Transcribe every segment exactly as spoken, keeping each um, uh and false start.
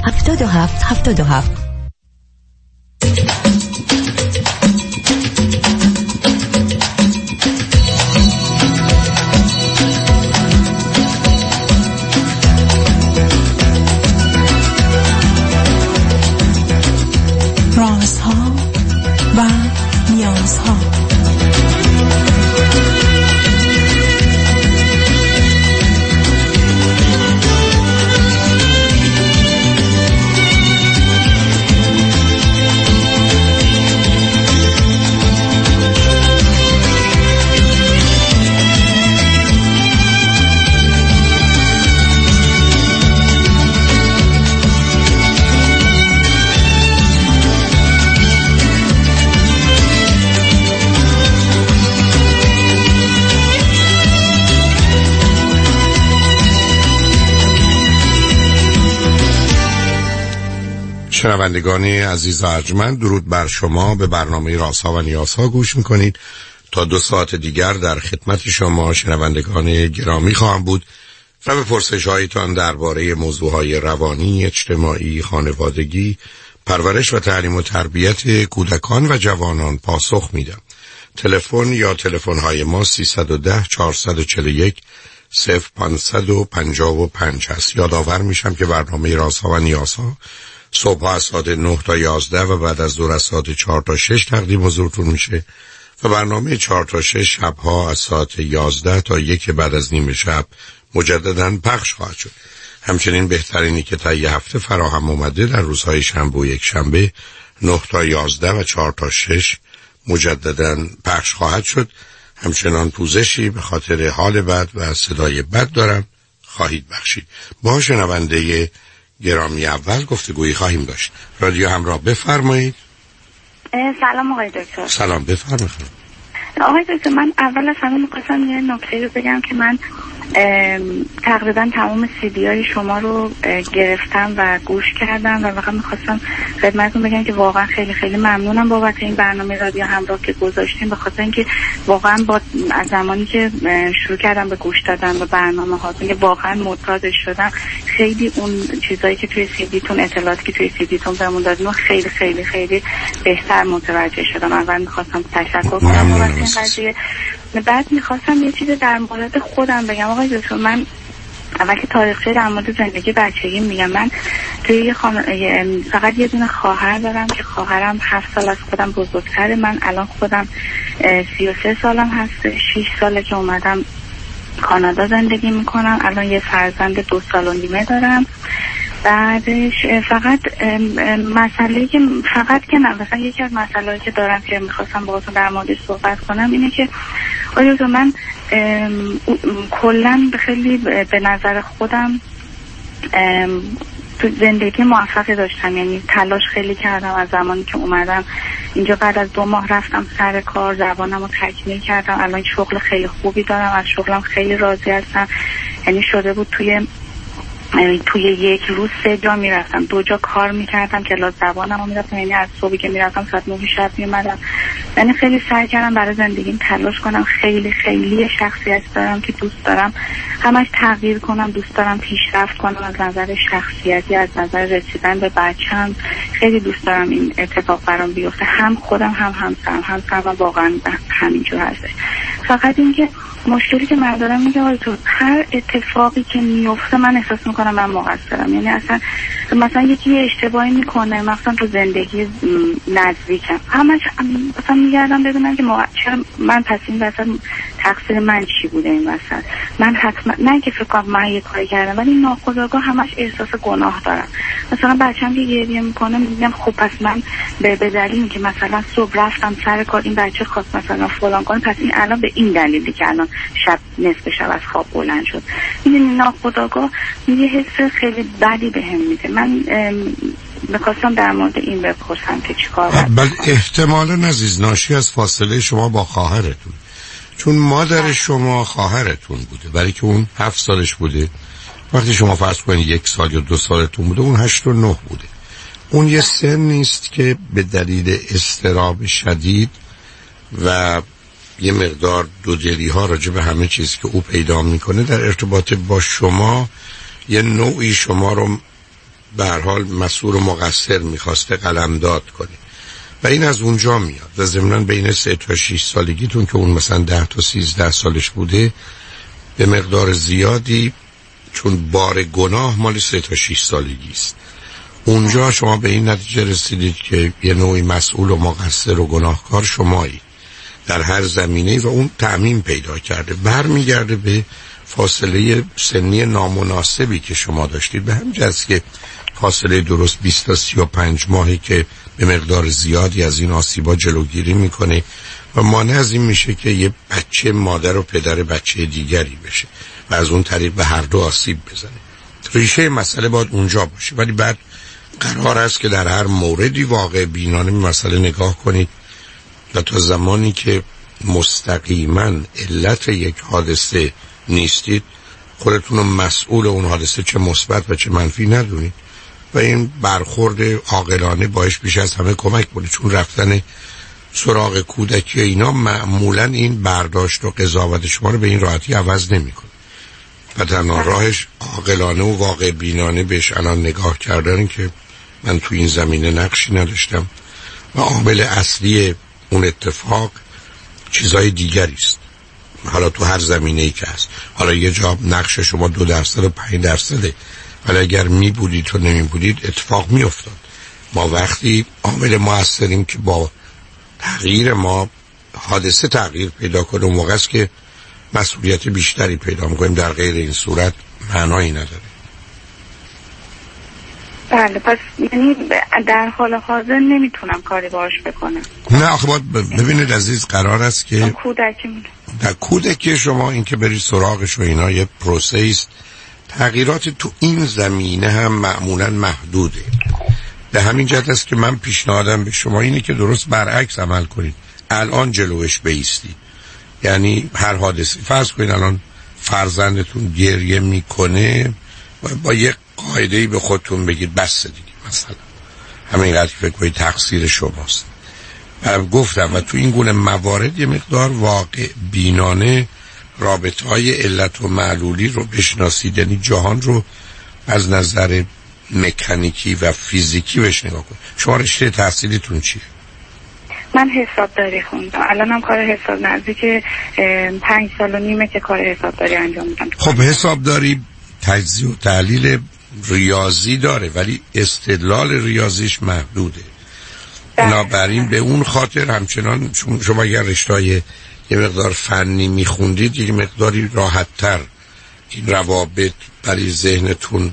هفتاد و هفت هفتاد و هفت. رازها و نیازها. شنوندگان عزیز و ارجمند، درود بر شما. به برنامه رازها و نیازها گوش میکنید. تا دو ساعت دیگر در خدمت شما شنوندگان گرامی خواهم بود و به پرسش هایتان درباره موضوعهای روانی، اجتماعی، خانوادگی، پرورش و تعلیم و تربیت کودکان و جوانان پاسخ میدم. تلفن یا تلفن های ما سیصد و ده چهارصد و چهل و یک صفر پانصد و پنجاه و پنج هست. یادآور میشم که برنامه رازها و نیازها صبح از ساعت نه تا یازده و بعد از ظهر از ساعت چهار تا شش تقدیم حضورتون میشه و برنامه چهار تا شش شبها از ساعت یازده تا یک بعد از نیم شب مجددا پخش خواهد شد. همچنین بهترینی که تا یه هفته فراهم اومده در روزهای شنبه و یک شنبه نه تا یازده و چهار تا شش مجددا پخش خواهد شد. همچنان پوزشی به خاطر حال بد و صدای بد دارم خواهید بخشید. با شنونده گرامی اول گفتگویی خواهیم داشت. رادیو همراه، بفرمایید. سلام آقای دکتر. سلام، بفرمایید. آقای دکتر، من اول از همه می‌خواستم یه نکته رو بگم که من تقریبا تمام سیدی های شما رو گرفتم و گوش کردم و واقعا میخواستم خدمتتون بگم که واقعا خیلی خیلی ممنونم بابت این برنامه رادیو همراه که گذاشتیم، به خاطر اینکه واقعا با از زمانی که شروع کردم به گوش دادن به برنامه هاتون که واقعا معتاد شدم. خیلی اون چیزایی که توی سیدیتون، اطلاعاتی که توی سیدیتون بهمون دادن خیلی خیلی خیلی بهتر متوجه شدم. اول میخواستم تشکر کنم بابت این قضیه. بعد میخواستم یه چیز در مورد خودم بگم آقای دکتر. من اول که تاریخچه در مورد زندگی بچگی میگم. من توی یه خان... فقط یه دونه خواهر دارم که خواهرم هفت سال از خودم بزرگتره. من الان خودم سی و سه سالم هست. شش ساله که اومدم کانادا زندگی میکنم. الان یه فرزند دو سال و نیمه دارم. بعدش فقط مسئله که فقط که نه مثلا یکی از مسائلی که دارم که میخواستم باهاتون در موردش صحبت کنم اینه که آیا من کلا خیلی به نظر خودم تو زندگی موفقی داشتم، یعنی تلاش خیلی کردم از زمانی که اومدم اینجا. بعد از دو ماه رفتم سر کار، زبانم رو تکمیل کردم. الان شغل خیلی خوبی دارم، از شغلم خیلی راضی هستم. یعنی شده بود توی توی یک روز سه جا میرفتم، دو جا کار میکردم، کلاس زبانم رو میرفتم. یعنی از صبحی که میرفتم ساعت نه شب میومدم. یعنی خیلی سعی کردم برای زندگیم تلاش کنم. خیلی خیلی شخصیت دارم که دوست دارم همش تغییر کنم، دوست دارم پیشرفت کنم از نظر شخصیتی، از نظر رسیدن به بچه‌م. خیلی دوست دارم این اتفاق برام بیفته، هم خودم هم همسرم. همسرم واقعا همینجور هست. فقط اینکه مشکلی که من دارم میگه آره تو هر اتفاقی که میفته من احساس میکنم من مقصرم. یعنی اصلا مثلا یکی اشتباهی میکنه، مثلا تو زندگی نزدیکم، همش مثلا میگردم ببینم که چرا من پس این وسط تقصیر من چی بوده این وسط. من حتما نه که فکر کنم من یه کاری کردم، ولی ناخودآگاه همش احساس گناه دارم. مثلا بچه‌م که گریه میکنه میگم خب پس من به دلیلی که مثلا صبح رفتم سر کار، این بچه خواست مثلا فلان کنه، پس این الان به این دلیلی که الان شب نصف شب از خواب بلند شد. میدونی ناخودآگاه یه حس خیلی بدی بهم میده. من میخواستم در مورد این بپرسم که چیکار باید بکنم. احتمالاً عزیز ناشی از فاصله شما با خواهرتون، چون مادر شما خواهرتون بوده، برای که اون هفت سالش بوده وقتی شما فرض کنید یک سال یا دو سالتون بوده، اون هشت و نه بوده. اون یه سن نیست که به دلیل اضطراب شدید و یه مقدار دودلی ها راجع به همه چیز که او پیدا میکنه در ارتباط با شما یه نوعی شما رو به هر حال مسئول و مقصر میخواسته قلمداد کنه و این از اونجا میاد و ضمناً بین سه تا شش سالگیتون که اون مثلا ده تا سیزده سالش بوده به مقدار زیادی، چون بار گناه مال سه تا شش سالگی است، اونجا شما به این نتیجه رسیدید که یه نوعی مسئول و مقصر و گناهکار شمایی در هر زمینه و اون تعمیم پیدا کرده. برمیگرده به فاصله سنی نامناسبی که شما داشتید، به همین جهت که فاصله درست بیست تا سی و پنج ماهی که به مقدار زیادی از این آسیبا جلوگیری میکنه و مانع از این میشه که یه بچه مادر و پدر بچه دیگری بشه و از اون طریق به هر دو آسیب بزنه. ریشه مسئله باید اونجا باشه، ولی بعد قرار است که در هر موردی واقع بینانه مسئله نگاه کنید و تا زمانی که مستقیما علت یک حادثه نیستید خودتون رو مسئول اون حادثه چه مثبت و چه منفی ندونید و این برخورد عاقلانه باعث بیش از همه کمک کنه، چون رفتن سراغ کودکی و اینا معمولا این برداشت و قضاوت شما رو به این راحتی عوض نمیکنه و تنها راهش عاقلانه و واقع بینانه بهش الان نگاه کردن که من تو این زمینه نقشی نداشتم و عامل اصلی اون اتفاق چیزای دیگری است. حالا تو هر زمینه‌ای که هست، حالا یه جا نقش شما دو درصد و پنج درصده، ولی اگر می بودید تو نمی بودید اتفاق می افتاد. ما وقتی عامل موثریم که با تغییر ما حادثه تغییر پیدا کنه اون موقع است که مسئولیت بیشتری پیدا می‌کنیم، در غیر این صورت معنایی نداره. بله، پس یعنی در حال حاضر نمیتونم کاری باش بکنم. نه آخه باید ببینید عزیز، قرار است که کودکی در کودکی شما این که بری سراغش و اینا یه پروسه است. تغییرات تو این زمینه هم معمولا محدوده. به همین جهت است که من پیشنهادم به شما اینه که درست برعکس عمل کنید. الان جلوش بایستید. یعنی هر حادثه، فرض کنید الان فرزندتون گریه میکنه و با یک قاعده‌ای به خودتون بگید بس دیگه، مثلا همینقدر فکر کنید تقصیر شماست. و گفتم و تو این گونه موارد یه مقدار واقع بینانه رابطه‌های علت و معلولی رو بشناسید، یعنی جهان رو از نظر مکانیکی و فیزیکی بهش نگاه کنید. شما رشته تحصیلیتون چیه؟ من حسابداری خوندم. الان هم کار حساب نزدیک پنج سال و نیمه که کار حسابداری انجام میدم. خب حسابداری تجزیه و تحلیل ریاضی داره ولی استدلال ریاضیش محدوده. بنابراین به اون خاطر همچنان شما اگر رشته‌های یه مقدار فنی میخوندید یه مقداری راحت‌تر این روابط برای ذهنتون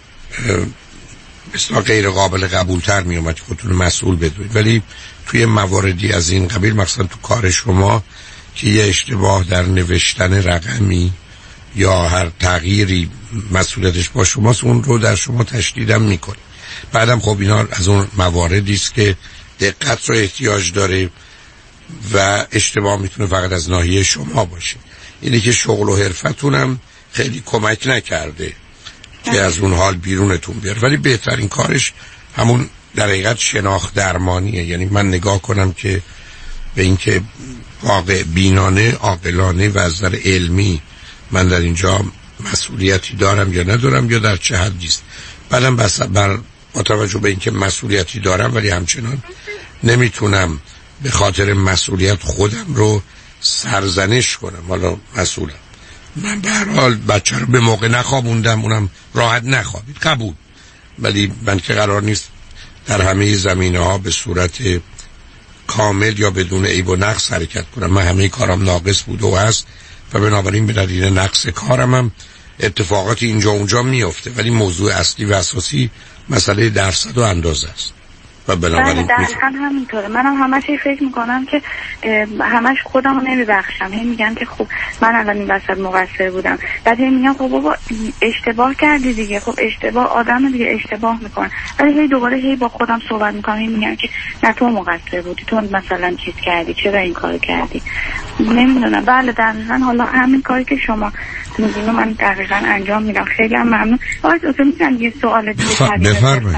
مثلا غیر قابل قبولتر میومد که خودتون مسئول بدونید، ولی توی مواردی از این قبیل مثلا تو کار شما که یه اشتباه در نوشتن رقمی یا هر تغییری مسئولیتش با شماست، اون رو در شما تشدیدم میکنه. بعدم خب اینا از اون مواردی است که دقت رو احتیاج داره و اشتباه میتونه فقط از ناحیه شما باشه. اینه که شغل و حرفتونم خیلی کمک نکرده که از اون حال بیرونتون بیار، ولی بهترین کارش همون در حقیقت شناخت درمانیه. یعنی من نگاه کنم که به این که واقع بینانه عاقلانه و از نظر علمی من در اینجا مسئولیتی دارم یا ندارم یا در چه حدی است. بعدم بس بر با توجه به اینکه مسئولیتی دارم ولی همچنان نمیتونم به خاطر مسئولیت خودم رو سرزنش کنم. حالا مسئولم، من به هر حال بچه رو به موقع نخوابوندم، اونم راحت نخوابید، قبول، ولی من که قرار نیست در همه زمینه ها به صورت کامل یا بدون عیب و نقص حرکت کنم. من همه کارم ناقص بود و هست و بنابراین به دلیل نقص کارم هم اتفاقات اینجا اونجا میفته، ولی موضوع اصلی و اساسی مسئله درصد و اندازه است. و بنابراین دقیقاً همینطوره. منم همش فکر میکنم که همش خودم رو نمیبخشم. هی میگم که خب من الان این وسط مقصر بودم، بعد هی میگم خب بابا اشتباه کردی دیگه. خب اشتباه آدم دیگه اشتباه میکنه، ولی هی دوباره هی با خودم صحبت میکنم، هی میگم که نه تو مقصر بودی، تو مثلا چیز کردی، چرا این کارو کردی. نمیدونم. بله دقیقاً حالا همین کاری که شما میگین من دقیقاً انجام میدم. خیلی هم ممنون. آقای دکتر میگم یه سوال دیگه بفرمایید.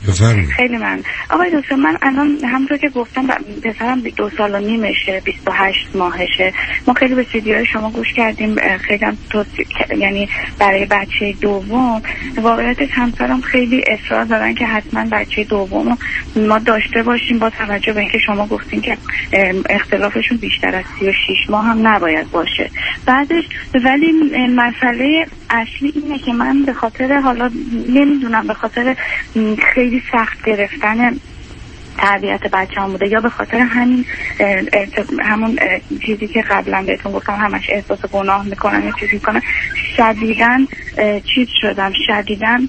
بفرمایید. خیلی من آقای دکتر، من الان همونطور که گفتم پسرم دو سال و نیمشه، بیست و هشت ماهشه. ما خیلی به ویدیوهای شما گوش کردیم، خیلی هم توصیه، یعنی برای بچه دوم واقعیتش همسرم خیلی اصرار دارن که حتما بچه دوم ما داشته باشیم، با توجه به اینکه شما گفتین که اختلافشون بیشتر از سی و شش ماه هم نباید باشه بعدش. ولی مسئله اصلی اینه که من به خاطر حالا نمیدونم به خاطر خیلی سخت گرفتن تربیت بچه هم بوده یا به خاطر همین همون چیزی که قبلا بهتون گفتم همش احساس گناه میکنم یا چیزی میکنم، شدیداً چیز شدم، شدیداً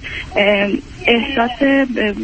احساس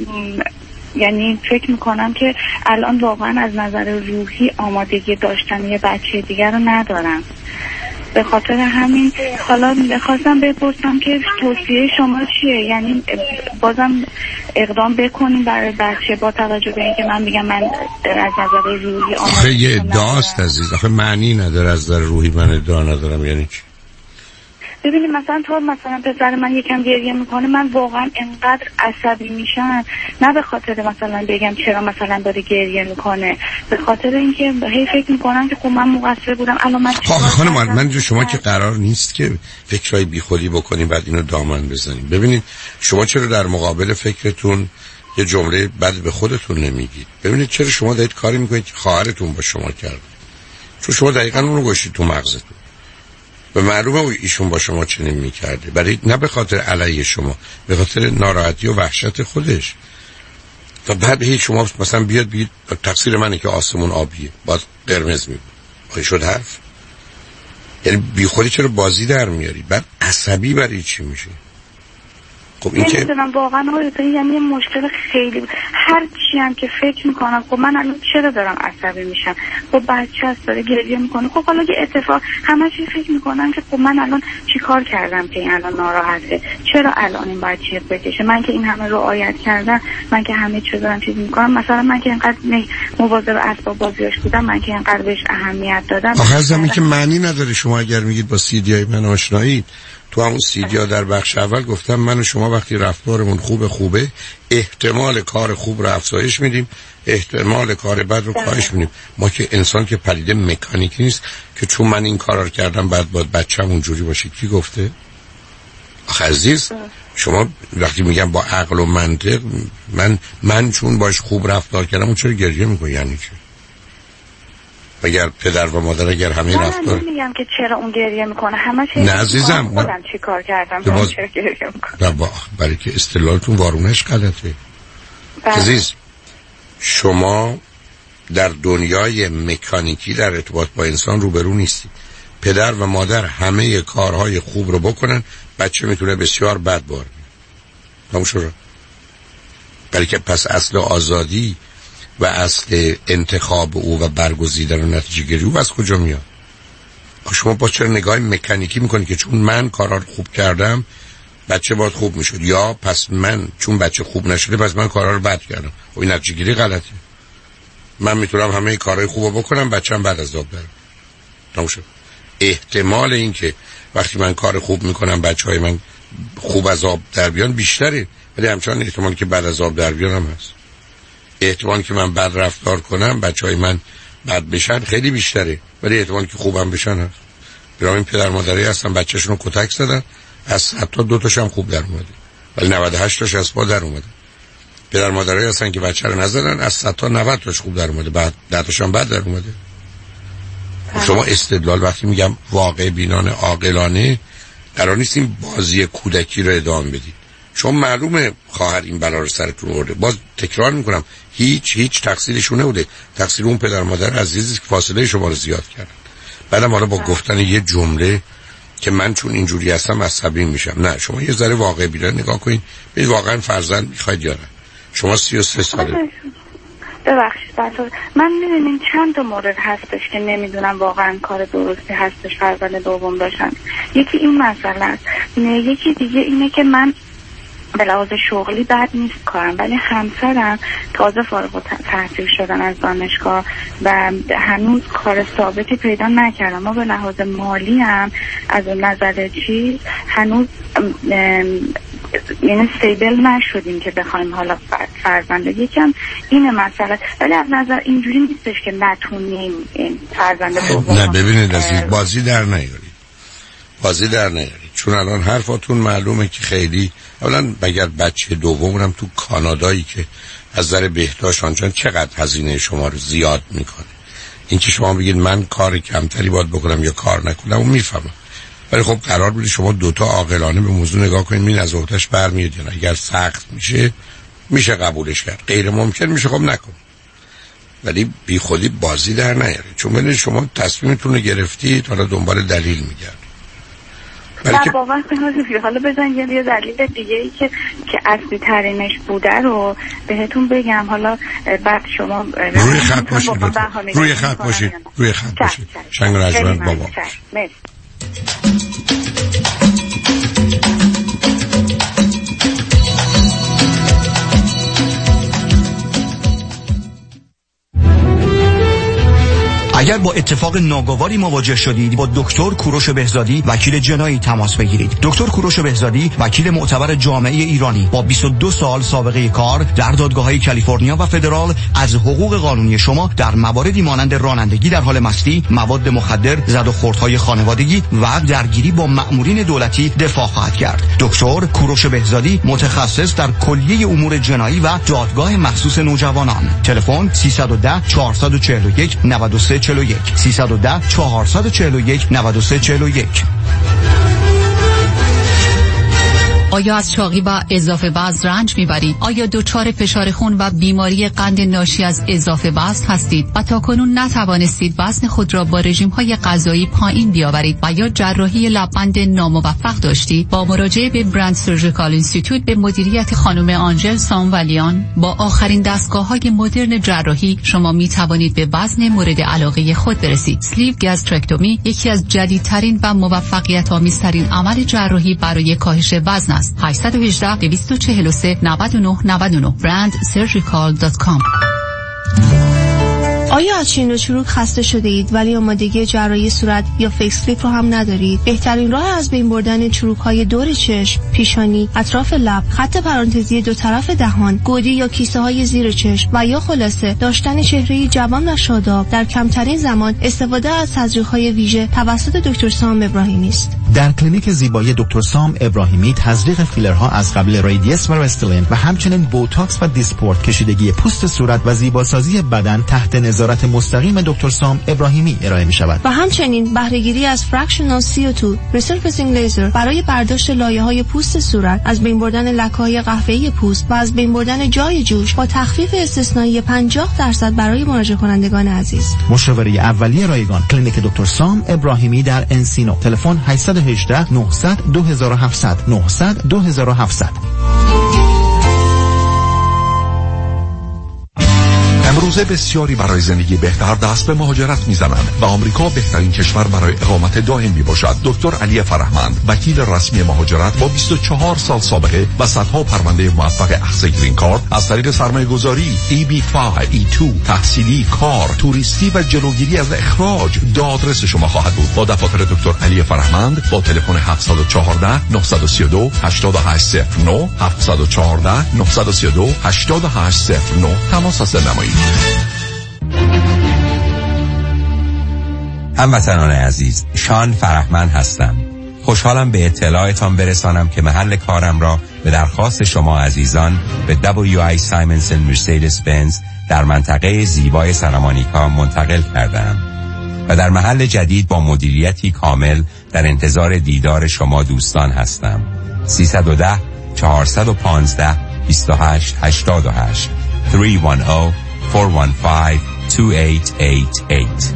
یعنی فکر میکنم که الان واقعا از نظر روحی آمادگی داشتن یه بچه دیگر رو ندارم. به خاطر همین حالا خواستم بپرسم که توصیه شما چیه؟ یعنی بازم اقدام بکنیم برای بچه با توجه به اینکه من میگم من از نظر روحی آماده آخه یه ادعاست عزیز، آخه معنی نداره از نظر روحی من ادعا ندارم. یعنی چی؟ ببینید مثلا تو مثلا پسر من یکم گریه میکنه، من واقعا انقدر عصبی میشم، نه به خاطر مثلا بگم چرا مثلا داره گریه میکنه، به خاطر اینکه هی فکر میکنم که خب من مقصر بودم. الان من آخه خانم من جو شما که قرار نیست که فکرای بیخودی بکنیم بعد اینو دامن بزنیم. ببینید شما چرا در مقابل فکرتون یه جمله بد به خودتون نمیگید؟ ببینید چرا شما دارید کاری میکنید که خواهرتون با شما کرده، چون شما دقیقاً اون رو گوشید تو مغزتون و معلومه ایشون با شما چنین میکرده، برای نه به خاطر علیه شما، به خاطر ناراحتی و وحشت خودش. و بعد هیچ شما مثلا بیاد بگید تقصیر منه که آسمون آبیه باز قرمز میبود، آخه شد حرف؟ یعنی بی خودی چرا بازی در میاری؟ بعد عصبی برای چی میشه؟ خب این که نمیدونم واقعا یعنی یه مشکل خیلی بود. هر چی هم که فکر میکنم خب من الان چرا دارم عصبی میشم، خب بچه هست داره گریه میکنه، خب حالا یه اتفاق همه چی فکر میکنم که خب من الان چی کار کردم که این الان ناراحته، چرا الان این بچه بکشه، من که این همه رعایت کردم، من که همه چیز دارم چیز میکنم، مثلا من که اینقدر مواظب اسباب بازیاش بودم، من که اینقدر بهش اهمیت دادم. آخه از زمین که معنی نداره. شما اگر میگید با سیدیای من آشنایید، تو همون سیدیا در بخش اول گفتم من و شما وقتی رفتارمون خوبه خوبه احتمال کار خوب رو افزایش میدیم، احتمال کار بد رو کاهش میدیم. ما که انسان که پدیده مکانیکی نیست که چون من این کارا رو کردم بعد باید بچه‌م اونجوری باشه. کی گفته؟ آخه عزیز شما وقتی میگم با عقل و منطق، من من چون باش خوب رفتار کردم اون چرا گریه میکنه؟ یعنی چی؟ اگر پدر و مادر اگر همه رفتار من نمیگم که چرا اون گریه میکنه، همه چیز نه عزیزم خودم چی کار کردم باز... چرا گریه میکنه؟ با... برای که استدلالتون وارونش غلطه. عزیز شما در دنیای مکانیکی در ارتباط با انسان روبرو نیستید. پدر و مادر همه کارهای خوب رو بکنن، بچه میتونه بسیار بد بار تموم شد. برای که پس اصل آزادی و اصل انتخاب او و برگزیدن و نتیجه گیری او از کجا میاد؟ شما با چرا نگاه مکانیکی میکنی که چون من کارا رو خوب کردم بچه باید خوب میشد، یا پس من چون بچه خوب نشده پس من کارا رو بد کردم؟ خب این نتیجه گیری غلطه. من میتونم همه کارهای خوبو بکنم بچه‌م بعد از آب بره. تموم شد. احتمال این که وقتی من کار خوب میکنم بچهای من خوب از آب در بیان بیشتره، ولی همچنان احتمالی که بعد از آب در بیان هم هست. احتمال که من بد رفتار کنم بچهای من بد بشن خیلی بیشتره، ولی احتمال که خوبم بشن هست. برای این پدر مادری هستن بچه‌شون رو کتک زدن، از حتی دو تاش هم خوب در اومده ولی نود و هشت تاش از پا در اومده. پدر مادری هستن که بچه رو نزدن، از صد تا نود تاش خوب در اومده، بعد ده تاش هم بد در اومده. شما استدلال وقتی میگم واقع بینانه عاقلانه قرار نیست این بازی کودکی رو ادامه بدید. شما معلومه خواهر این بلا رو سرتون آورده. باز تکرار میکنم هیچ هیچ تقصیرشون نبوده، تقصیر اون پدر مادر عزیزی که فاصله شما رو زیاد کردن. بعدم حالا با گفتن یه جمله که من چون اینجوری هستم عصبی میشم. نه شما یه ذره واقع بینانه نگاه کنید. ببین واقعا فرزند میخواید یا نه؟ شما سی و سه ساله. ببخشید بچه‌ها من میدونین چند تا مورد هستش که نمیدونم واقعا کار درستی هستش فرزند دوم داشتن. یکی این مسئله است، یکی دیگه اینه که من به لحاظ شغلی بد نیست کارم، ولی همسرم تازه فارغ التحصیل شدن از دانشگاه و هنوز کار ثابتی پیدا نکردم. ما به لحاظ مالی هم از نظر چیز هنوز یعنی استیبل نشدیم که بخوایم حالا فرزند یکم این مسئله. ولی از نظر اینجوری نیستش که نتونیم این فرزند دوم. نه ببینید عزیز، بازی در نیارید، بازی در نیارید، چون الان حرفاتون معلومه که خیلی اولا مگر بچه دومم تو کانادایی که از نظر بهداشت آنچنان چقدر هزینه شما رو زیاد میکنه. این که شما بگید من کار کمتری باید بکنم یا کار نکنم اون میفهمم، ولی خب قرار بود شما دوتا عاقلانه به موضوع نگاه کنید، این از عهده‌اش برمیاد یا نه. اگر سخت میشه میشه قبولش کرد، غیر ممکن میشه خب نکن، ولی بی خودی بازی در نیاره. چون ببینید شما تصمیمتون رو گرفتید، حالا دنبال دلیل میگرد. نه باور کنید حالا بزن یه دلیل دیگه ای که که اصلی ترینش بوده رو بهتون بگم. حالا بعد شما روی خط باشید، روی خط باشید، روی خط باشید. شنگ رجمن بابا مرسی. اگر با اتفاق ناگواری مواجه شدید با دکتر کوروش بهزادی وکیل جنایی تماس بگیرید. دکتر کوروش بهزادی وکیل معتبر جامعه ایرانی با بیست و دو سال سابقه کار در دادگاه‌های کالیفرنیا و فدرال از حقوق قانونی شما در مواردی مانند رانندگی در حال مستی، مواد مخدر، زد و خوردهای خانوادگی و درگیری با مأمورین دولتی دفاع خواهد کرد. دکتر کوروش بهزادی متخصص در کلیه امور جنایی و دادگاه مخصوص نوجوانان. تلفن سیصد و ده چهارصد و چهل و یک نود و سه چهل و یک سیصد و ده چهارصد و چهل و یک نود و سه چهل و یک. آیا از چاقی و اضافه وزن رنج میبرید؟ آیا دچار فشار خون و بیماری قند ناشی از اضافه وزن هستید و تاکنون نتوانستید وزن خود را با رژیم‌های غذایی پایین بیاورید و یا جراحی لب‌بند ناموفق داشتید؟ با مراجعه به برند سرجیکال اینستیتوت به مدیریت خانم آنژل سامولیان با آخرین دستگاه‌های مدرن جراحی شما میتوانید به وزن مورد علاقه خود برسید. اسلیو گاسترکتومی یکی از جدیدترین و موفقیت‌آمیزترین عمل جراحی برای کاهش وزن است. هشت یک هشت دو چهار سه نه نه نه نه برند سرجیکال دات کام. آیا از چین و چروک خسته شده اید ولی آمادگی جراحی صورت یا فیس لیفت رو هم ندارید؟ بهترین راه از بین بردن چروک‌های دور چشم، پیشانی، اطراف لب، خط پرانتزی دو طرف دهان، گودی یا کیسه‌های زیر چشم و یا خلاصه داشتن چهره‌ای جوان و شاداب در کمترین زمان استفاده از تزریق‌های ویژه توسط دکتر سام ابراهیمی است. در کلینیک زیبایی دکتر سام ابراهیمی تزریق فیلرها از قبل ریدیس و رستلین و همچنین بوتاکس و دیسپورت، کشیدگی پوست صورت و زیباسازی بدن تحت نظارت مستقیم دکتر سام ابراهیمی ارائه می شود. و همچنین بهره‌گیری از فرکشنال سی او دو ریسرفیسینگ لیزر برای برداشت لایه‌های پوست صورت، از بین بردن لکه‌های قهوه‌ای پوست و از بین بردن جای جوش با تخفیف استثنایی پنجاه درصد برای مراجعه کنندگان عزیز. مشاوره اولیه رایگان کلینیک دکتر سام ابراهیمی در انسینو. تلفن هشت یک هشت نه صفر صفر دو هفت صفر صفر نه صفر صفر دو هفت صفر. امروزه بسیاری برای زندگی بهتر دست به مهاجرت میزنند و آمریکا بهترین کشور برای اقامت دائم می باشد. دکتر علی فرهمند، وکیل رسمی مهاجرت با بیست و چهار سال سابقه و صدها پرونده موفق اخذ گرین کارت از طریق سرمایه گذاری، ای بی پنج، ای دو، تحصیلی، کار، توریستی و جلوگیری از اخراج دادرس شما خواهد بود. با دفاتر دکتر علی فرهمند با تلفن هفت یک چهار نه سه دو هشت هشت صفر نه هفت یک چهار نه سه دو هشت هشت صفر نه تماس حاصل نمایید. هموطنان عزیز، شان فرهمند هستم. خوشحالم به اطلاعتان برسانم که محل کارم را به درخواست شما عزیزان به دبلیو آی سایمنسن مرسدس بنز در منطقه زیبای سرامانیکا منتقل کردم و در محل جدید با مدیریتی کامل در انتظار دیدار شما دوستان هستم. سیصد و ده چهارصد و پانزده بیست و هشت هشتاد و هشت سه یک صفر چهار یک پنج دو هشت هشت هشت.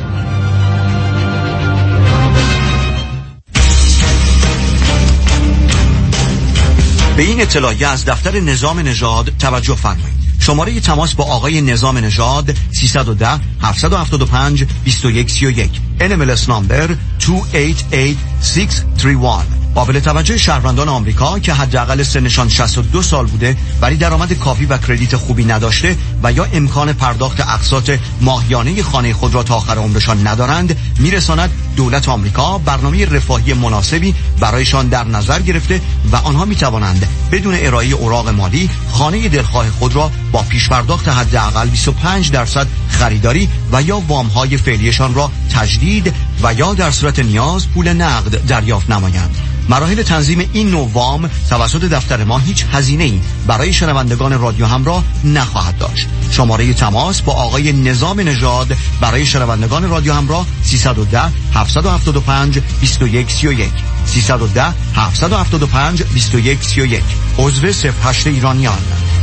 به این اطلاعیه از دفتر نظام نژاد توجه فرمایید. شماره تماس با آقای نظام نژاد سیصد و ده هفتصد و هفتاد و پنج بیست و یک سی و یک ان ام ال اس نمبر دو هشت هشت شش سه یک. قابل توجه شهروندان آمریکا که حداقل سنشان شصت و دو سال بوده ولی درآمد کافی و کردیت خوبی نداشته و یا امکان پرداخت اقساط ماهیانه خانه خود را تا آخر عمرشان ندارند، میرساند دولت آمریکا برنامه رفاهی مناسبی برایشان در نظر گرفته و آنها میتوانند بدون ارائه اوراق مالی خانه دلخواه خود را با پیش پرداخت حداقل بیست و پنج درصد خریداری و یا وام‌های فعلیشان را تجدید و یا در صورت نیاز پول نقد دریافت نمایند. مراحل تنظیم این نوع وام توسط دفتر ما هیچ هزینه‌ای برای شنوندگان رادیو همراه نخواهد داشت. شماره تماس با آقای نظام نژاد برای شنوندگان رادیو همراه سیصد و ده هفتصد و هفتاد و پنج بیست و یک سی و یک سیصد و ده هفتصد و هفتاد و پنج بیست و یک سی و یک. عضو صفر هشت ایرانیان.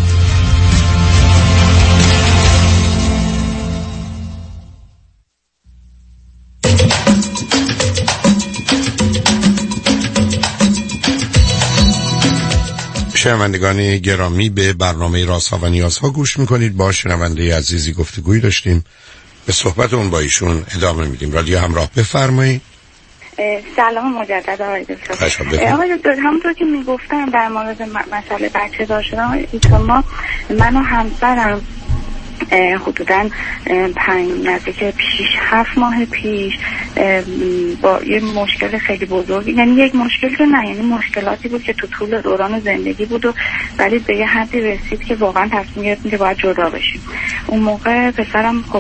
شنوندگان گرامی، به برنامه رازها و نیازها گوش میکنید. با شنونده عزیزی گفتگوی داشتیم، به صحبت اون با ایشون ادامه میدیم. رادیو همراه، بفرمایید. سلام مجدد آقای دکتر. آقای دکتر، همونطور که میگفتم در مورد مسئله بچه دار شدن، ما من و همسرم حدوداً پنج نزدیک پیش هفت ماه پیش با یه مشکل خیلی بزرگی، یعنی یک مشکل که نه، یعنی مشکلاتی بود که تو طول دوران زندگی بود و ولی به یه حدی رسید که واقعا تصمیم گرفتیم که باید جدا بشیم. اون موقع پسرم خب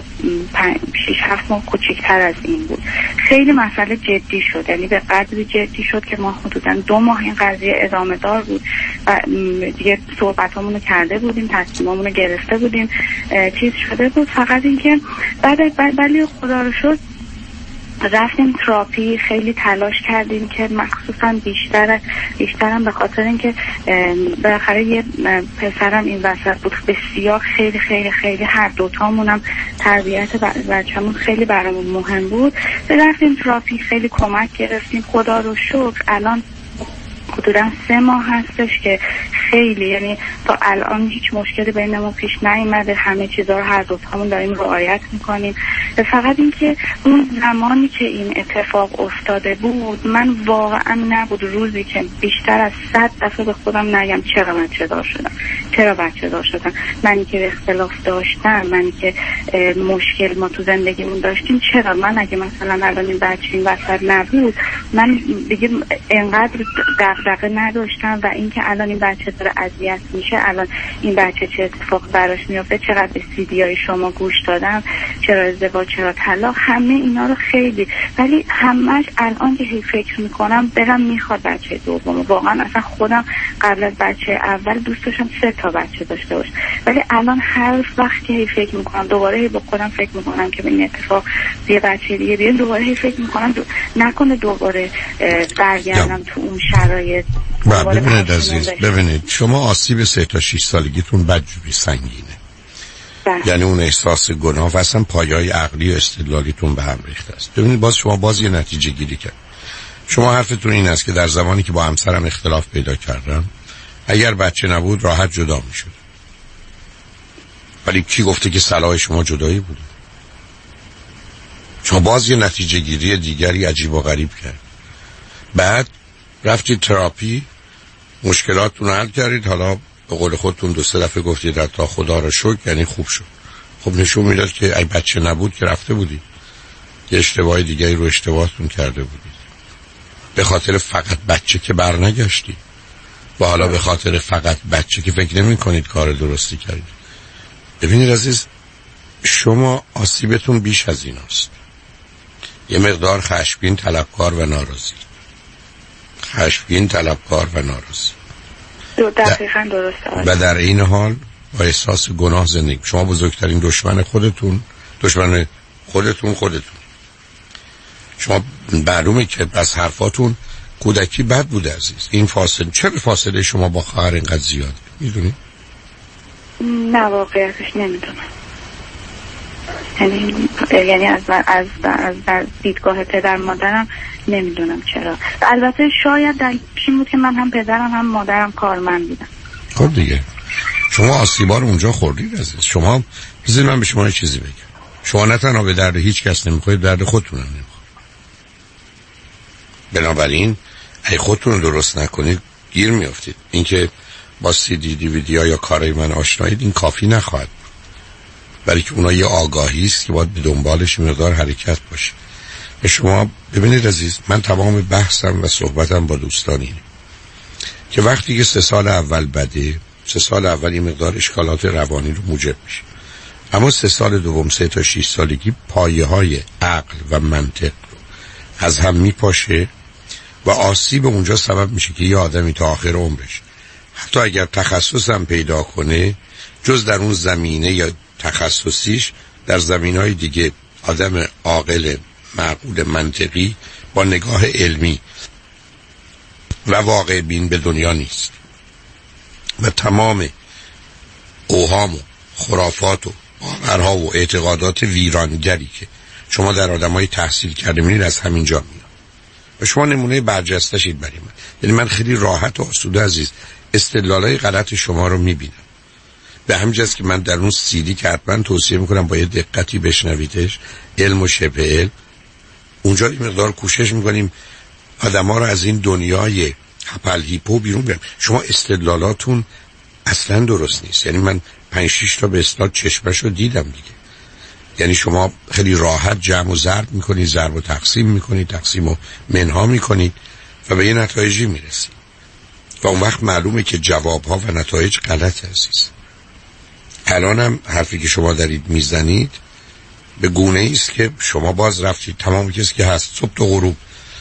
شش هفت ماه کوچیک‌تر از این بود. خیلی مسئله جدی شد، یعنی به قدری جدی شد که ما حدوداً دو ماه این قضیه ادامه دار بود و دیگه صحبتامون رو کرده بودیم، تصمیمامون رو گرفته بودیم، چیز شده بود. فقط اینکه بعد ولی خدا رو شد رفتیم تراپی، خیلی تلاش کردیم که مخصوصا بیشتر بیشترم به خاطر اینکه بالاخره یه پسرم این وسط بود، بسیار خیلی خیلی خیلی هر دوتامونم تربیت بچه‌مون خیلی برامون مهم بود. رفتیم تراپی، خیلی کمک گرفتیم. خدا رو شکر الان حدوداً سه ماه هستش که خیلی، یعنی تا الان هیچ مشکلی بینمون پیش نیامده، همه چیزا رو هر دو تامون داریم رعایت میکنیم. فقط اینکه اون زمانی که این اتفاق افتاده بود من واقعا نبود روزی که بیشتر از صد دفعه به خودم نگم چرا بچه دار شدم، چرا بچه دار شدم، منی که اختلاف داشتم، منی که مشکل ما تو زندگیمون داشتیم، چرا من اگه مثلا الان این بچه این وسط نبود من دیگه انقدر دغدغه نداشتم و اینکه الان این بچه داره اذیت میشه، الان این بچه چه اتفاق براش میفته، چقدر به سیدی های شما گوش دادم، چرا ازدواج، چرا طلاق، همه اینا رو خیلی، ولی همش الان که هی فکر میکنم برم میخواد بچه دوم. واقعا اصلا خودم قبل از بچه اول دوست داشتم سه تا بچه داشته باشم، ولی الان هر وقت که هی فکر میکنم دوباره هی با خودم فکر میکنم که به این اتفاق یه بچه دیگه بیاد، دوباره هی فکر میکنم دو... نکنه دوباره برگردم تو اون شرایط. ببینید عزیز، ببینید شما آسیب سه تا شش سالگیتون بدجوری سنگینه، ده. یعنی اون احساس گناه و اصلا پایه‌های عقلی و استدلالیتون به هم ریخته است. ببینید باز شما باز یه نتیجه گیری کرد. شما حرفتون این است که در زمانی که با همسرم اختلاف پیدا کردم اگر بچه نبود راحت جدا میشد. ولی کی گفته که صلاح شما جدایی بود؟ شما باز یه نتیجه گیری دیگری عجیب و غریب کرد. بعد رفتید تراپی، مشکلاتتون رو حل کردید، حالا به قول خودتون دو سه دفعه گفتید حتی خدا رو شکر، یعنی خوب شد. خب نشون میداد که ای بچه نبود که رفته بودید یه اشتباه دیگری رو اشتباهتون کرده بودید. به خاطر فقط بچه که برنگشتید و حالا به خاطر فقط بچه که فکر نمی کنید کار درستی کردید. ببینید عزیز، شما آسیبتون بیش از این است. یه مقدار خشمگین، طلبکار و ناراضی. خشمگین، طلبکار و ناراضی. دقیقاً درسته. و در این حال با احساس گناه زندگی. شما بزرگترین دشمن خودتون، دشمن خودتون خودتون. شما معلومه که بس حرفاتون کودکی بد بوده عزیز. این فاصله، چرا فاصله شما با خواهر اینقدر زیاده؟ میدونی؟ نه واقعیتش نمیدونم. یعنی یعنی از از از در دیدگاه پدر مادرم نمیدونم چرا. البته شاید در این بود که من هم پدرم هم مادرم کارمند بودم. خب دیگه شما آسیبا رو اونجا خوردید عزیز. شما بذارید من به شما یه چیزی بگم. شما نه تنها به درد هیچ کس نمیخورید، درد خودتون هم نمیخورید. بنابراین اگه خودتون رو درست نکنید گیر میافتید. اینکه با سی دی دی وی دی یا کارای من آشنایید این کافی نخواهد، برای که اونا یه آگاهی است که باید به دنبالش مقدار حرکت باشه. به شما ببینید عزیز، من تمام بحثم و صحبتم با دوستان اینه که وقتی که سه سال اول بده، سه سال اول این مقدار اشکالات روانی رو موجب میشه، اما سه سال دوم سه تا شش سالگی پایه های عقل و منطق رو از هم میپاشه و آسیب اونجا سبب میشه که یه آدمی تا آخر عمرش حتی اگر تخصص هم پیدا کنه، جز در اون زمینه یا تخصصیش در زمینهای دیگه آدم عاقل معقول منطقی با نگاه علمی و واقع بین به دنیا نیست و تمام اوهام و خرافات و باورها و اعتقادات ویرانگری که شما در آدمای تحصیل کرده می‌بینید از همینجا میاد و شما نمونه برجسته‌شید برای من. یعنی من خیلی راحت و آسوده عزیز استدلالای غلط شما رو میبینم. به همین جاست که من در اون سیدی که حتما توصیه میکنم با یه دقتی بشنویدش، علم و شبه علم، اونجا یه مقدار کوشش میکنیم آدم ها رو از این دنیای هپل هیپو بیرون بیارم. شما استدلالاتون اصلا درست نیست. یعنی من پنج شش تا به اصطلاح چشمش رو دیدم دیگه. یعنی شما خیلی راحت جمع و ضرب میکنید، ضرب و تقسیم میکنید، تقسیم و منها میکنید و به یه نتایجی میرسید و اون وقت معلومه که جوابها و نتایج غلط عزیز. الان هم حرفی که شما دارید میزنید به گونه ایست که شما باز رفتید تمام کسی که هست صبح تا غروب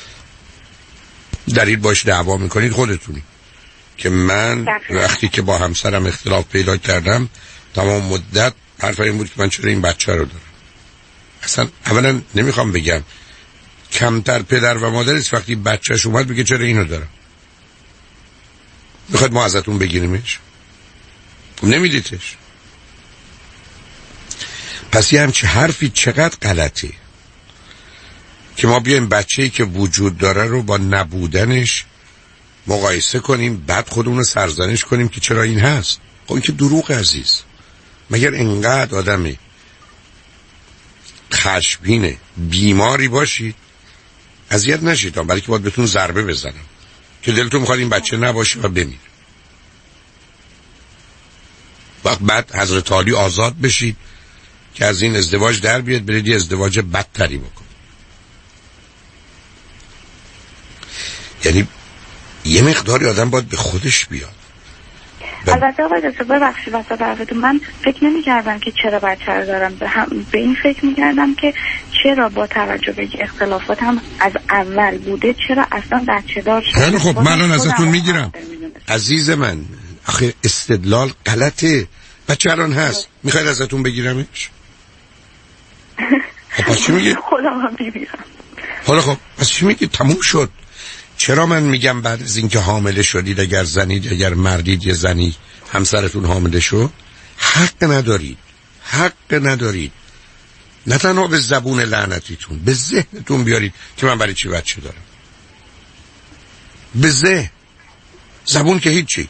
دارید باش دعوا میکنید خودتونی. که من وقتی که با همسرم اختلاف پیدا کردم تمام مدت حرف این بود که من چرا این بچه رو دارم. اصلا اولا نمیخوام بگم کمتر پدر و مادرست وقتی بچهش اومد بگه چرا اینو دارم. میخواد ما ازتون بگیریمش؟ نمیدیدش. پس یه همچه حرفی چقدر غلطی که ما بیایم بچه‌ای که وجود داره رو با نبودنش مقایسه کنیم، بعد خودمون رو سرزنش کنیم که چرا این هست. خب این که دروغ عزیز. مگر اینقدر آدمی خشمگین بیماری باشید اذیت نشید، بلکه باید بهتون ضربه بزنم که دلتون میخواد این بچه نباشه و بمیر. وقت بعد حضرت علی آزاد بشید که از این ازدواج در بیاد، برید یه ازدواج بدتری بکن. یعنی یه مقداری آدم باید به خودش بیاد. البته آقای دکتر ببخشید واسه برفتون، من فکر نمی کردم که چرا بچه رو دارم، به, هم به این فکر می کردم که چرا با توجه به اختلافات هم از اول بوده چرا اصلا بچه دار شد. خیلی خب من الان ازتون می گیرم عزیز من. آخه استدلال غلطه. بچه الان هست میخواید ازتون بگیرمش؟ خب پس چی میگی؟ خودم هم بگیرم. حالا خب پس چی میگی؟ تموم شد. چرا من میگم بعد از اینکه حامله شدید، اگر زنید اگر مردید یه زنی همسرتون حامله شد، حق ندارید، حق ندارید نه تنها به زبون لعنتیتون به ذهنتون بیارید که من برای چی بچه دارم. به ذهن، زبون که هیچی.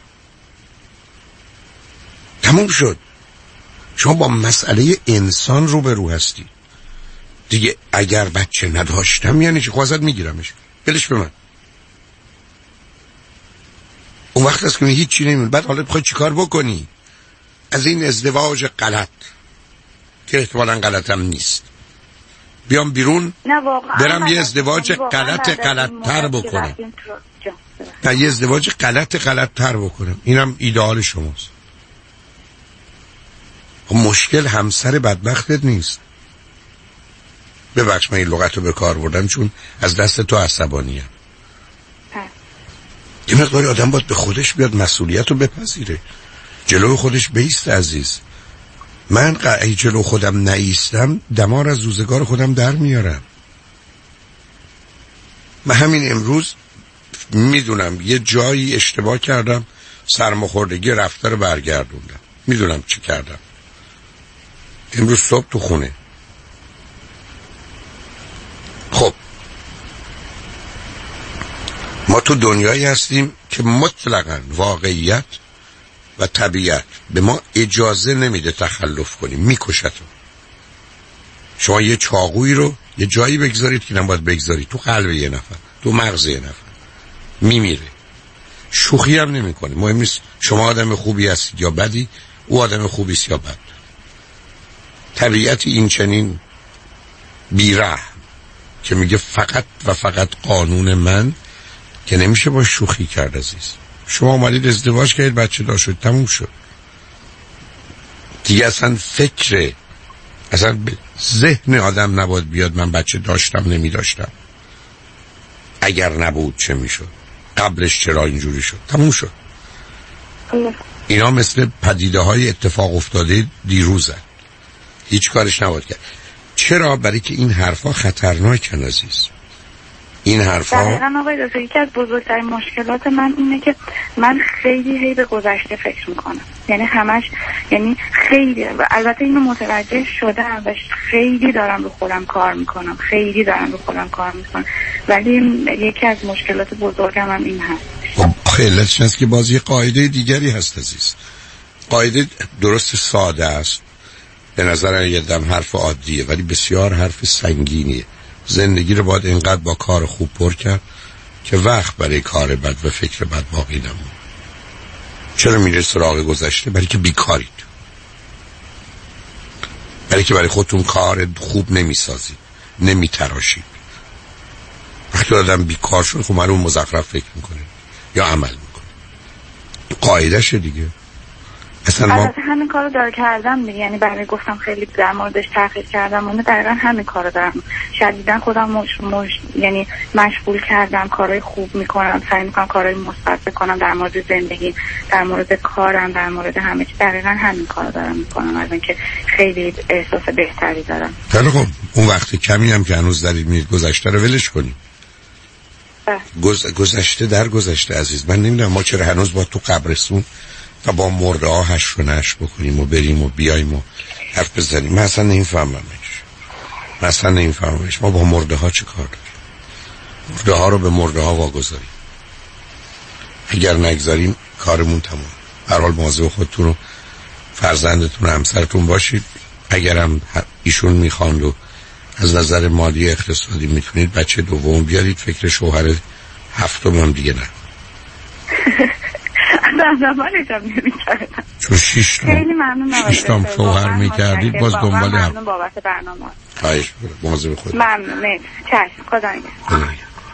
تموم شد. شما با مسئله انسان رو به رو هستی دیگه. اگر بچه نداشتم یعنی چی؟ خوازت میگیرمش، بلش به من. اون وقت است که هیچ چی نمیمونه. بعد حالا بخوای چیکار بکنی از این ازدواج غلط که احتمالاً غلط هم نیست؟ بیام بیرون برم یه ازدواج غلط غلط تر بکنم. نه یه ازدواج غلط غلط تر بکنم. اینم ایدئال شماست. مشکل همسر بدبختت نیست. ببخش من این لغت رو به کار بردم چون از دست تو عصبانیم. یه مقداری آدم باید به خودش بیاد، مسئولیت رو بپذیره، جلو خودش بیست عزیز. من قطعی جلو خودم نایستم دمار از روزگار خودم در میارم. من همین امروز میدونم یه جایی اشتباه کردم، سرماخوردگی رفته رو برگردوندم، میدونم چی کردم. امروز صبح تو خونه. خب ما تو دنیایی هستیم که مطلقاً واقعیت و طبیعت به ما اجازه نمیده تخلف کنیم، میکشتم. شما یه چاقویی رو یه جایی بگذارید که نباید بگذارید، تو قلب یه نفر، تو تو مغز یه نفر میمیره. شوخی هم نمی کنه. مهم نیست شما آدم خوبی هستید یا بدی، او آدم خوبی است یا بد. طبیعت این چنین بیره که میگه فقط و فقط قانون من که نمیشه با شوخی کرد. عزیز شما اومدید ازدواج کردید، بچه دار شد، تموم شد دیگه. اصلا فکر اصلا به ذهن آدم نباید بیاد من بچه داشتم نمی داشتم، اگر نبود چه میشد، قبلش چرا اینجوری شد، تموم شد. اینا مثل پدیده های اتفاق افتاده دیروزن، هیچ کارش نباید کرد. چرا؟ برای که این حرفا خطرناکن عزیز. این حرفا دقیقاً آقای دکتر یکی از بزرگترین مشکلات من اینه که من خیلی هی به گذشته فکر میکنم، یعنی همش، یعنی خیلی، البته اینو متوجه شدم و خیلی دارم رو خودم کار میکنم، خیلی دارم رو خودم کار میکنم، ولی یکی از مشکلات بزرگم هم این هست. خیلی علتش هست که باز یه قاعده دیگری هست عزیز. قاعده درست ساده است به نظر یه دم حرف عادیه، ولی بسیار حرف سنگینیه. زندگی رو باید اینقدر با کار خوب پر کرد که وقت برای کار بد و فکر بد باقی نمونه. چرا میره سراغ گذشته؟ برای که بیکارید، برای که برای خودتون کار خوب نمیسازید، نمیتراشید. وقتی آدم بیکار شد خب من اون مزخرف فکر میکنه یا عمل میکنه. قاعده شه دیگه. اصلا ما البته همین کارو دار کردم دیگه، یعنی برای گفتم خیلی در موردش تحقیق کردم، اون دقیقاً همین کارو دارم. شدیداً خودم مش... مش... یعنی مشغول کردم، کارهای خوب میکنم، سعی میکنم کارهای مثبت بکنم در مورد زندگی، در مورد کارم، در مورد همه چیز. دقیقاً همین کارو دارم میکنم، از اینکه خیلی احساس بهتری دارم. خیلی خب، اون وقت کمی هم که هنوز دارید میرید گذشته رو ولش کنید. گز... گذشته در گذشته عزیز. من نمیدونم ما چرا هنوز با تو قبرستون و با مرده ها هش و نش بکنیم و بریم و بیاییم و حرف بزنیم. من اصلا نمیفهممش، من اصلا نمیفهممش. ما با مرده ها چه کار داریم؟ مرده ها رو به مرده ها واگذاریم، اگر نگذاریم کارمون تموم. هر حال مواظب خودتون و فرزندتون و همسرتون باشید. اگرم ایشون میخواند و از نظر مالی اقتصادی میتونید بچه دوم بیارید، فکر شوهر هفتم هم دیگه نه. چون شیش تا خیلی ممنون. شیش تا شوهر میکردید باز دنبال هم. ممنون بابت برنامه. خواهش می‌کنم. مواظب خودت. ممنون. چشم. خدا نگهدار.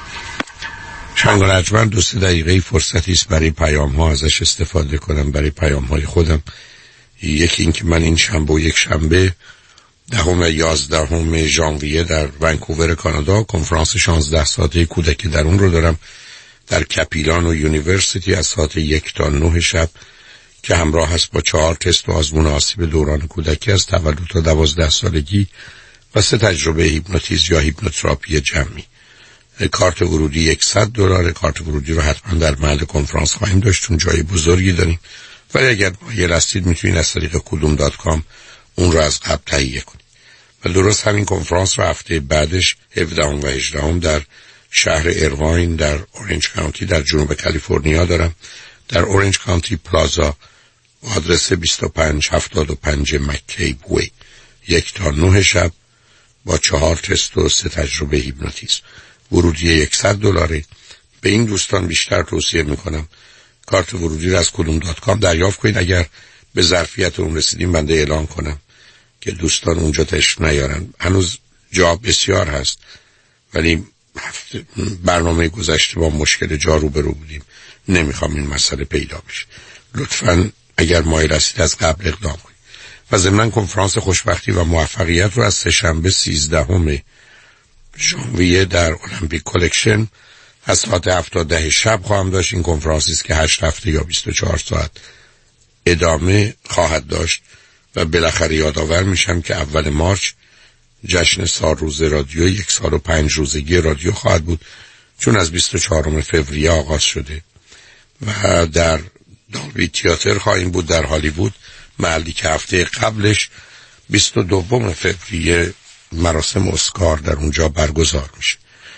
چند رجمن دو سه دقیقه فرصتی است برای پیام ها ازش استفاده کنم، برای پیام های خودم. یکی این که من این شنبه و یک شنبه دهم و یازدهم ژانویه در ونکوور کانادا کنفرانس شانزده ساعته کودک درون رو دارم در کپیلان و یونیورسیتی از ساعت یک تا نه شب که همراه هست با چهار تست و آزمون آسیب دوران کودکی از تولد تا دوازده سالگی و سه تجربه هیپنوتیزم یا هیپنوتراپی جمعی. کارت ورودی صد دلار. کارت ورودی رو حتما در محل کنفرانس خواهیم داشت چون جای بزرگی داریم، ولی اگر مایل هستید میتونید از طریق کدوم دات کام اون رو از قبل تهیه کنید. و درست همین کنفرانس رو هفته بعدش هفدهم و هجدهم در شهر ایرواین در اورنج کانتی در جنوب کالیفرنیا دارم، در اورنج کانتی پلازا، آدرس بیست و پنج هفتاد و پنج مکی بوی. یک تا نه شب با چهار تست و سه تجربه هیپنوتیزم. ورودی صد دلاره. به این دوستان بیشتر توصیه میکنم کارت ورودی رو از کدوم دات کام دریافت کنید. اگر به ظرفیت اون رسیدیم بنده اعلام کنم که دوستان اونجا تشریف نیارن. هنوز جا بسیار هست، ولی هفته برنامه گذشته با مشکل جا روبرو بودیم، نمیخوام این مسئله پیدا بشه. لطفاً اگر مایل هستید از قبل اقدام کنید. و ضمناً کنفرانس خوشبختی و موفقیت رو از سه‌شنبه سیزدهم ژانویه در المپیک کلکشن از ساعت هفت تا ده شب خواهم داشت. این کنفرانسی است که هشت هفته یا بیست و چهار ساعت ادامه خواهد داشت و بالاخره یادآور میشم که اول مارچ جشن سال روز رادیو یک سال و پنج روزگی رادیو خواهد بود، چون از بیست و چهارم فوریه آغاز شده و در دالبی تئاتر خواهیم بود در هالیوود، محلی که هفته قبلش بیست و دوم فوریه مراسم اسکار در اونجا برگزار میشه.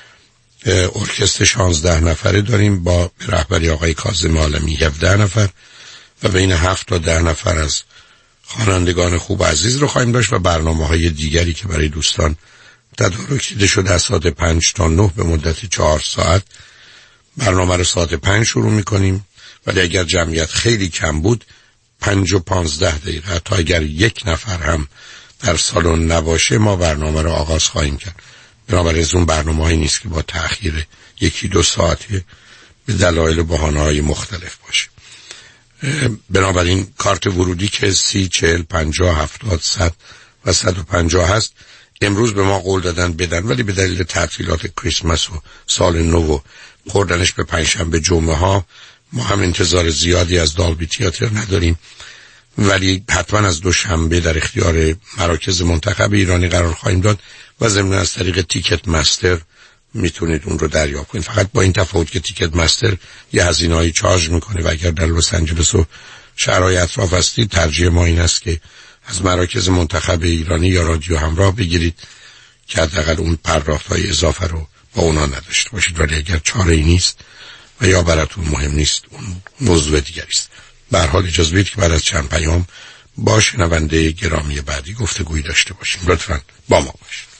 ارکستر شانزده نفره داریم با رهبری آقای کاظم عالمی هفده نفر و بین هفت تا ده نفر از خوانندگان خوب عزیز رو خواهیم داشت و برنامه‌های دیگری که برای دوستان تدارک دیده شده از ساعت پنج تا نه به مدت چهار ساعت. برنامه رو ساعت پنج شروع میکنیم، ولی اگر جمعیت خیلی کم بود پنج و پانزده دقیقه، حتی اگر یک نفر هم در سالن نباشه ما برنامه رو آغاز خواهیم کرد. بنابراین از اون برنامه هایی نیست که با تأخیر یکی دو ساعتی به دلایل و بهانه‌های مختلف باشه. بنابراین کارت ورودی که سی، چهل، پنجاه، هفتاد، صد و صد و پنجاه هست امروز به ما قول دادن بدن، ولی به دلیل تعطیلات کریسمس و سال نو و خوردنش به پنجشنبه جمعه ها ما هم انتظار زیادی از دالبی تئاتر نداریم، ولی حتما از دوشنبه در اختیار مراکز منتخب ایرانی قرار خواهیم داد و ضمن از طریق تیکت مستر میتونید اون رو دریافت کنید. فقط با این تفاوت که تیکت مستر یه هزینه‌ای چارج میکنه و اگر در لس آنجلس و شهرهای اطراف هستید ترجیح ما این است که از مراکز منتخب ایرانی یا رادیو همراه بگیرید که حداقل اون پرداخت‌های اضافه رو با اونا نداشته باشید. ولی اگر چاره‌ای نیست و یا براتون مهم نیست اون موضوع دیگری است. به هر حال اجازه بدید که بعد از چند پیام با شنونده گرامی بعدی گفتگویی داشته باشیم. لطفاً با ما باشید.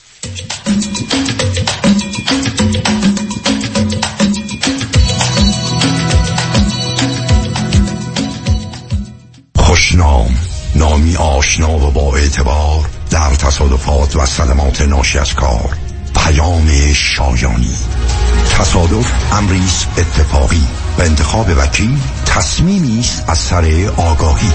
خوشنام، نامی آشنا و با اعتبار در تصادفات و صدمات ناشی از کار. پیام شایانی. تصادف امریست اتفاقی و انتخاب وکیل تصمیمی است از سر آگاهی.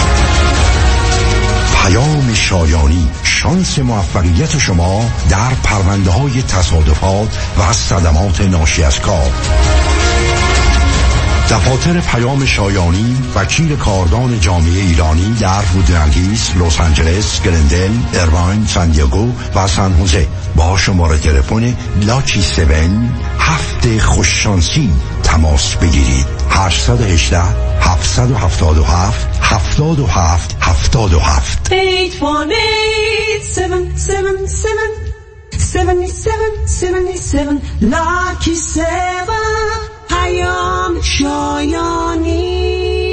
پیام شایانی، شانس موفقیت شما در پرونده های تصادفات و صدمات ناشی از کار. دفاتر پیام شایانی وکیل کاردان جامعه ایرانی در وودلندهیلز، لس آنجلس، گلندل، ایرواین، سان دیگو و سان خوزه با شماره تلفن لاکی سون هفت خوششانسی تماس بگیرید. هشت یک هشت، هفت هفت هفت، هفت هفت هفت هفت. هشت یک هشت، هفت هفت هفت، هفت هفت لاکی سون. پیام شایانی.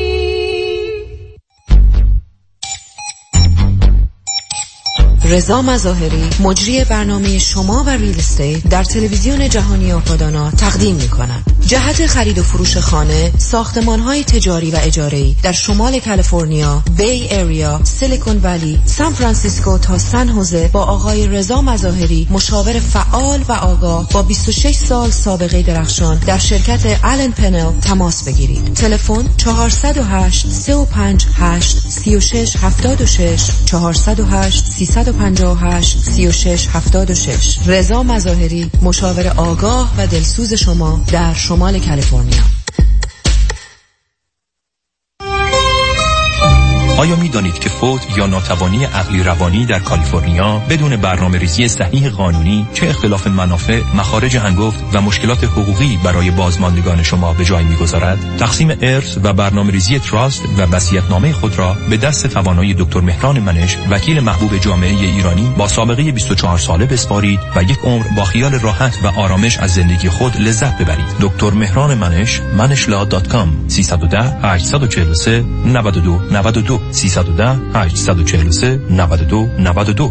رضا مظاهری مجری برنامه شما و ریل استیت در تلویزیون جهانی آپادانا تقدیم می‌کند. جهت خرید و فروش خانه، ساختمان‌های تجاری و اجاره‌ای در شمال کالیفرنیا، بی ایریا، سیلیکون ولی، سان فرانسیسکو تا سن خوزه با آقای رضا مظاهری مشاور فعال و آگاه با بیست و شش سال سابقه درخشان در شرکت آلن پنل تماس بگیرید. تلفن چهار صفر هشت، سه پنج هشت، سه شش هفت شش، چهار صفر هشت، سه پنج هشت، سه شش هفت شش. رضا مظاهری، مشاور آگاه و دلسوز شما در شمال کالیفرنیا. آیا می دانید که فوت یا ناتوانی عقلی روانی در کالیفرنیا بدون برنامه ریزی صحیح قانونی چه اختلاف منافع، مخارج هنگفت و مشکلات حقوقی برای بازماندگان شما به جای می گذارد؟ تقسیم ارث و برنامه ریزی تراست و وصیت‌نامه خود را به دست توانای دکتر مهران منش، وکیل محبوب جامعه ایرانی با سابقه بیست و چهار ساله بسپارید و یک عمر با خیال راحت و آرامش از زندگی خود لذت ببرید. دکتر مهران منش، منشلا دات کام. سه یک صفر، هشت چهار سه، نه دو نه دو سه یک صفر، هشت چهار سه، نه دو نه دو.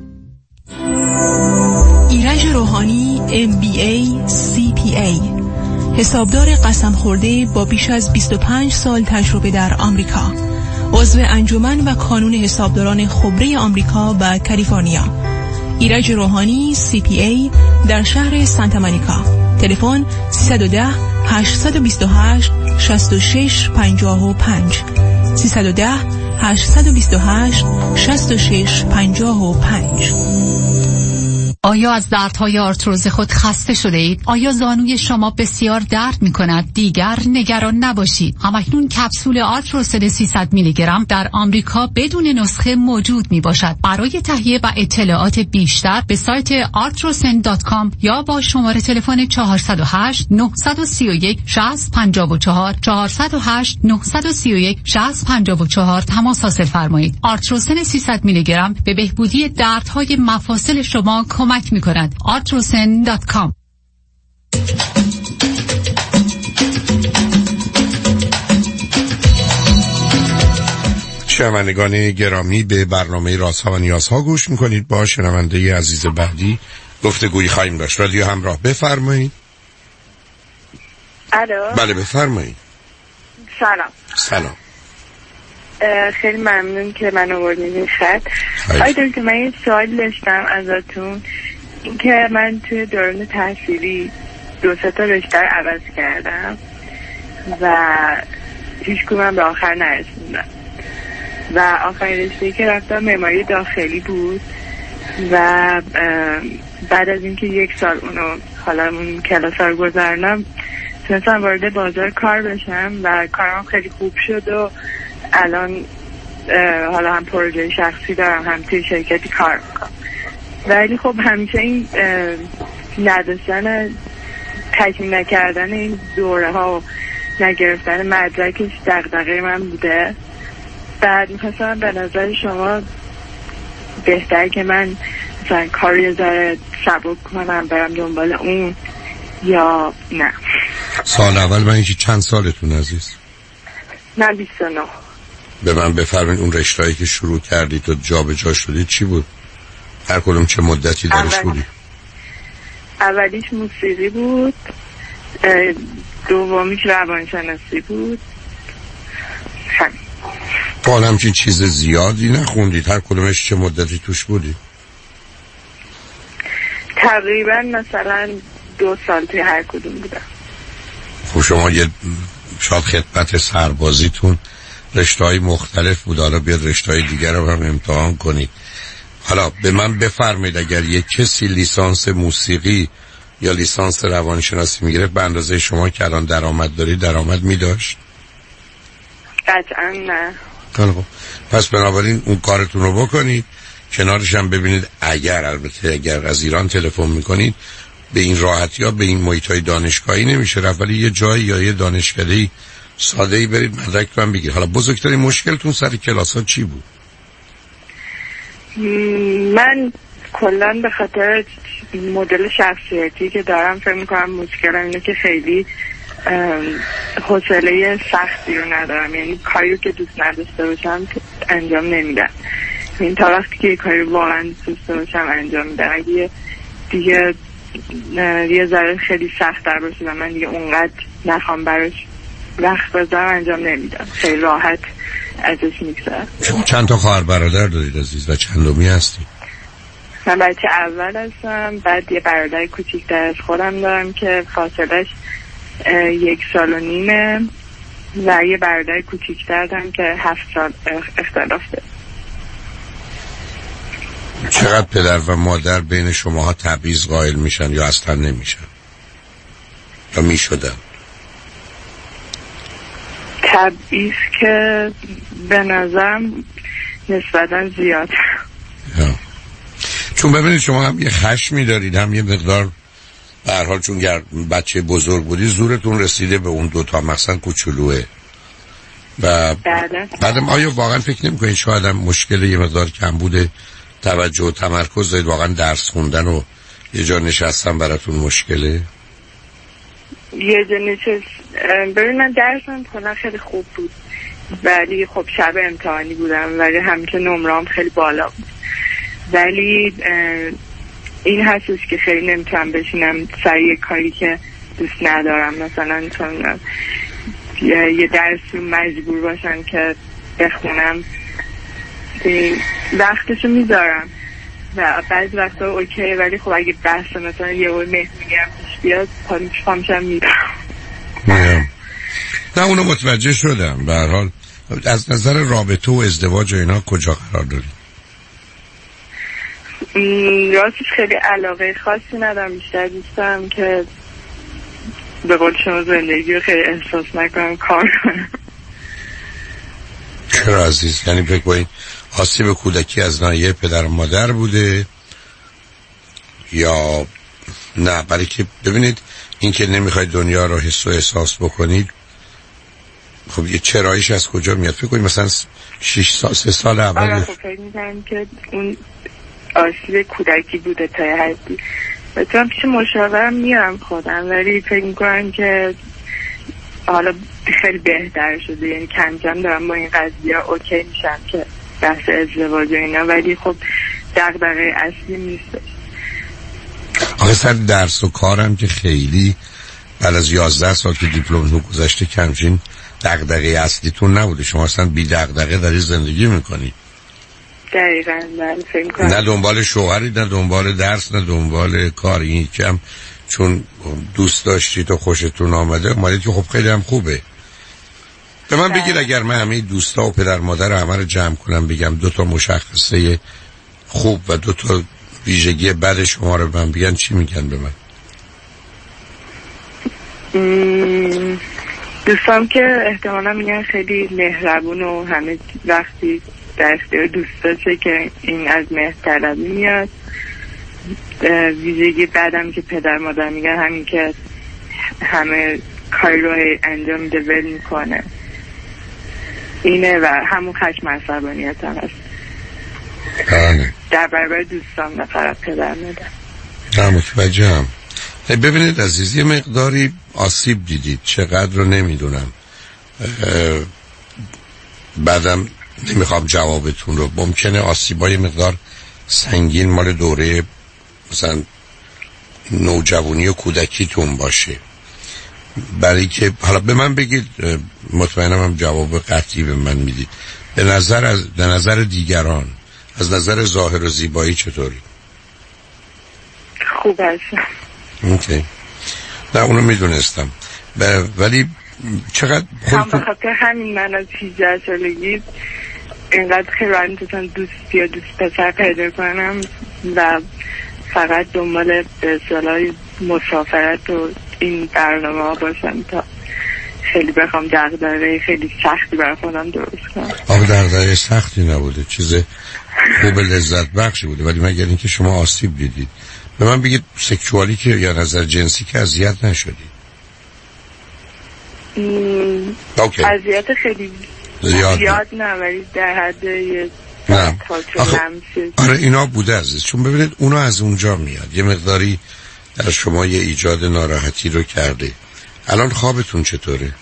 ایرج روحانی ام بی ای سی پی ای، حسابدار قسم خورده با بیش از بیست و پنج سال تجربه در آمریکا، عضو انجمن و کانون حسابداران خبره آمریکا و کالیفرنیا. ایرج روحانی سی پی ای در شهر سانتا مونیکا. تلفن سیصد و ده، هشتصد و بیست و هشت، شصت و شش پنجاه و پنج. سیصد و ده، هشتصد و بیست و هشت، شصت و شش پنجاه و پنج. آیا از دردهای آرتروز خود خسته شده اید؟ آیا زانوی شما بسیار درد می کند؟ دیگر نگران نباشید. همکنون کپسول آرتروسن سیصد میلی گرم در آمریکا بدون نسخه موجود می باشد. برای تهیه و اطلاعات بیشتر به سایت آرتروسن دات کام یا با شماره تلفن چهار صفر هشت، نه سه یک، شصت پنجاه و چهار چهار صفر هشت، نه سه یک، شصت پنجاه و چهار تماس حاصل فرمایید. آرتروسن سیصد میلی گرم به بهبودی دردهای مفاصل شما کمک می کند. آرتروسن دات کام. شنوندگان گرامی، به برنامه رازها و نیازها گوش میکنید. با شنونده عزیز بعدی گفتگویی خواهیم داشت. رادیو همراه، بفرمایید. الو. بله بفرمایید. سلام. سلام. خیلی ممنون که من آوردین این خط. آی دکتر، من یه سوال داشتم ازتون، اینکه من توی دوران تحصیلی دو سه تا رشته رو عوض کردم و هیچ کدومم به آخر نرسوندم و آخرین رشته‌ای که رفتم معماری داخلی بود و بعد از اینکه یک سال اونو حالا اون کلاس‌ها رو گذروندم تونستم وارد بازار کار بشم و کارم خیلی خوب شد و الان حالا هم پروژه شخصی دارم هم توی شرکتی کار میکنم. ولی خب همیشه این نداشتن تکمیل نکردن این دوره ها و نگرفتن مدرکش دغدغه من بوده. بعد میخواستم به نظر شما بهتر که من مثلا کاری یه ذره سبک کنم برم دنبال اون یا نه؟ سال اول من اینکه چند سالتون عزیز؟ من بیست و نه. به من بفرمین اون رشته‌ای که شروع کردید و جا به جا شدید چی بود؟ هر کدوم چه مدتی درش اول... بودی؟ اولیش موسیقی بود، دومیش روانشناسی بود. همین. حالا همچین چیز زیادی نخوندید؟ هر کدومش چه مدتی توش بودی؟ تقریبا مثلا دو سال توی هر کدوم بودم. خب شما یه شاید خدمت سربازیتون رشته‌های مختلف بود، حالا بیاد رشته‌های دیگر رو هم امتحان کنید. حالا به من بفرمایید اگر یک کسی لیسانس موسیقی یا لیسانس روانشناسی میگرفت به اندازه شما که الان درآمد دارید درآمد میداشت؟ قطعا نه. خب پس بنابراین اون کارتون رو بکنید، کنارش هم ببینید اگر البته اگر از ایران تلفن میکنید به این راحتی ها به این محیطای دانشگاهی نمیشه رفت، ولی یه جایی یا یه دانشکده‌ای ساده‌ای برید مدرکتون هم بگیرید. حالا بزرگترین مشکلتون سر کلاس ها چی بود؟ من کلا به خاطر مدل شخصیتی که دارم فکر میکنم مشکلم اینه که خیلی حوصله سختی رو ندارم، یعنی کاری رو که دوست نداشته باشم انجام نمیدم. این تا وقتی که کاری واقعا دوست داشتم انجام میدم، اگه دیگه یه ذره خیلی سخت در باشه و من دیگه اونقدر نخوام براش وقت بذارم انجام نمیدم، خیلی راحت ازش میگذرم. شما چند تا خواهر برادر دارید عزیز و چندمی هستی؟ من بچه اول هستم، بعد یه برادر کوچیک‌تر از خودم دارم که فاصلش یک سال و نیمه و یه برادر کوچیک‌تر دارم که هفت سال اختلاف داره. چقدر پدر و مادر بین شماها تبعیض قائل میشن یا اصلا نمیشن یا میشدن؟ تبعیض که به نظرم نسبتا زیاد. چون ببینید شما هم یه خشمی دارید هم یه مقدار به هر حال چون گر بچه بزرگ بودی زورتون رسیده به اون دوتا مثلا کوچولوه و بعدم آیا واقعا فکر نمی کنید شاید هم مشکل یه مقدار کم بوده توجه و تمرکز دارید، واقعا درس خوندن و یه جا نشستن براتون مشکله؟ یه جا نشست ببین من درسم کلا خیلی خوب بود ولی خب شب امتحانی بودم ولی هم که نمرام خیلی بالا بود، ولی این هستش که خیلی نمیتونم بشینم سر یه کاری که دوست ندارم، مثلا چون یه درس مجبور باشم که بخونم وقتشو میذارم و بعضی وقتا اوکی، ولی خب اگه بحث مثلا یه وی مهمونی هم پیش بیاد پامشم میدم. نه اونو متوجه شدم. به هر حال از نظر رابطه و ازدواج و اینا کجا قرار دارید؟ راستش خیلی علاقه خاصی ندارم، بیشتر دوستم که به قول شما زندگی رو خیلی احساس نکنم کار کنم. چرا عزیز؟ یعنی فکر باید آسیب کودکی از ناحیه پدر و مادر بوده یا نه؟ برای که ببینید این که نمیخواید دنیا رو حس و احساس بکنید خب یه چرایش از کجا میاد؟ فکر کنید مثلا شش سال سه سال اول آره خب فکر می‌کنم که اون آسیب کودکی بوده تا حدی. مثلا پیش مشاورم میارم خودم ولی فکر می‌کنم که حالا خیلی بهتر شده، یعنی کم کم دارم با این قضیه اوکی میشم که بحث ازدواج و اینا، ولی خب دغدغه اصلی نیست. آخه سر درس و کارم که خیلی بعد از یازده سال که دیپلم رو گذشته کمچین دغدغه اصلیتون نبوده، شما اصلا بی دغدغه داری زندگی میکنید. دقیقاً من فکر کنم نه دنبال شوهری، نه دنبال درس، نه دنبال کار. این کم چون دوست داشتید و خوشتون آمده اومدید که خب خیلی هم خوبه. به من بگید اگر من همه دوستا و پدر مادر همه رو جمع کنم بگم دو تا مشخصه خوب و دو تا ویژگی بد شما رو من بگن، چی میگن به من؟ دوستام که احتمالا میگن خیلی مهربون و همه وقتی در اختیار دوستاشه که این از مهربانی میاد. ویژگی بعدم که پدر مادر میگن همین که همه کاری رو انجام میده ول میکنه، اینه و همون خشم عصبانیت هم هست در برابر دوستان نه فقط پدر مادر. نه متوجهم. ببینید عزیز، یه مقداری آسیب دیدید، چقدر رو نمیدونم، بعدم نمیخوام جوابتون رو، ممکنه آسیبای مقدار سنگین مال دوره مثلا نوجوانی و کودکیتون باشه، برای که حالا به من بگید، مطمئنم هم جواب قطعی به من میدید، به نظر از به نظر دیگران از نظر ظاهر و زیبایی چطوری؟ خوب هستم. اوکی. نه اونو میدونستم، ولی چقدر هم به خاطر همین من از هجده سالگی اینقدر خیلی راحت میتونم دوست یا دوست پسر پیدا کنم و فقط دنبال به اصطلاح مسافرت و این برنامه ها باشم تا خیلی بخوام دغدغه خیلی سختی برای خودم درست کنم. آب دغدغه سختی نبوده، چیز خوب لذت بخشی بوده، ولی مگر اینکه شما آسیب دیدید. به من بگید سکشوالی که یا نظر جنسی که اذیت نشدید؟ اوکی. اذیت خیلی زیاد, زیاد نه، ولی در حد یه نه آخه... آره اینا بوده عزیز، چون ببینید اونا از اونجا میاد، یه مقداری در شما یه ایجاد ناراحتی رو کرده. الان خوابتون چطوره؟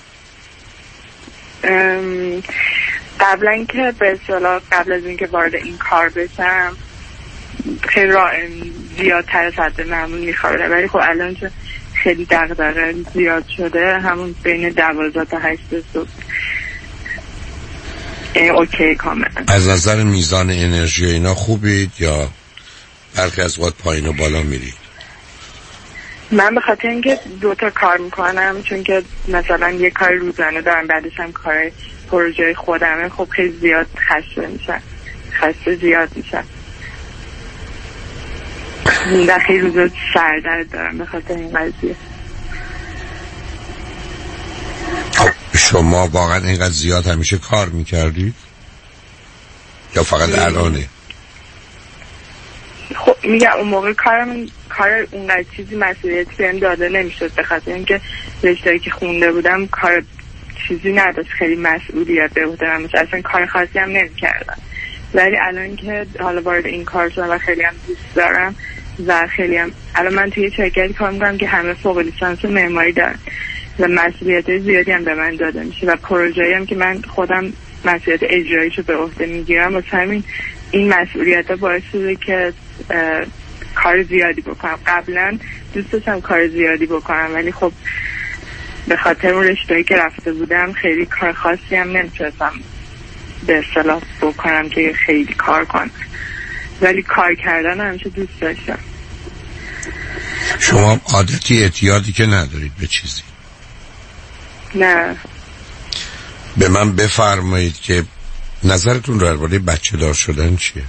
ام... قبلا که به اصطلاح قبل از اینکه وارد این کار بشم خیلی را زیادتر از حد معمول میخوابیدم، ولی خب الان که خیلی دغدغه زیاد شده همون بین دوازده تا هشت صبح اوکی کاملا. از نظر میزان انرژی اینا خوبید یا برخی از وقت پایین و بالا میرید؟ من به خاطر اینکه دو تا کار میکنم، چون که مثلا یه کار روزانه دارم بعدش هم کار پروژه خودمه، خب خیلی زیاد خسته میشن خسته زیاد میشن و خیلی روزا سردرد دارم به خاطر این قضیه. شما واقعا اینقدر زیاد همیشه کار میکردید یا فقط الانه؟ خب میگم اون موقع کارم کار اونقدر چیزی مسئولیتی بهم داده نمیشد، به خاطر اینکه رشته‌ای که خونده بودم کار چیزی نداشت، خیلی مسئولیت به عهده من، اصلا کار خاصی هم نمی‌کردم. ولی الان که حالا وارد این کار شدم و خیلی هم دوست دارم و خیلی هم الان من توی شرکتی کار می‌کنم که همه فوق لیسانس معماری دارن و مسئولیت زیادی هم به من داده میشه و پروژه‌ای هم که من خودم مسئولیت اجراییشو به عهده میگیرم، واسه همین این مسئولیت‌ها باعث شده که کار زیادی بکنم. قبلا دوست داشتم کار زیادی بکنم ولی خب به خاطر اون رشته‌ای که رفته بودم خیلی کار خاصی هم نمی‌تونستم به اصطلاح بکنم که خیلی کار کنم، ولی کار کردن همیشه دوست داشتم. شما عادتی اعتیادی که ندارید به چیزی؟ نه. به من بفرمایید که نظرتون درباره بچه دار شدن چیه؟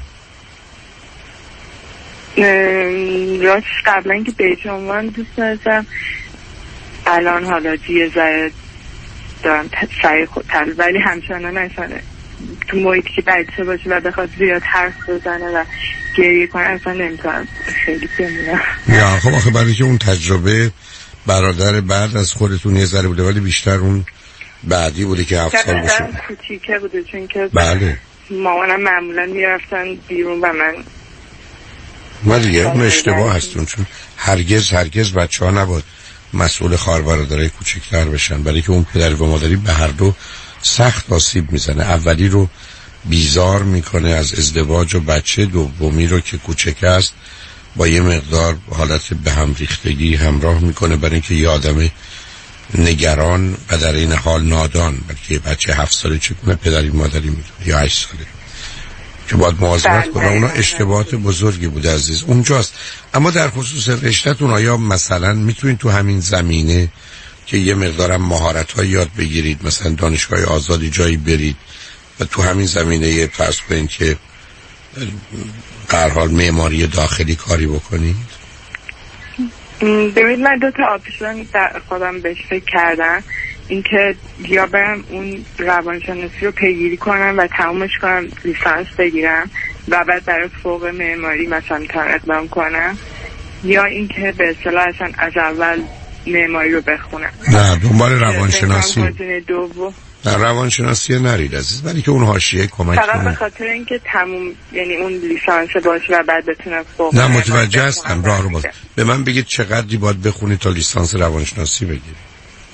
راست قبلا که به عنوان دوست داشتم، الان حالا یه ذره دارم سعی خودتر، ولی همچنان نشانه تو محیطی که بچه باشه و بخواد زیاد حرف بزنه و گریه کنه اصلا نمیتونم خیلی بمونم. یا خب آخه برای که اون تجربه برادر بعد از خودتون یه ذره بوده، ولی بیشتر اون بعدی بوده که هفت سال باشه. کوچیکه بوده چون که بله مامانم معمولا میرفتن بیرون و من ما دیگه اون اشتباه هستون، چون هرگز هرگز بچه ها نباید مسئول خواهر برادرای کوچکتر بشن، برای که اون پدر و مادری به هر دو سخت آسیب میزنه. اولی رو بیزار میکنه از ازدواج و بچه، دومی رو که کوچک است با یه مقدار حالت به هم ریختگی همراه میکنه، برای اینکه یه آدم نگران و در این حال نادان، بلکه بچه هفت ساله چگونه پدری مادری میدونه یا هشت ساله که باید مواظبت کنه. اونا اشتباهات بزرگی بوده عزیز، اونجاست. اما در خصوص رشته‌تون آیا مثلا میتونید تو همین زمینه که یه مقدارم مهارت‌ها یاد بگیرید، مثلا دانشگاه آزادی جایی برید و تو همین زمینه یه فرض کنید که در حال معماری داخلی کاری بکنید؟ ببینید من دو تا آپشن در خودم بهش فکر کردم، اینکه یا برم اون روانشناسی رو پیگیری کنم و تمومش کنم، لیسانس بگیرم و بعد برای فوق معماری مثلا تا اقدام کنم، یا اینکه به اصطلاح اصلا از اول معماری رو بخونم. نه دنبال روانشناسی دوم نه روانشناسی نرید عزیز، ولی که اون حاشیه کمک کنه. فقط به خاطر اینکه تموم یعنی اون لیسانس باشه و بعد بتونم فوق. نه متوجه هستم، راه رو باز. به من بگید چقدری باید بخونید تا لیسانس روانشناسی بگیرید؟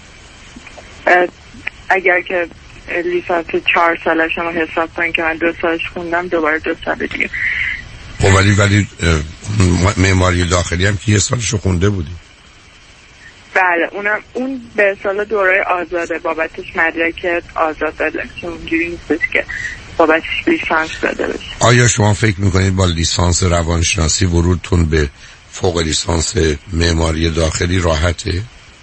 اگر که لیسانس چهار ساله شما حساب کنید که من دو سالش خوندم، دوباره دو سال دیگه. خب ولی ولی معماری داخلی هم که یه سالشو خونده بودی؟ بله اونم اون به سال دوره آزاده، بابتش مدرک آزاد داده، چون اونجوری نیست که بابتش لیسانس داده بشه. آیا شما فکر میکنید با لیسانس روانشناسی ورودتون به فوق لیسانس معماری داخلی راحته؟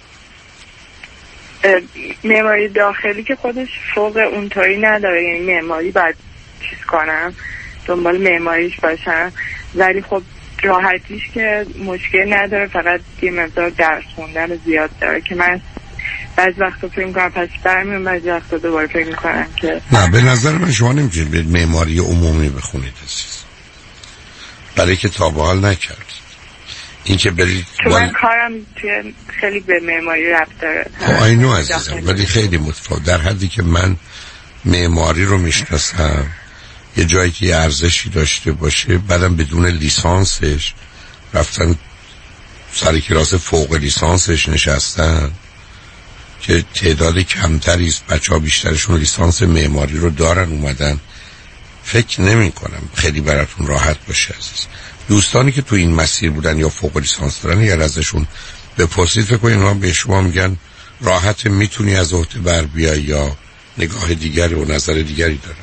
معماری داخلی که خودش فوق اونطوری نداره، یعنی معماری باید چیز کنم، دنبال معماریش باشم، ولی خب راحتیش که مشکل نداره، فقط یه مقدار درس خوندن زیاد داره که من بعض وقتا فکر میکنم پس برمیام، بعض وقتا دوباره فکر میکنم که نه. به نظر من شما نمیتونید به معماری عمومی بخونید عزیز، برای که تا به حال نکردید. این که برید چون من کارم توی خیلی به معماری ربط داره. آینو عزیزم، ولی خیلی متفاوت. در حدی که من معماری رو میشناسم یه جایی که یه ارزشی داشته باشه، بعدم بدون لیسانسش رفتن سر کلاس فوق لیسانسش نشستن که تعداد کمتری است، بچه‌ها بیشترشون لیسانس معماری رو دارن اومدن. فکر نمی کنم خیلی براتون راحت باشه عزیز. دوستانی که تو این مسیر بودن یا فوق لیسانس دارن یا ازشون بپرسید، فکر کنید اونا به شما میگن راحت میتونی از عهده بر بیای یا نگاه دیگری و نظر دیگری دارن.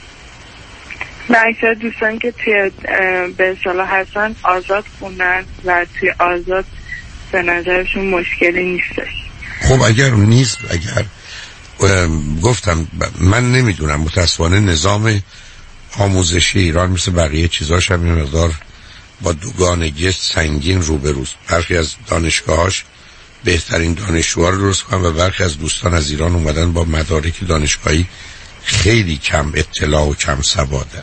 من دوستان که توی به اصطلاح هستن آزاد خوندن و توی آزاد به نظرشون مشکلی نیستش. خب اگر نیست، اگر گفتم من نمیدونم، متاسفانه نظام آموزشی ایران مثل بقیه چیزاش هم این مقدار با دوگانگی سنگین روبروست. برخی از دانشگاهاش بهترین دانشجوها رو درست کنن و برخی از دوستان از ایران اومدن با مدارک دانشگاهی خیلی کم اطلاع و کم سوادن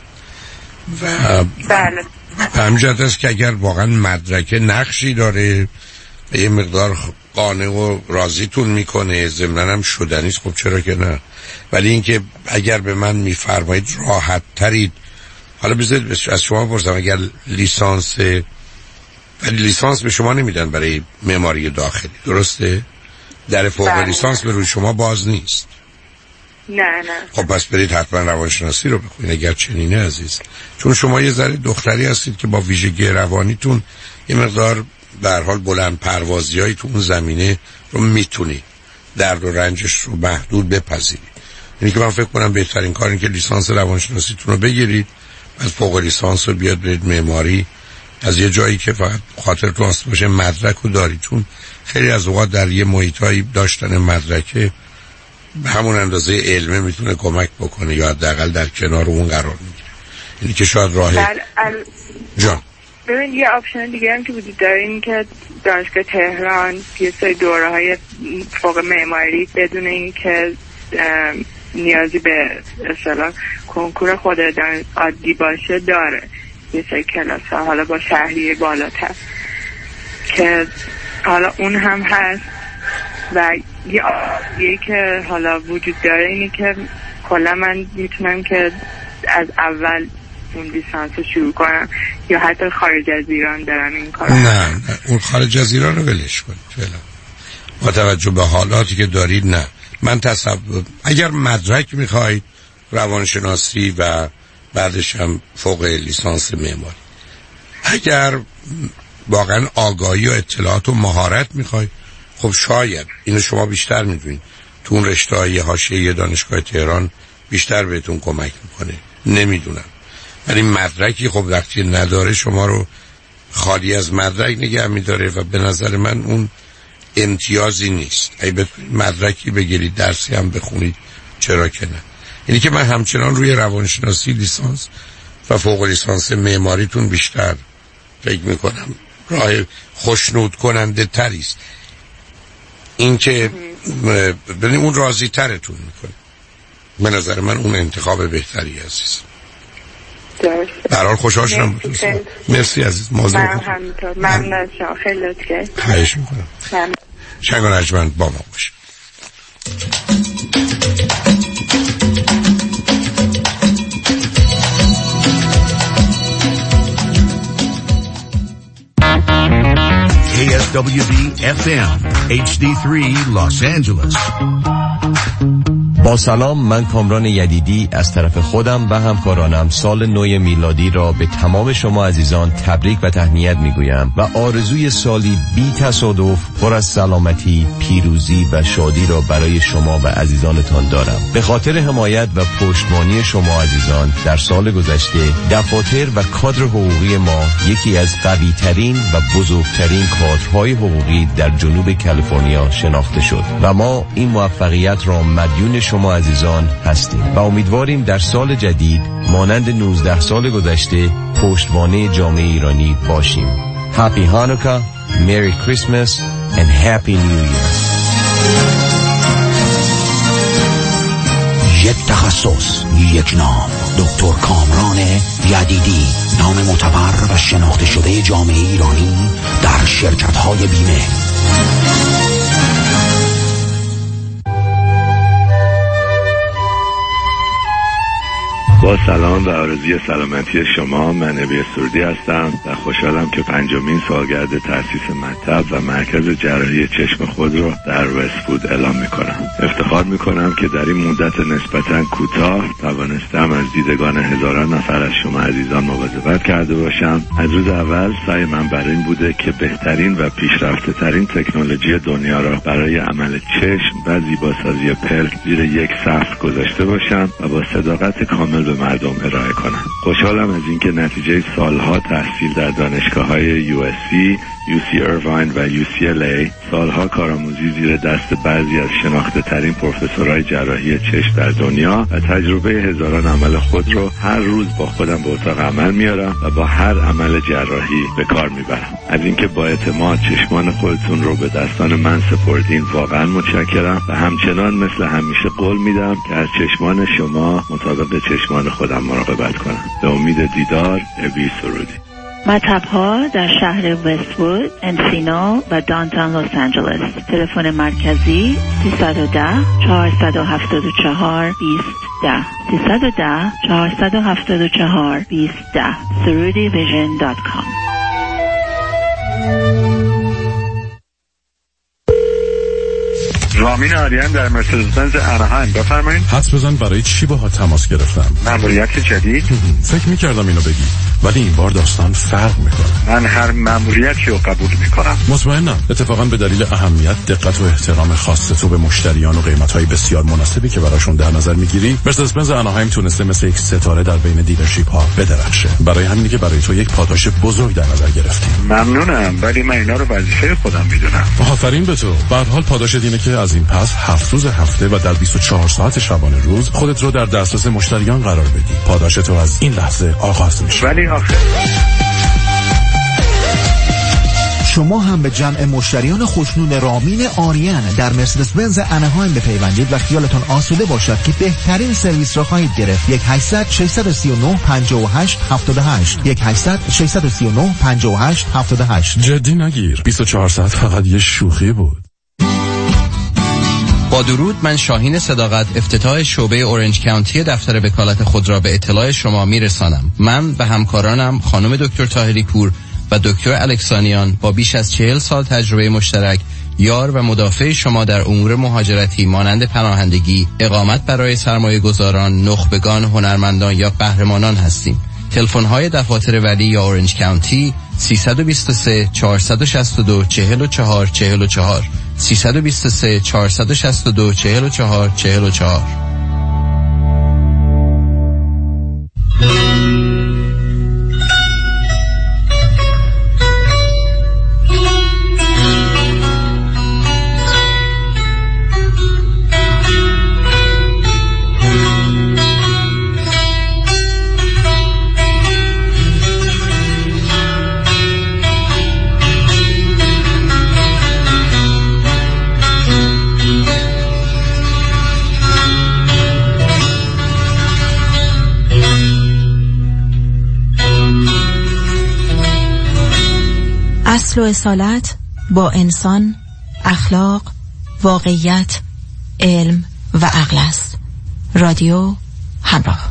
و بله همجد است که اگر واقعا مدرک نقشی داره و یه مقدار قانع و راضیتون میکنه، ضمناً هم شدنیست، خب چرا که نه. ولی اینکه اگر به من میفرمایید راحت ترید، حالا بذارید از شما پرسم، اگر لیسانس، ولی لیسانس به شما نمیدن برای معماری داخلی، درسته؟ در فوق بله. لیسانس به روی شما باز نیست. نه نه. خب پس برید حتما روانشناسی رو بخونید اگر چنینه عزیز، چون شما یه ذره دختری هستید که با ویژگی روانیتون یه مقدار در حال بلند پروازیایی تو اون زمینه رو میتونید درد و رنجش رو محدود بپذیرید. یعنی که من فکر کنم بهترین کار این که لیسانس روانشناسیتون رو بگیرید، از فوق لیسانس رو بیاد برید معماری، از یه جایی که فقط خاطرتون هست باشه مدرک رو دارید، چون خیلی از اوقات در یه محیطایی داشتن مدرکه به همون اندازه علمه میتونه کمک بکنه یا حداقل در کنار اون قرار میگیره. یعنی که شاید راه ال... جان ببین یه آپشن دیگه هم که وجود داره، این که دانشگاه تهران یه سری دوره های فوق معماری بدون این که نیازی به اصطلاح کنکور خود عادی باشه داره، یه سری کلاس ها حالا با شهریه بالاتر که حالا اون هم هست. و یه آیه که حالا وجود داره اینه که کلا من میتونم که از اول اون لیسانس رو شروع کنم یا حتی خارج از ایران دارم این کار. نه نه اون خارج از ایران رو ولش کنید فعلا. با توجه به حالاتی که دارید نه. من تصور اگر مدرک میخواید روانشناسی و بعدش هم فوق لیسانس معماری، اگر واقعا آگاهی و اطلاعات و مهارت میخواید، خب شاید اینو شما بیشتر میدونید، تو اون رشته‌های حاشیه دانشگاه تهران بیشتر بهتون کمک میکنه. نمیدونم، ولی مدرکی خب وقتی نداره شما رو خالی از مدرک نگه میداره و به نظر من اون امتیازی نیست. اگه بتونید مدرکی بگیرید، درسی هم بخونید، چرا که نه؟ یعنی که من همچنان روی روانشناسی لیسانس و فوق لیسانس معماریتون بیشتر فکر میکنم راه خوشنود کننده تری است. این که ببین اون راضی ترتون میکنه. به نظر من اون انتخاب بهتری عزیز. در حال خوشحال شدم. مرسی عزیز. موضوع من همینطور. ممنون از شما، خیلی لطف کردید. خواهش میکنم. شنگ و نجمند با ما باش. K S W B F M H D three Los Angeles. با سلام، من کامران یدیدی از طرف خودم و همکارانم سال نو میلادی را به تمام شما عزیزان تبریک و تهنیت میگویم و آرزوی سالی بی تصادف پر از سلامتی، پیروزی و شادی را برای شما و عزیزانتان دارم. به خاطر حمایت و پشتیبانی شما عزیزان در سال گذشته دفاتر و کادر حقوقی ما یکی از قوی ترین و بزرگترین کادرهای حقوقی در جنوب کالیفرنیا شناخته شد و ما این موفقیت را مدیون شما عزیزان هستیم و امیدواریم در سال جدید مانند نوزده سال گذشته پشتوانه جامعه ایرانی باشیم. Happy Hanukkah, Merry Christmas and Happy New Year. یک تخصص، یک نام، دکتر کامران یدیدی، نام معتبر و شناخته شده جامعه ایرانی در شرکت‌های بیمه. با سلام و آرزوی سلامتی شما، من ابی سردی هستم و خوشحالم که پنجمین سالگرد تأسیس مطب و مرکز جراحی چشم خود را در وست‌وود اعلام میکنم. افتخار میکنم که در این مدت نسبتاً کوتاه توانستم از دیدگان هزاران نفر از شما عزیزان مواظبت کرده باشم. از روز اول سعی من بر این بوده که بهترین و پیشرفته ترین تکنولوژی دنیا را برای عمل چشم و زیباسازی پلک زیر یک سقف گذاشته باشم و با صداقت کامل به مردم ارائه کنم. خوشحالم از اینکه نتیجه سالها تحصیل در دانشگاه‌های یو اس سی، یو سی ایروین و یو سی ال ای، سالها کارآموزی زیر دست بعضی از شناخته ترین پروفسورهای جراحی چشم در دنیا و تجربه هزاران عمل خود رو هر روز با خودم به اتاق عمل میارم و با هر عمل جراحی به کار میبرم. از اینکه با اعتماد چشمان خودتون رو به دستان من سپردین واقعا متشکرم و همچنان مثل همیشه قول میدم که از چشمان شما مطابق چشمان خودم مراقبت کنم. به امید دیدار، ابی سرودی. مطب‌ها در شهر وست‌وود، انسینو و دانتون لس آنجلس. تلفن مرکزی سیصد و ده چهارصد و هفتاد و چهار بیست ده سیصد و ده چهارصد و هفتاد و چهار بیست ده سرودی ویژن دات کام. رامین آریان در مرسدس بنز اناهایم، بفرمایید. حدس بزن برای چی باها تماس گرفتم؟ مأموریت جدید؟ فکر می‌کردم اینو بگی، ولی این بار داستان فرق میکنه. من هر مأموریتی رو قبول میکنم. مطمئنم. اتفاقا به دلیل اهمیت، دقت و احترام خاص تو به مشتریان و قیمت‌های بسیار مناسبی که براشون در نظر میگیری، مرسدس بنز اناهایم تونسته مثل یک ستاره در بین دیلرشیپ ها بدرخشه. برای همینه که برای تو یک پاداش بزرگ در نظر گرفتیم. ممنونم، ولی من اینا رو وظیفه خودم میدونم. آفرین به تو. به هر حال پاداش اینه که از این پس هفت روز هفته و در بیست و چهار ساعت شبانه روز خودت رو در دسترس مشتریان قرار بدی. پاداش تو از این لحظه آغاز میشه. ولی آخر شما هم به جمع مشتریان خوشنود رامین آریان در مرسدس بنز اناهایم بپیوندید و خیالتان آسوده باشد که بهترین سرویس را خواهید گرفت. یک هشتصد ششصد و سی و نه پنجاه و هشت هفتاد و هشت یک هشتصد ششصد و سی و نه پنجاه و هشت هفتاد و هشت. جدی نگیر، بیست و چهار ساعت فقط یه شوخی بود. با درود، من شاهین صداقت افتتاح شعبه اورنج کانتی دفتر وکالت خود را به اطلاع شما میرسانم. من و همکارانم خانم دکتر طاهری پور و دکتر الکسانیان با بیش از چهل سال تجربه مشترک یار و مدافع شما در امور مهاجرتی مانند پناهندگی، اقامت برای سرمایه گذاران، نخبگان، هنرمندان یا قهرمانان هستیم. تلفن های دفاتر ولی یا اورنج کانتی سه دو سه چهار شش دو چهار چهار چهار چهار سه دو سه چهار شش دو چهار چهار چهار چهار. اصل و اصالت با انسان، اخلاق، واقعیت، علم و عقل است. رادیو همراه.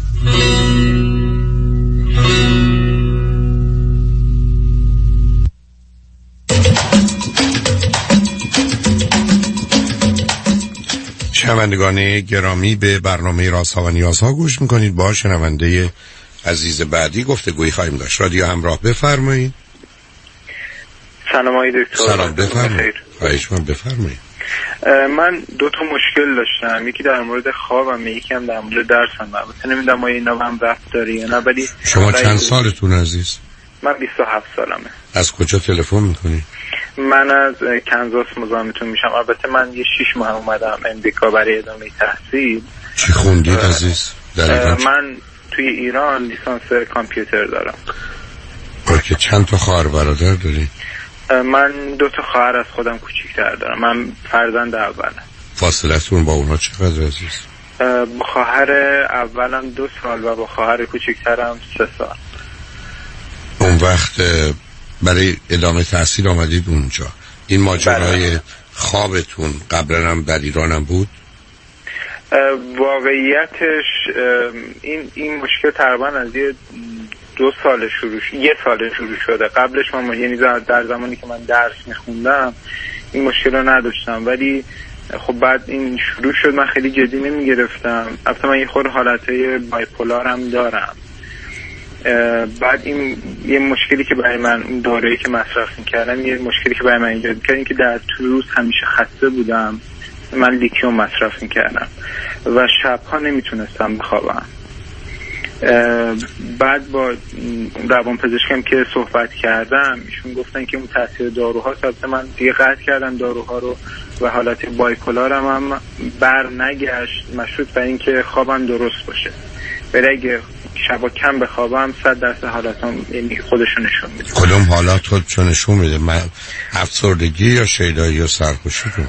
شنوندگان گرامی، به برنامه رازها و نیازها گوش میکنید. با شنونده عزیز بعدی گفتگویی خواهیم داشت. رادیو همراه، بفرمایید. سلام آقای دکتر. سلام، بفرمایید. خواهش من بفرمایید. من دو تا مشکل داشتم، یکی در مورد خوابم، یکی هم در مورد درسم. البته نمیدونم آیا اینا هم ربط داره یا نه، ولی شما چند سالتون عزیز؟ من بیست و هفت سالمه. از کجا تلفن میکنی؟ من از کنزاس مزاحمتون میشم. البته من یه شیش ماه اومدم امریکا برای ادامه تحصیل. چی خوندید عزیز؟ من توی ایران لیسانس کامپیوتر دارم. که چند تا خواهر برادر داری؟ من دو تا خواهر از خودم کوچیک‌تر دارم. من فرزند اولم. فاصلتون با اونا چقدر عزیز؟ با خواهر اولم دو سال و با خواهر کوچیک‌ترم سه سال. اون وقت برای ادامه تحصیل آمدید اونجا. این ماجرای خوابتون قبلا هم در ایران هم بود؟ واقعیتش این این مشکل تقریبا از یه دو سال شروع ش... یه سال شروع شده. قبلش من یعنی در زمانی که من درس میخوندم این مشکل رو نداشتم، ولی خب بعد این شروع شد من خیلی جدی نمیگرفتم. البته من یه خورده حالتهای بایپولار هم دارم. بعد این یه مشکلی که برای من اون دوره‌ای که مصرف میکردم، یه مشکلی که برای من ایجاد کرد این که در طول روز همیشه خسته بودم. من لیتیوم مصرف میکردم و شبها نمیتونستم بخوابم. بعد با روان پزشکم که صحبت کردم ایشون گفتن که اون تاثیر داروها، البته من دیگه قطع کردم داروها رو و حالت بایپولارم هم بر نگشت، مشروط بر این که خوابم درست باشه. ولی اگه شبا کم بخوابم صد درصد حالاتم یعنی خودشو نشون میده. کدوم حالات خودشو نشون میده؟ من افسردگی یا شیدایی یا سرخوشی رو؟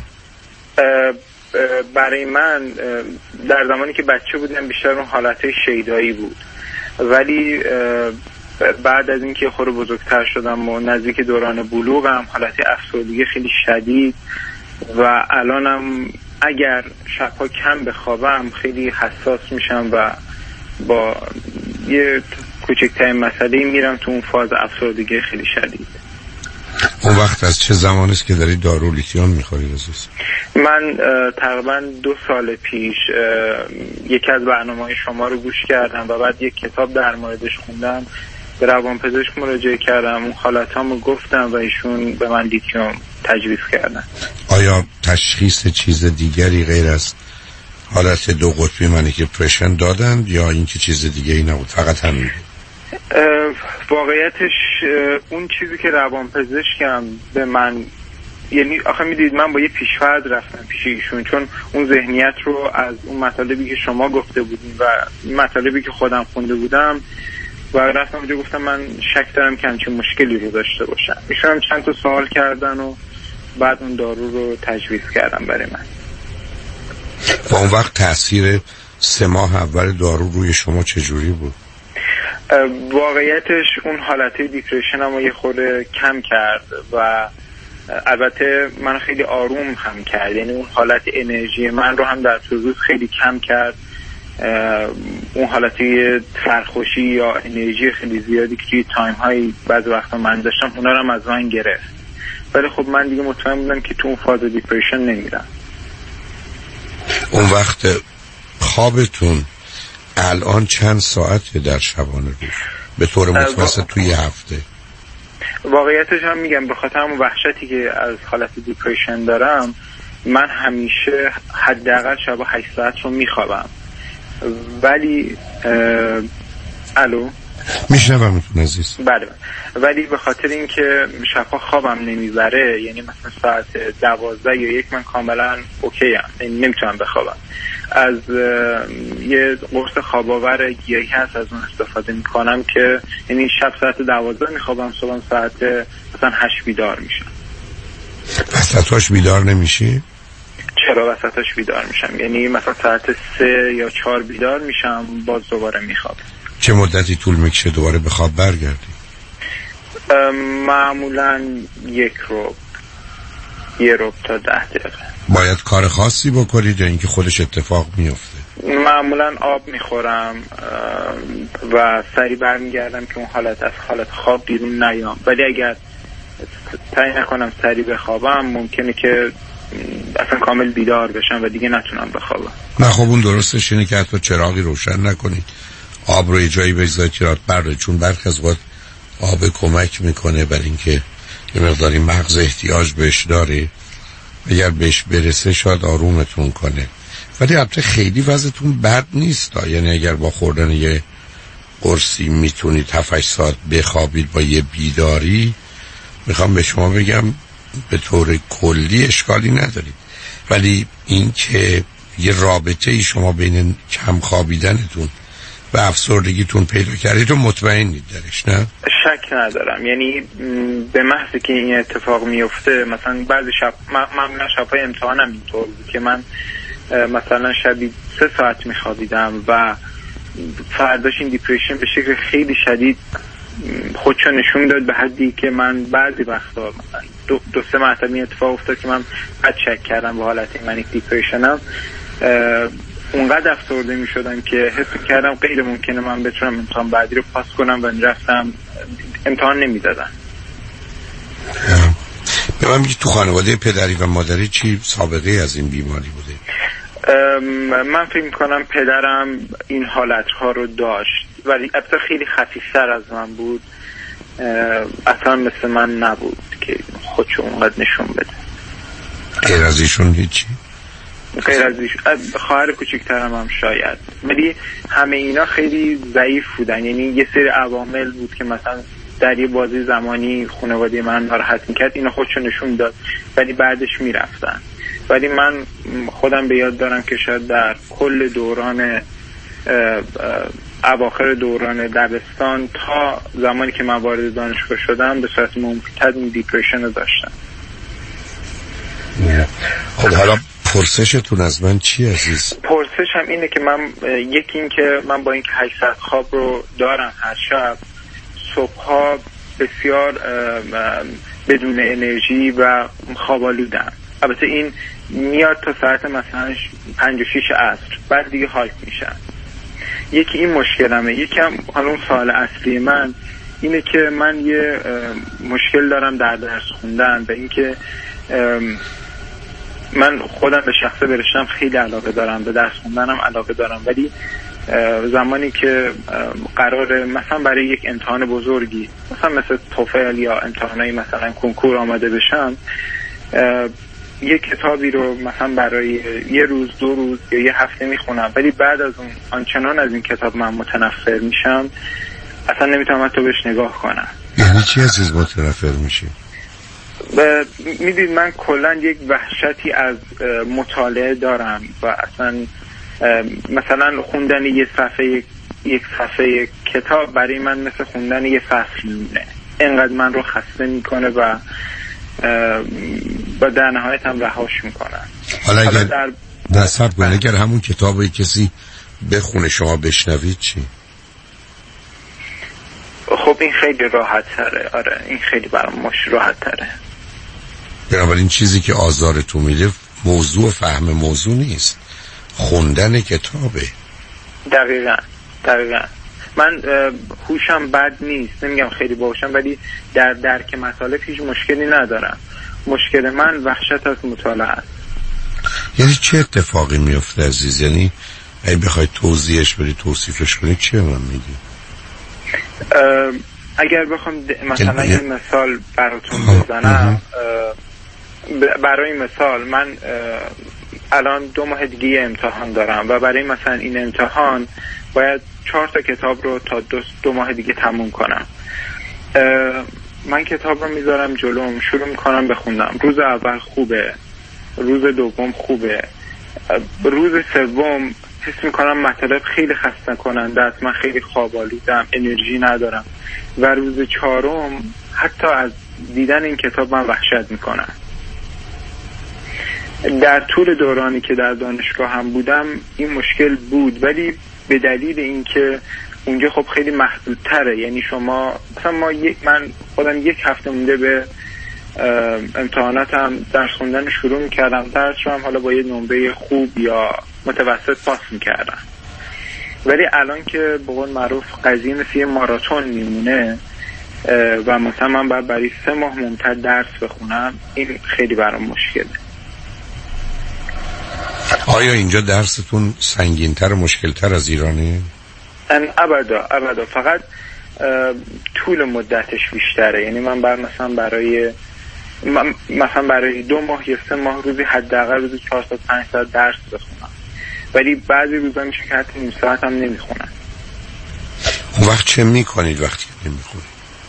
برای من در زمانی که بچه بودم بیشتر اون حالتهای شیدایی بود، ولی بعد از اینکه خود بزرگتر شدم و نزدیک دوران بلوغم حالت افسردگی خیلی شدید و الانم اگر شبها کم بخوابم خیلی حساس میشم و با یه کوچکترین مسئله میرم تو اون فاز افسردگی خیلی شدید. اون وقت از چه زمانی است که داری دارو لیتیوم میخوری عزیز؟ من تقریبا دو سال پیش یکی از برنامه‌های شما رو گوش کردم و بعد یک کتاب در موردش خوندم، به روانپزشک مراجعه کردم، اون حالاتامو گفتم و ایشون به من لیتیوم تجویز کردن. آیا تشخیص چیز دیگری غیر از حالت دو قطبی منیپرشن دادن یا اینکه چیز دیگه ای نبود، فقط همین؟ واقعیتش اون چیزی که روانپزشکم به من، یعنی آخه میدید من با یه پیشفرض رفتم پیش ایشون، چون اون ذهنیت رو از اون مطالبی که شما گفته بودین و مطالبی که خودم خونده بودم و رفتم اونجا گفتم من شک دارم که همچین مشکلی رو داشته باشم. ایشون هم چند تا سوال کردن و بعد اون دارو رو تجویز کردم برای من. و اون وقت تاثیر سه ماه اول دارو روی شما چجوری بود؟ واقعیتش اون حالت دیپرشن هم یه خورده کم کرد و البته من خیلی آروم هم کرد، یعنی اون حالت انرژی من رو هم در طول روز خیلی کم کرد. اون حالتی سرخوشی یا انرژی خیلی زیادی که توی تایم های بعض وقتا من داشتم اونا رو هم از من گرفت ولی خب من دیگه مطمئن بودم که تو اون فاز دیپرشن نمیرم. اون وقت خوابتون الان چند ساعته در شبانه روز به طور متوسط توی هفته؟ واقعیتش هم میگم به خاطر همون وحشتی که از حالت دیپرشن دارم من همیشه حداقل شبا هشت ساعت رو میخوابم، ولی الو میشنومتون عزیز. بله، ولی به خاطر اینکه شبها خوابم نمیبره، یعنی مثلا ساعت دوازده یا یک من کاملا اوکی ام، یعنی نمیتونم بخوابم. از یه قرص خواباور گیاهی هست از اون استفاده میکنم که یعنی شب ساعت دوازده میخوابم، صبح ساعت مثلا هشت بیدار میشم. وسطاش بیدار نمیشی؟ چرا وسطاش بیدار میشم، یعنی مثلا ساعت سه یا چهار بیدار میشم، باز دوباره میخوابم. چه مدتی طول میکشه دوباره به خواب برگردی؟ معمولا یک رو یه رو تا ده دقیقه. باید کار خاصی بکنید یا اینکه خودش اتفاق میفته؟ معمولا آب میخورم و سری برمیگردم که اون حالت از حالت خواب بیرون نیام، ولی اگر سعی نکنم سری بخوابم ممکنه که اصلا کامل بیدار بشم و دیگه نتونم بخوابم. نه خب اون درستش اینه که حتی چراغی روشن نکنید، آب رو یه جایی بگذارید که رات برده، چون برخی از وقت آب کمک میکنه برای اینکه یه مقداری مغز احتیاج بهش داره، اگر بهش برسه شاید آرومتون کنه. ولی البته خیلی وضعتون بد نیست، یعنی اگر با خوردن یه قرصی میتونید هفت هشت ساعت بخوابید با یه بیداری، میخوام به شما بگم به طور کلی اشکالی ندارید. ولی این که یه رابطه ای شما بین کم خوابیدنتون و افسردگیتون پیدا کردید تو مطمئنید درش؟ نه؟ شک ندارم، یعنی به محض که این اتفاق میفته، مثلا بعضی شب معمولا شب‌های امتحانم اینطور بود که من مثلا شبی سه ساعت میخوابیدم و فرداش این دیپریشن به شکل خیلی شدید خودشو نشون داد، به حدی که من بعضی وقتا مثلا دو, دو سه مرتبه این اتفاق افتاد که من بد شک کردم به حالت منیک دیپریشنم، اونقدر افسرده می شدم که حس کردم غیر ممکنه من بتونم امتحان بعدی رو پاس کنم و رفتم امتحان نمی دادم. به من میگی تو خانواده پدری و مادری چی سابقه از این بیماری بوده؟ من فکر میکنم پدرم این حالت ها رو داشت، ولی البته خیلی خفیفتر از من بود، اصلا مثل من نبود که خودشو اونقدر نشون بده. غیر از ایشون هیچی؟ غیر از ایشون خواهر کوچکترم هم شاید، ولی همه اینا خیلی ضعیف بودن، یعنی یه سری عوامل بود که مثلا در یه بازی زمانی خانواده من ناراحت میکرد، اینا خودشو نشون داد ولی بعدش میرفتن. ولی من خودم به یاد دارم که شاید در کل دوران اواخر دوران دبستان تا زمانی که من وارد دانشگاه شدم به صورت ممتد این دیپریشن رو داشتم. خب حالا پرسشتون از من چی عزیز؟ پرسش هم اینه که من یکی این که من با اینکه هشت ساعت خواب رو دارم هر شب، صبحها بسیار بدون انرژی و خوابالودم. البته این میاد تا ساعت مثلا پنج و شیش عصر، بعد دیگه هالت میشن. یکی این مشکلمه. یکی هم حالا اون سوال اصلی من اینه که من یه مشکل دارم در درس خوندن، به اینکه من خودم به شخصه برشتم خیلی علاقه دارم، به درس خوندنم علاقه دارم، ولی زمانی که قراره مثلا برای یک امتحان بزرگی مثلا مثل توفل یا امتحانای مثلا کنکور آماده بشم، یک کتابی رو مثلا برای یه روز دو روز یا یه هفته میخونم، ولی بعد از اون آنچنان از این کتاب من متنفر میشم اصلا نمیتونم حتی بهش نگاه کنم. یعنی چی عزیز متنفر میشی؟ میدید من کلا یک وحشتی از مطالعه دارم و اصلا مثلا خوندن یه صفحه یک صفحه کتاب برای من مثل خوندن یه فصل میمونه، اینقدر من رو خسته میکنه و و در نهایت هم رهاش میکنن. حالا اگر در نصب کنه اگر همون کتابی کسی بخونه شما بشنوید چی؟ خب این خیلی راحت تره. آره این خیلی برام مش راحت تره. بنابراین چیزی که آزارتو میده موضوع فهم موضوع نیست، خوندن کتابه. دقیقاً دقیقاً من هوشم بد نیست، نمیگم خیلی باهوشم، ولی در درک مطالب هیچ مشکلی ندارم. مشکل من وحشت از مطالعه است. یعنی چه اتفاقی میفته عزیز؟ یعنی اگه بخوای توضیحش بدی، توصیفش کنی، چه من میگی؟ اگر بخوام مثلا یه مثال براتون بزنم، برای مثال من الان دو ماه دیگه امتحان دارم و برای مثلا این امتحان باید چهار تا کتاب رو تا دو, دو ماه دیگه تموم کنم. من کتاب رو میذارم جلوم، شروع میکنم بخوندم. روز اول خوبه، روز دوم خوبه، روز سوم حس میکنم مطالب خیلی خسته کننده است، من خیلی خواب آلودم، انرژی ندارم و روز چهارم حتی از دیدن این کتاب من وحشت میکنم. در طول دورانی که در دانشگاه هم بودم این مشکل بود، ولی به دلیل اینکه اونجا خب خیلی محدودتره. یعنی شما مثلا ما یک من خودم یک هفته مونده به امتحاناتم درس خوندن شروع میکردم، درس رو هم حالا با یه نمره خوب یا متوسط پاس میکردم. ولی الان که به قول معروف قضیه مثل یه ماراتون میمونه و مثلا من باید برای سه ماه ممتد درس بخونم، این خیلی برام مشکله. آیا اینجا درستون سنگین‌تر و مشکل‌تر از ایرانه؟ ابدا ابدا، فقط طول مدتش بیشتره. یعنی من بر مثلا برای مثلا برای دو ماه یا سه ماه روزی حداقل روزی چهار تا پنج ساعت درس بخونم، ولی بعضی روزا میشه که حتی نیم ساعت هم نمیخونم. اون وقت چه میکنید وقتی نمیخونید؟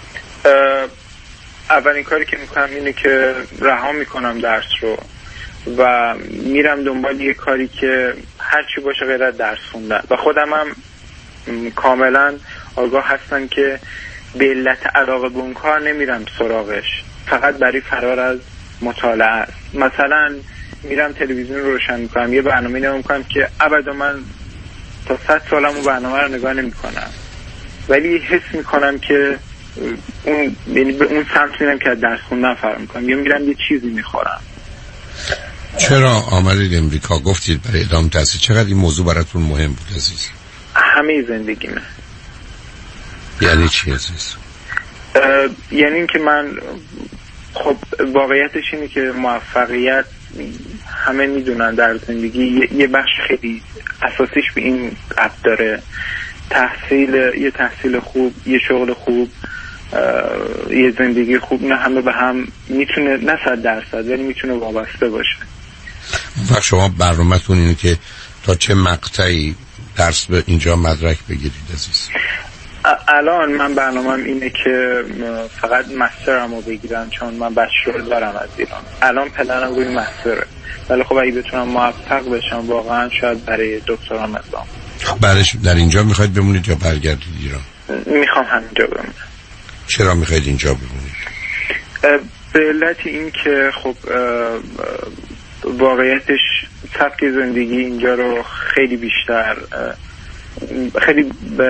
اولین کاری که میکنم اینه که رها میکنم درس رو و میرم دنبال یه کاری که هرچی باشه غیر از درس خوندن و خودم هم کاملا آگاه هستم که به علت علاقه به اون کار نمیرم سراغش، فقط برای فرار از مطالعه است. مثلا میرم تلویزیون رو روشن میکنم، یه برنامه نگاه میکنم که ابدا من تا صد سالم اون برنامه رو نگاه نمیکنم، ولی حس میکنم که اون یعنی به اون سمت میرم که از درس خوندن فرار میکنم، یا میرم یه چیزی میخورم. چرا آمدید امریکا؟ گفتید برای ادامه تحصیل. چقدر این موضوع براتون مهم بود عزیز؟ همه زندگیمه. یعنی چی عزیز؟ یعنی این که من خب واقعیتش اینه که موفقیت همه میدونن در زندگی یه بخش خیلی اساسیش به این قد داره. تحصیل، یه تحصیل خوب، یه شغل خوب، یه زندگی خوب، نه همه به هم میتونه، نه صد درصد ولی میتونه وابسته باشه. و شما برنامه‌تون اینه که تا چه مقطعی درس به اینجا مدرک بگیرید عزیز؟ الان من برنامه‌م اینه که فقط مسترمو بگیرم، چون من بچلر دارم از ایران. الان پلنم روی مستره، ولی خب اگه بتونم موفق بشم واقعا شاید برای دکترام اقدام. برش در اینجا میخواید بمونید یا برگردید ایران؟ میخوام همینجا بمونم. چرا میخواید اینجا بمونید؟ به علت این که خب واقعیتش سبک زندگی اینجا رو خیلی بیشتر، خیلی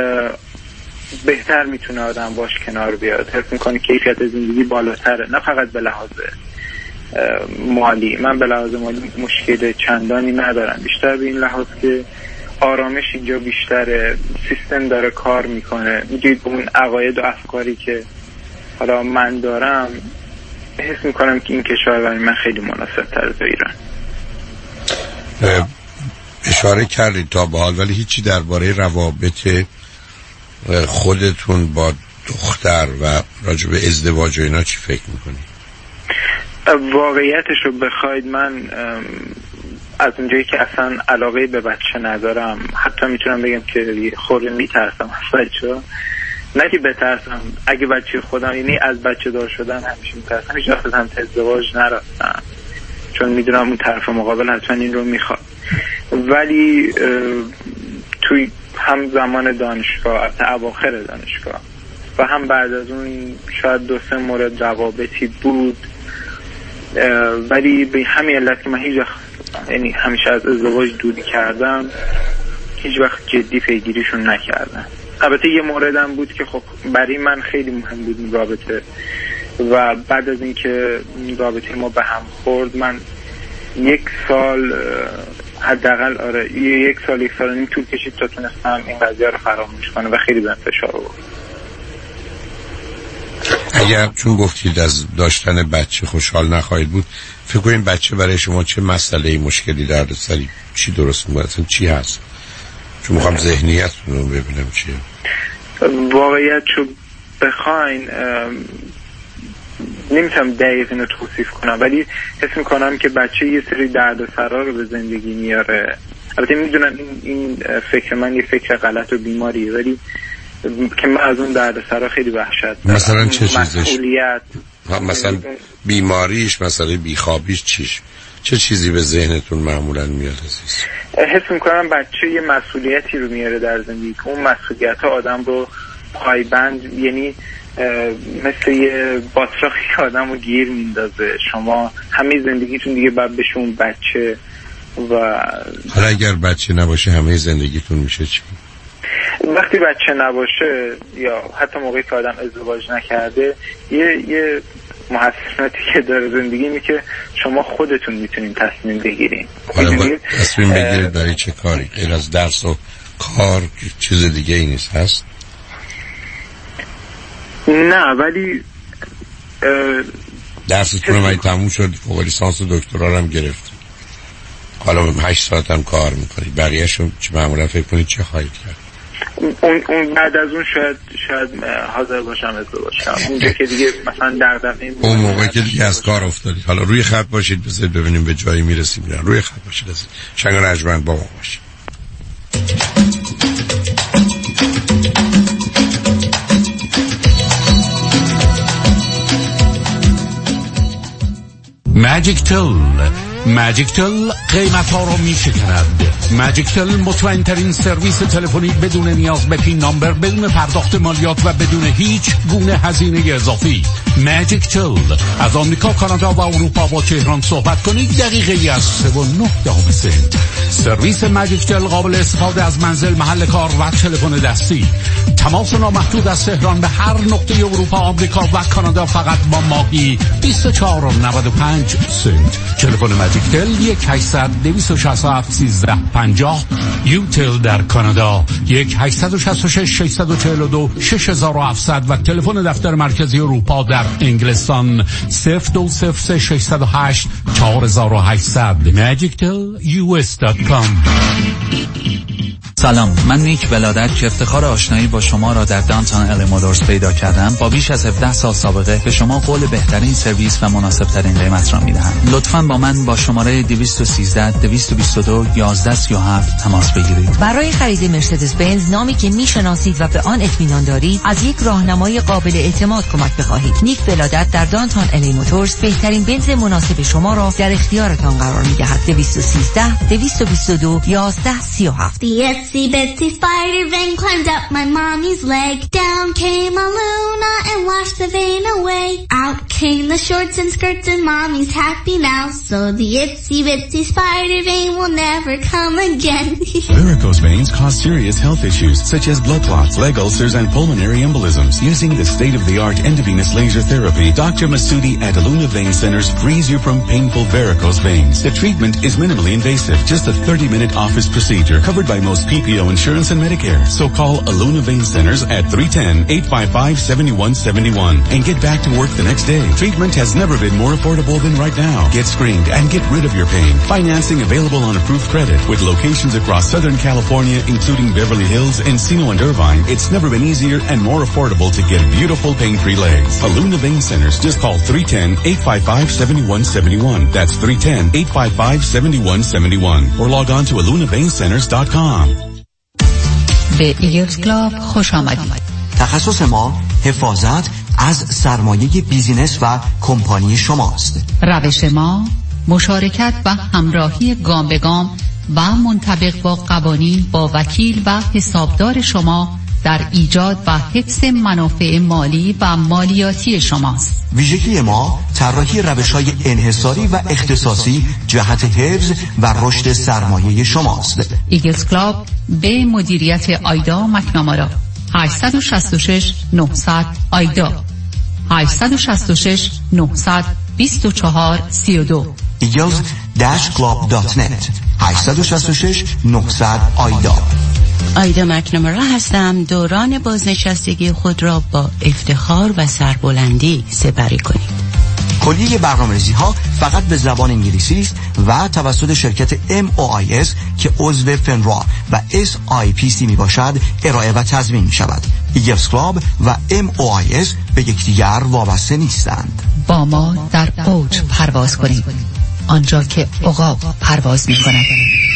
بهتر میتونه آدم باش کنار بیاد. حس میکنه کیفیت زندگی بالاتره، نه فقط به لحاظ مالی. من به لحاظ مالی مشکل چندانی ندارم، بیشتر به این لحاظ که آرامش اینجا بیشتره، سیستم داره کار میکنه. میگید اون عقاید و افکاری که حالا من دارم، حس میکنم که این کشور برای من خیلی مناسب تر از ایران. اشاره کردید تا به حال، ولی هیچی درباره روابط خودتون با دختر و راجع به ازدواج و اینا چی فکر میکنید؟ واقعیتش رو بخواید من از اونجایی که اصلا علاقه به بچه ندارم، حتی میتونم بگم که خورده میترسم از بچه. نه که بترسم، اگه بچه خودم، یعنی از بچه دار شدن همیشه میترسم. هیچ وقت هم ازدواج نرفتم، چون میدونم اون طرف مقابل حتما این رو میخواد. ولی توی هم زمان دانشگاه، حتی اواخر دانشگاه و هم بعد از اون شاید دو سه مورد روابطی بود، ولی به همین علت که من هیچ وقت، یعنی همیشه از ازدواج دوری کردم، هیچ وقت جدی پیگیریشون نکردم. البته یه موردم بود که خب برای من خیلی مهم بود این رابطه، و بعد از اینکه رابطه ما به هم خورد، من یک سال حداقل آره یک سال یک سال و نیم طول کشید تا تونستم این قضیه رو فراموش کنم و خیلی بهم فشار آورد. اگر چون گفتید از داشتن بچه خوشحال نخواهید بود، فکر کنید بچه برای شما چه مسئله مشکلی درد سری چی درست می‌کنه، اصلا چی هست؟ چون میخوام ذهنیتتون رو ببینم چیه. واقعیت چون بخواین نمیتونم دقیق اینو توصیف کنم، ولی حس میکنم که بچه یه سری درد و سرا رو به زندگی میاره. البته میدونم این, این فکر من یه فکر غلط و بیماریه، ولی که من از اون درد سرا خیلی وحشت دارم. مثلا چه چیزش؟ مسئولیت، مثلا بیماریش، مثلا بیخوابیش، چیش چه چیزی به ذهنتون معمولا میاد عزیز؟ حس میکنم بچه یه مسئولیتی رو میاره در زندگی، اون مسئولیت ها آدم رو پایبند، یعنی مثل یه باتراخی که آدم رو گیر میندازه. شما همه زندگیتون دیگه باید بشه اون بچه. و حالا اگر بچه نباشه همه زندگیتون میشه چی؟ وقتی بچه نباشه یا حتی موقعی که آدم ازدواج نکرده، یه یه محسناتی که داره زندگی اینه که شما خودتون میتونین تصمیم بگیرین. تصمیم بگیرید برای چه کاری؟ غیر از درس و کار چیز دیگه ای نیست هست؟ نه، ولی درستون رو تموم شد، فوق لیسانس و دکترا هم گرفتید، حالا هشت ساعت هم کار میکنید، بقیه‌شو معمولا فکر کنید چه خواهید کرد؟ اون اون بعد از اون شاید شاید حاضر باشم ازدواج کنم، اونجا که دیگه مثلا دغدغه اون موقع که دیگه از کار افتادید. حالا روی خط باشید، بذارید ببینیم به جایی میرسیم. نه روی خط باشید عزیز. شنگ رجمند با ما باشید. ماجیک تل ماجیک تل قیمت ها رو می شکند. ماجیک تل مطمئن ترین سرویس تلفنی بدون نیاز به پین نامبر، بدون پرداخت مالیات و بدون هیچ گونه هزینه اضافی. ماجیک تل از آمریکا، کانادا و اروپا با تهران صحبت کنید دقیقه از سه و نه دهم سنت. سرویس ماجیک تل قابل استفاده از منزل، محل کار و تلفن دستی. تماس نامحدود از تهران به هر نقطه اروپا، آمریکا و کانادا فقط با ماهی بیست و چهار و نود و پنج سنت. تلفن ماجیک تل یک هشتصد دویست و شصت و هفت سیزده پنجاه. یوتل در کانادا یک هشتصد و شصت و شش ششصد و چهل و دو شش هزار و هفتصد و تلفن دفتر مرکزی اروپا در انگلستان صفر دو صفر سه ششصد و هشت چهار هزار و هشتصد. ماجیک تل یو اس دات کام. سلام، من نیک ولادت که افتخار آشنایی با شما را در دانتون ال مودرز پیدا کردم، با بیش از هفده سال سابقه به شما قول بهترین سرویس و مناسب ترین قیمت را میدهم. لطفاً با من با شماره دویست و سیزده دویست و بیست و دو یازده سی و هفت تماس بگیرید. برای خرید مرسدس بنز، نامی که میشناسید و به آن اطمینان دارید، از یک راهنمای قابل اعتماد کمک بخواهید. نیک ولادت در دانتون ال موتورز بهترین بنز مناسب شما را در اختیارتان قرار میدهد. دویست و سیزده دویست و بیست و دو یازده سی و هفت. Itsy bitsy spider vein climbed up my mommy's leg. Down came a Luna and washed the vein away. Out came the shorts and skirts and mommy's happy now. So the itsy bitsy spider vein will never come again. Varicose veins cause serious health issues such as blood clots, leg ulcers, and pulmonary embolisms. Using the state-of-the-art endovenous laser therapy, Doctor Masudi at Aluna Vein Centers frees you from painful varicose veins. The treatment is minimally invasive, just a thirty minute office procedure covered by most P P O insurance and Medicare. So call Aluna Vein Centers at three one zero, eight five five, seven one seven one and get back to work the next day. Treatment has never been more affordable than right now. Get screened and get rid of your pain. Financing available on approved credit with locations across Southern California, including Beverly Hills, Encino, and Irvine. It's never been easier and more affordable to get beautiful pain-free legs. Aluna Vein Centers. Just call three one zero, eight five five, seven one seven one. That's three one zero, eight five five, seven one seven one. Or log on to aluna vein centers dot com. به ایگلز کلاب خوش آمدید. تخصص ما حفاظت از سرمایه بیزینس و کمپانی شماست. روش ما مشارکت و همراهی گام به گام و منطبق با قوانین با وکیل و حسابدار شما در ایجاد و حفظ منافع مالی و مالیاتی شماست. ویژگی ما طراحی روش‌های انحصاری و اختصاصی جهت حفظ و رشد سرمایه شماست. ایگلز کلاب به مدیریت آیدا مکنامارا. هشت شش شش نه صفر آیدا هشت شش شش نه دو چهار سه دو. ایگلز کلاب دات نت. هشت شش شش نه صفر صفر آیدا. آیدا مکنامارا هستم. دوران بازنشستگی خود را با افتخار و سربلندی سپری کنید. کلیه برنامه‌ریزی ها فقط به زبان انگلیسی است و توسط شرکت ام او آی اس که عضو فنرا و اس آی پی سی می باشد ارائه و تضمین می شود. ایگلز کلاب و ام او آی اس به یکدیگر وابسته نیستند. با ما در اوج پرواز کنید، آنجا که عقاب پرواز می کند.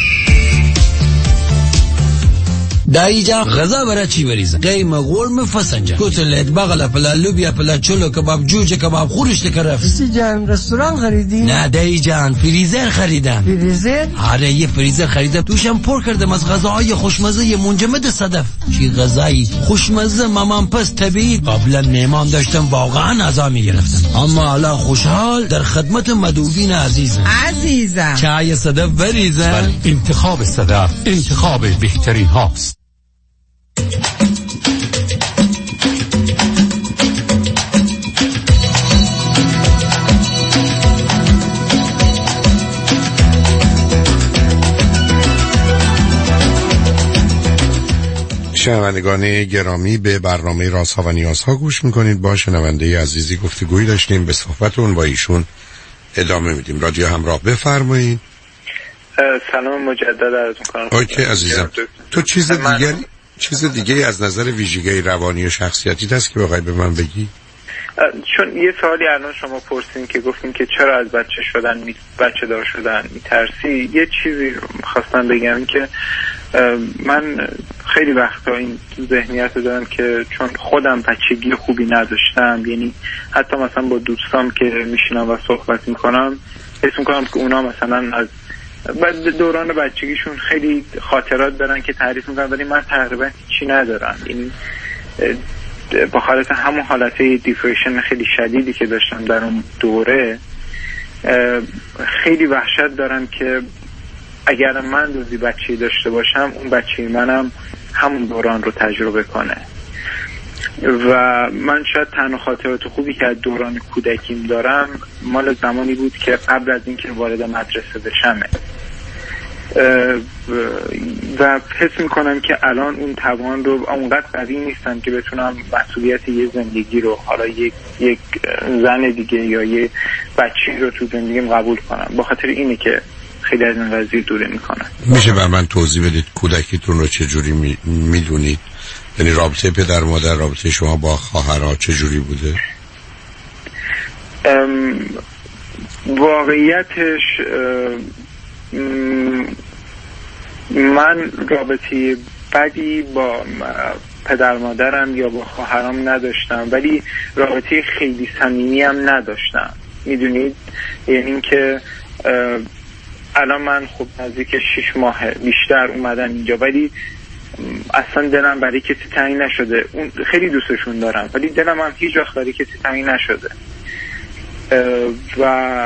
دایی جان غذا برای چی بریزم؟ قیمه غرم فسنجان کتلت بغل پلا لوبیا پلا چلو کباب جوجه کباب خورش تکرف. بسی جان رستوران خریدی؟ نه دایی جان فریزر خریدم. فریزر؟ آره یه فریزر خریدم توشم پر کردم از غذاهای خوشمزه منجمد صدف. چی غذایی خوشمزه مامان پس طبیعی. قبلا مهمان داشتم واقعا عزا میگرفتم، اما حالا خوشحال در خدمت مدوبین عزیزم. عزیزم چای صدف بریزم. انتخاب صدف انتخاب بهترین هاست. شنوندگان گرامی به برنامه رازها و نیازها گوش میکنید. با شنونده عزیزی گفتگویی داشتیم، به صحبتون با ایشون ادامه میدیم. رادیو همراه بفرمایید. سلام مجدد عرض میکنم. اوکی عزیزم، تو چیز دیگه چیز دیگه از نظر ویژگی روانی و شخصیتی هست که بخوای به من بگی؟ چون یه سوالی الان شما پرسین که گفتین که چرا از بچه شدن می... بچه دار شدن میترسی، یه چیزی خواستم بگم که من خیلی وقتا این ذهنیت رو دارم که چون خودم بچگی خوبی نداشتم، یعنی حتی مثلا با دوستام که میشینم و صحبت میکنم حس میکنم که اونا مثلا از دوران بچگیشون خیلی خاطرات دارن که تعریف میکنن، ولی من تقریبا چی ندارم. یعنی با حالت همون حالت دیپرشن خیلی شدیدی که داشتم در اون دوره، خیلی وحشت دارم که اگر من روزی بچه‌ای داشته باشم اون بچه منم همون دوران رو تجربه کنه. و من شاید تنها خاطرات خوبی که از دوران کودکیم دارم مال زمانی بود که قبل از اینکه وارد مدرسه بشم و حس میکنم که الان اون توان رو اونقدر قوی نیستم که بتونم مسئولیت یه زندگی رو، حالا یک یک زن دیگه یا یه بچه‌ای رو تو زندگیم قبول کنم. با خاطر اینه که خیلی از این قضیه دوره میکنم. میشه بر من توضیح بدید کودکیتون رو چه جوری میدونید؟ یعنی رابطه پدر مادر، رابطه شما با خواهرها چه جوری بوده؟ واقعیتش من رابطه بدی با پدر مادرم یا با خواهرام نداشتم، ولی رابطه خیلی صمیمی هم نداشتم. میدونید یعنی اینکه الان من خب نزدیک شش ماه بیشتر اومدن اینجا، ولی اصلا دلم برای کسی تنگ نشده. اون خیلی دوستشون دارم ولی دلم هم هیچ وقت برای کسی تنگ نشده. و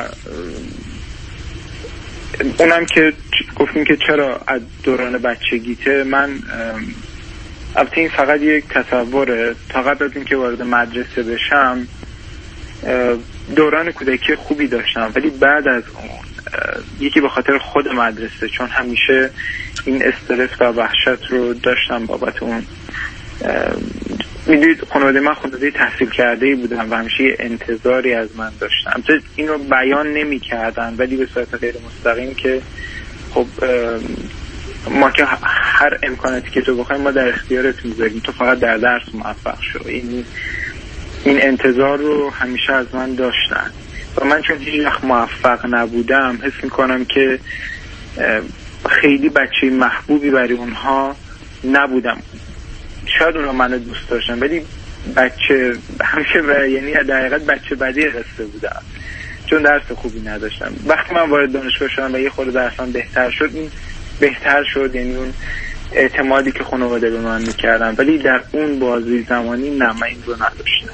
اونم که گفتیم که چرا از دوران بچگیته، من البته این فقط یک تصوره، تا قبل از اینکه وارد مدرسه بشم دوران کودکی خوبی داشتم، ولی بعد از اون یکی به خاطر خود مدرسه، چون همیشه این استرس و وحشت رو داشتم بابت اون. میدونید خانواده من خانواده تحصیل کرده بودم و همیشه انتظاری از من داشتم. اینو بیان نمی کردن ولی به صورت غیر مستقیم که خب ما که هر امکاناتی که تو بخوایم ما در اختیارت میذاریم، تو فقط در درس موفق شو. این این انتظار رو همیشه از من داشتن و من چون هیچ وقت موفق نبودم حس میکنم که خیلی بچه محبوبی برای اونها نبودم. شاید اونا منو دوست داشتن ولی بچه همیشه ب... یعنی در حقیقت بچه بدی قصه بودم چون درس خوبی نداشتم. وقتی من وارد دانشگاه شدم و یه خورده درسم بهتر شد، این بهتر شد، یعنی اون اعتمادی که خانواده به من میکردن، ولی در اون بازی زمانی نه، من این رو نداشتم.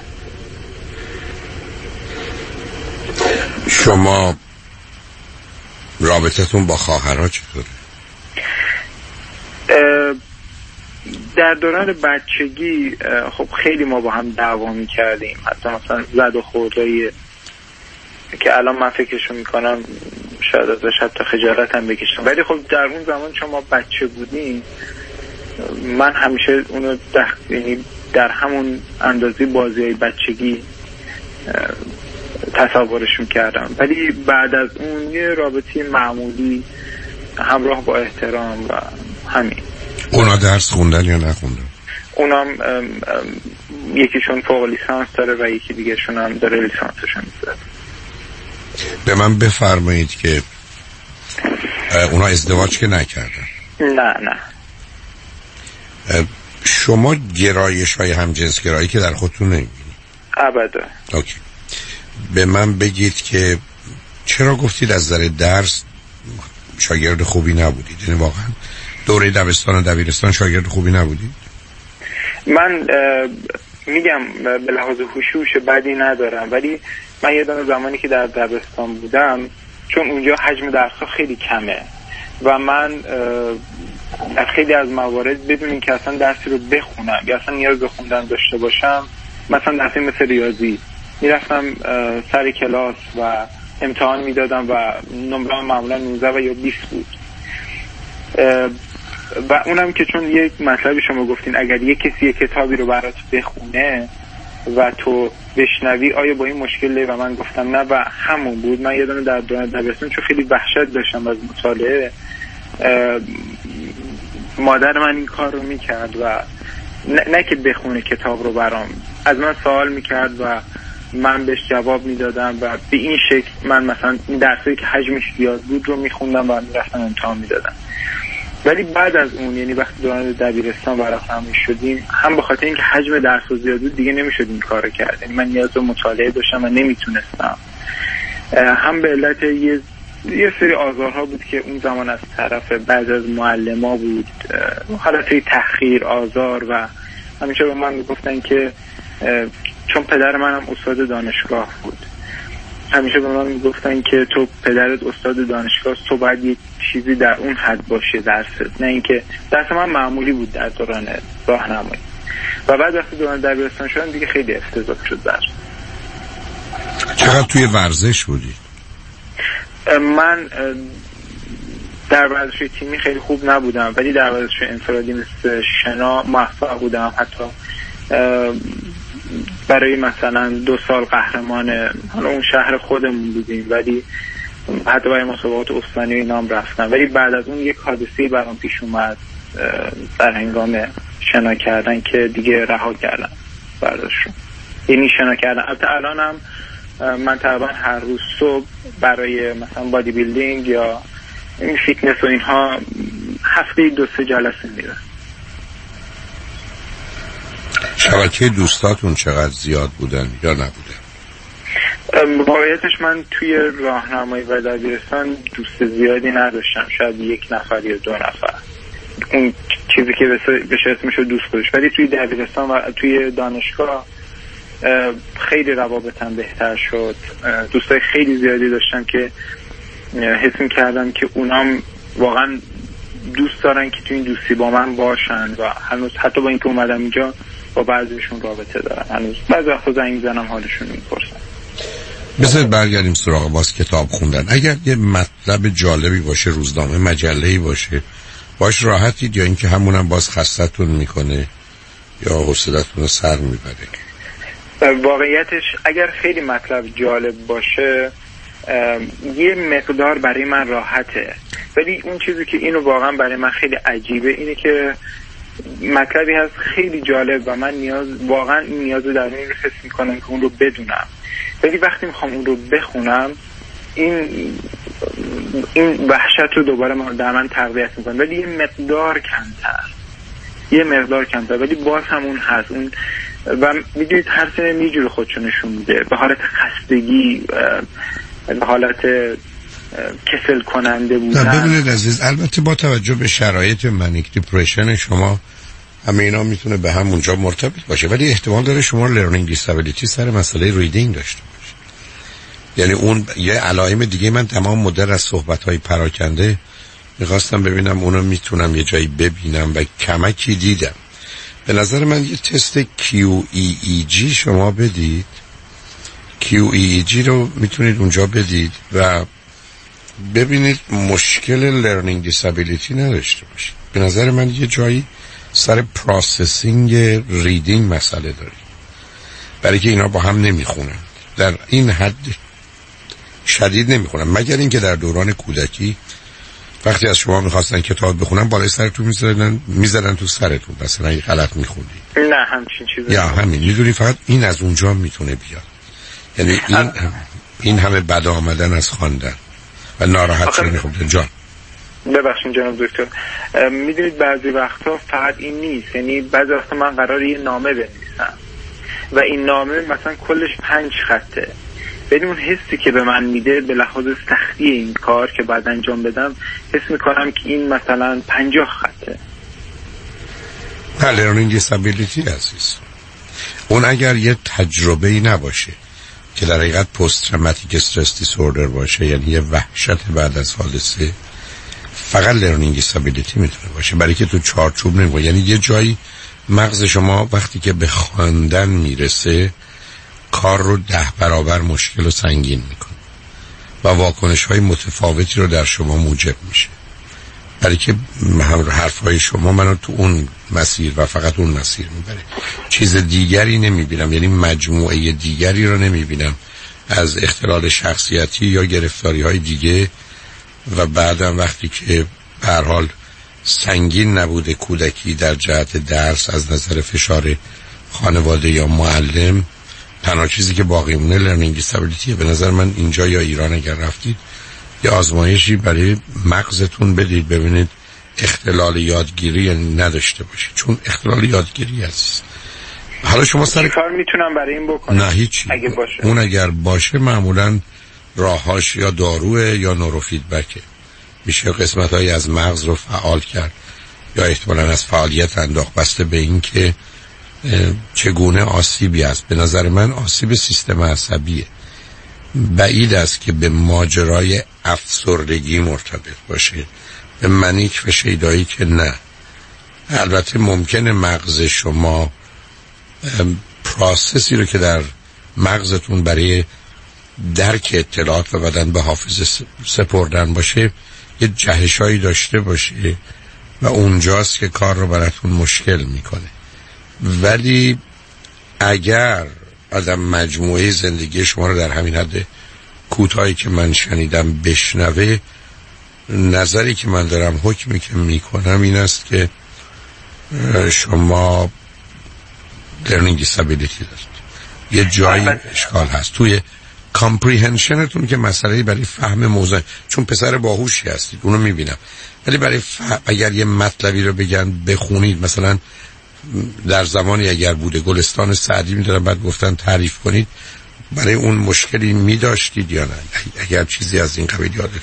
شما رابطتون با خواهرها چطوره؟ در دوران بچگی خب خیلی ما با هم دعوا می‌کردیم، حتی مثلا زد و خوردایی که الان من فکرشو میکنم شاید ازش حتی خجالت هم بکشم. ولی خب در اون زمان چون ما بچه بودیم من همیشه اونو در, یعنی در همون اندازه بازی‌های بچگی تصورش میکردم. ولی بعد از اون یه رابطه معمولی همراه با احترام و همین. اونا درس خوندن یا نخوندن؟ اونام ام ام یکیشون فوق لیسانس داره و یکی دیگهشون هم داره لیسانسشون میذاره. به من بفرمایید که اونا ازدواج که نکردن؟ نه نه. شما گرایش های همجنس گرایی که در خودتون نمیبینید؟ ابدا. اوکی. به من بگید که چرا گفتید از نظر درس شاگرد خوبی نبودید؟ یعنی واقعا دوره دبستان و دبیرستان شاگرد خوبی نبودید؟ من میگم به لحاظ هوش بدی ندارم، ولی من یادم زمانی که در دبستان بودم چون اونجا حجم درس‌ها خیلی کمه و من در خیلی از موارد بدون اینکه اصلا درسی رو بخونم یا اصلا نیاز به خوندن داشته باشم، مثلا درسی مثل ریاضی میرفتم سر کلاس و امتحان میدادم و نمره‌ام معمولا نوزده و یا بیست بود. و اونم که چون یک مطلبی شما گفتین اگر یک کسی یک کتابی رو برات بخونه و تو بشنوی آیا با این مشکل و من گفتم نه و همون بود. من یادم در دوران دبستان چون خیلی وحشت داشتم از مطالعه، مادر من این کار رو میکرد و نه, نه که بخونه کتاب رو برام، از من سوال میکرد و من بهش جواب میدادم و به این شکل من مثلا این درسایی که حجمش زیاد بود رو میخوندم و میرفتم امتحان میدادم. ولی بعد از اون یعنی وقتی دوران دبیرستان برای شدیم هم به خاطر اینکه حجم درس زیاد بود دیگه نمیشد این کارو کرد، یعنی من نیاز به مطالعه داشتم و نمیتونستم، هم به علت یه یه سری آزارها بود که اون زمان از طرف بعضی از معلما بود، حالت تحقیر، آزار و همیشه به من میگفتن که چون پدر منم استاد دانشگاه بود همیشه به من میگفتن که تو پدرت استاد دانشگاه است، تو باید یه چیزی در اون حد باشه درست، نه اینکه درس من معمولی بود در دوران راهنمایی. و بعد وقتی دوران دبیرستان شدم دیگه خیلی افتضاح شد درس. چقدر توی ورزش بودی؟ من در ورزش تیمی خیلی خوب نبودم ولی در ورزش انفرادی مثل شنا موفق بودم. حتی برای مثلا دو سال قهرمان حالا اون شهر خودمون بودیم ولی حتی برای مسابقات استانی و اینام رفتم. ولی بعد از اون یک حادثه‌ای برام پیش اومد در هنگام شنا کردن که دیگه رها کردم ورزش رو، یعنی شنا کردن. البته الانم من تقریبا هر روز صبح برای مثلا بادی بیلدینگ یا این فیتنس و اینها هفته دو سه جلسه میرم. شبکه دوستاتون چقدر زیاد بودن یا نبودن؟ واقعیتش من توی راهنمایی و دبیرستان دوست زیادی نداشتم، شاید یک نفر یا دو نفر، اون چیزی که بشه اسمشو دوست داشت. ولی توی دبیرستان و توی دانشگاه خیلی روابطم بهتر شد، دوستای خیلی زیادی داشتم که حس می‌کردم که اونام واقعا دوست دارن که توی این دوستی با من باشن و هنوز حتی با اینکه اومدم اینجا با بعضیشون رابطه دارن، هنوز بعضی وقتا زنگ میزنم حالشون میپرسن. بذارید برگردیم سراغ باز کتاب خوندن. اگر یه مطلب جالبی باشه، روزنامه، مجله‌ای باشه، باش راحتید یا اینکه همونم باز خستتون میکنه یا حوصله‌تون رو سر میبره؟ واقعیتش اگر خیلی مطلب جالب باشه یه مقدار برای من راحته، ولی اون چیزی که اینو واقعا برای من خیلی عجیبه اینه که مطلبی هست خیلی جالب و من نیاز واقعا این نیاز رو در این رو حس میکنم که اون رو بدونم، ولی وقتی میخوام اون رو بخونم این این وحشت رو دوباره در من تقویت میکنه، ولی یه مقدار کمتر یه مقدار کمتر ولی باز همون هست اون. و میدونید هر سنه یه جور خودشو نشون میده، به حالت خستگی، به حالت کسل کننده بودن. نه ببینید عزیز، البته با توجه به شرایط منیک دیپرشن شما همه اینا میتونه به هم اونجا مرتبط باشه، ولی احتمال داره شما لرنینگ دیسابیلیتی سر مسئله ریدینگ داشته باشه. یعنی اون یه علائم دیگه. من تمام مدت از صحبت‌های پراکنده میخواستم ببینم اونو میتونم یه جایی ببینم و کمکی دیدم. به نظر من یه تست کیو ای ای جی شما بدید، کیو ای ای جی رو میتونید اونجا بدید و ببینید مشکل لرنینگ دیسابیلیتی نداشته باشید. به نظر من یه جایی سر پروسسینگ ریدینگ مسئله داری، برای که اینا با هم نمیخونن، در این حد شدید نمیخونن، مگر اینکه در دوران کودکی وقتی از شما میخواستن کتاب بخونن بالای سرتون میزدن میزدن تو سرتون، مثلا یه غلط میخوندی. نه همچین چیزی یا همین میدونی، فقط این از اونجا میتونه بیاد. یعنی این این همه بد آمدن از خواندن و ناراحت شدن خوندن. جان ببخشید جناب دکتر، میدونید بعضی وقتا فقط این نیست، یعنی بعضی وقتا من قراره یه نامه بنویسم و این نامه مثلا کلش پنج خطه، بدون حسی که به من میده به لحاظ سختی این کار که بعد انجام بدم حس میکنم که این مثلا پنجاه خطه. نه، لرنینگ دیسابیلیتی عزیز، اون اگر یه تجربه‌ای نباشه که در حقیقت پست تروماتیک استرس دیسوردر باشه، یعنی یه وحشت بعد از حادثه، فقط لرنینگ دیسابیلیتی میتونه باشه، برای که تو چارچوب نمیشه. یعنی یه جایی مغز شما وقتی که به خواندن میرسه کار رو ده برابر مشکل و سنگین میکنه و واکنش های متفاوتی رو در شما موجب میشه، برای که حرف های شما منو تو اون مسیر و فقط اون مسیر میبره، چیز دیگری نمیبینم، یعنی مجموعه دیگری رو نمیبینم از اختلال شخصیتی یا گرفتاری های دیگه. و بعدم وقتی که به هر حال سنگین نبوده کودکی در جهت درس از نظر فشار خانواده یا معلم، تنها چیزی که باقی مونه لرنینگ دیسابیلیتیه. به نظر من اینجا یا ایران اگر رفتید یه آزمایشی برای مغزتون بدید ببینید اختلال یادگیری نداشته باشید، چون اختلال یادگیری هست. حالا شما سر کار میتونم برای این بکنم؟ نه هیچی. اگه باشه. اون اگر باشه معمولاً راهاش یا داروه یا نورو فیدبکه، میشه قسمت هایی از مغز رو فعال کرد یا احتمالاً از فعالیت انداخت، بسته به این که چگونه آسیبی است. به نظر من آسیب سیستم عصبیه، بعید است که به ماجرای افسردگی مرتبط باشه، به منیک و شیدایی که نه. البته ممکنه مغز شما پروسسی رو که در مغزتون برای درک اطلاعات و بعدن به حافظه سپردن باشه یه جهشایی داشته باشه و اونجاست که کار رو براتون مشکل میکنه. ولی اگر آدم مجموعه زندگی شما رو در همین حد کوتاهی که من شنیدم بشنوه، نظری که من دارم، حکمی که میکنم این است که شما لرنینگ دیسابیلیتی دارید. یه جایی اشکال هست توی کامپریهنشنتون که مسئله برای فهم موضوع، چون پسر باهوشی هستید اونو میبینم، ولی برای فهم اگر یه مطلبی رو بگن بخونید، مثلا در زمانی اگر بوده گلستان سعدی میدارم بعد گفتن تعریف کنید، برای اون مشکلی میداشتید یا نه؟ اگر چیزی از این قبیل یادتونه؟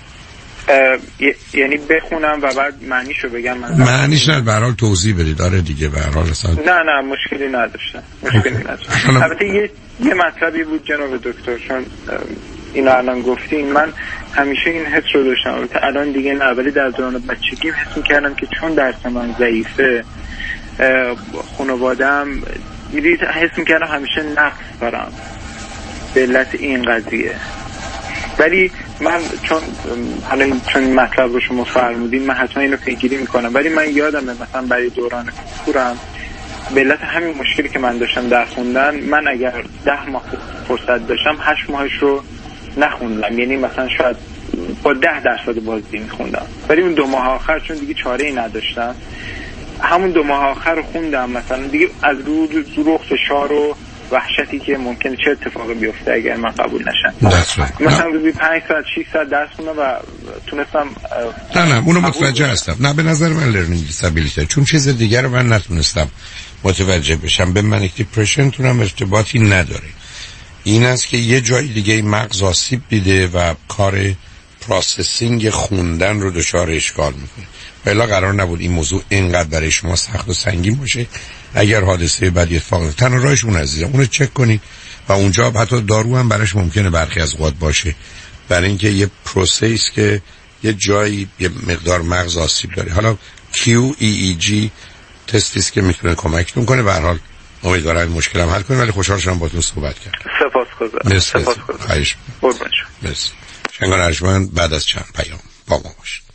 یعنی بخونم و بعد معنیشو بگم؟ من معنیش نه، به هر حال توضیح بدید. آره دیگه به هر حال اصلا نه نه مشکلی نداشتم، مشکلی نداشتم. البته یه یه مطلبی بود جناب دکتر، چون اینو الان گفتین، من همیشه این حس رو داشتم، البته الان دیگه نه، ولی در دوران بچگی حس می‌کردم که چون درس من ضعیفه، خانواده‌ام میدید حس می‌کردم همیشه نقص دارم به علت این قضیه. ولی من چون حالا چون مطلب رو شما فرمودین من حتما اینو پیگیری میکنم، ولی من یادمه مثلا برای دوران کنکورم به علت همین مشکلی که من داشتم در خوندن، من اگر ده ماه فرصت داشتم هشت ماهش رو نخوندم، یعنی مثلا شاید با ده درصد بازی میخوندم، ولی اون دو ماه آخر چون دیگه چاره ای نداشتم همون دو ماه آخر رو خوندم، مثلا دیگه از رو رو فشار و وحشتی که ممکنه چه اتفاقی بیفته اگر من قبول نشم. مثلا روزی پنج ساعت شش ساعت درس خوندم و تونستم. نه نه اونو متوجه هستم. نه به نظر من لرنینگ دیسابیلیتی، چون چیز دیگر رو من نتونستم متوجه بشم. به منیک دیپرشن تونم ارتباطی نداره. این است که یه جای دیگه مغز آسیب دیده و کار پروسسینگ خوندن رو دچار اشکال میکنه. بلا قرار نبود این موضوع اینقدر برای شما سخت و سنگین باشه. اگر حادثه بعدی اتفاق تنها راهش اون عزیزم اونو چک کنید و اونجا حتی دارو هم براش ممکنه برخی از اوقات باشه، برای اینکه یه پروسس که یه جایی یه مقدار مغز آسیب داره. حالا کیو ای ای جی تستی است که میتونه کمکتون کنه. به هر حال امیدوارم این مشکل هم حل کنه، ولی خوشحال شدم باهاتون صحبت کردم. سپاسگزارم. سپاسگزارم. خواهش می‌کنم. مرسی. شنگان ارجمند بعد از چند پیام با ما باشید.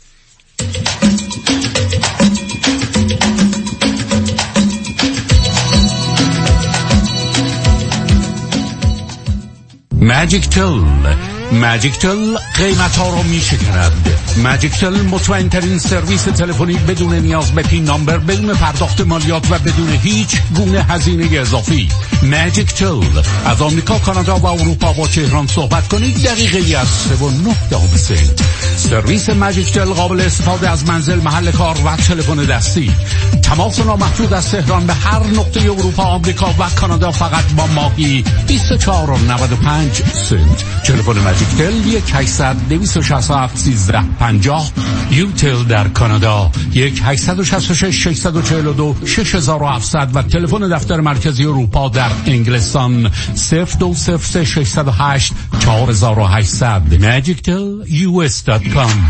ماجیک تل ماجیک تل قیمت ها رو می شکند. ماجیک تل مطمئن ترین سرویس تلفنی بدون نیاز به پین نامبر، بدون پرداخت مالیات و بدون هیچ گونه هزینه اضافی. ماجیک تل از آمریکا، کانادا و اروپا با تهران صحبت کنید دقیقه از سه و نه دهم سنت. سرویس ماجیک تل قابل استفاده از منزل، محل کار و تلفن دستی. تماس نامحدود از تهران به هر نقطه اروپا، آمریکا و کانادا فقط با ماهی بیست و چهار و نود و پنج سنت. تلفن ماجیک تل یک هشتصد دویست و شصت و هفت سیزده پنجاه. یوتل در کانادا یک هشتصد و شصت و شش ششصد و چهل و دو شش هزار و هفتصد و تلفن دفتر مرکزی اروپا در انگلستان صفر دو صفر سه ششصد و هشت چهار هزار و هشتصد. ماجیک تل یو اس دات کام.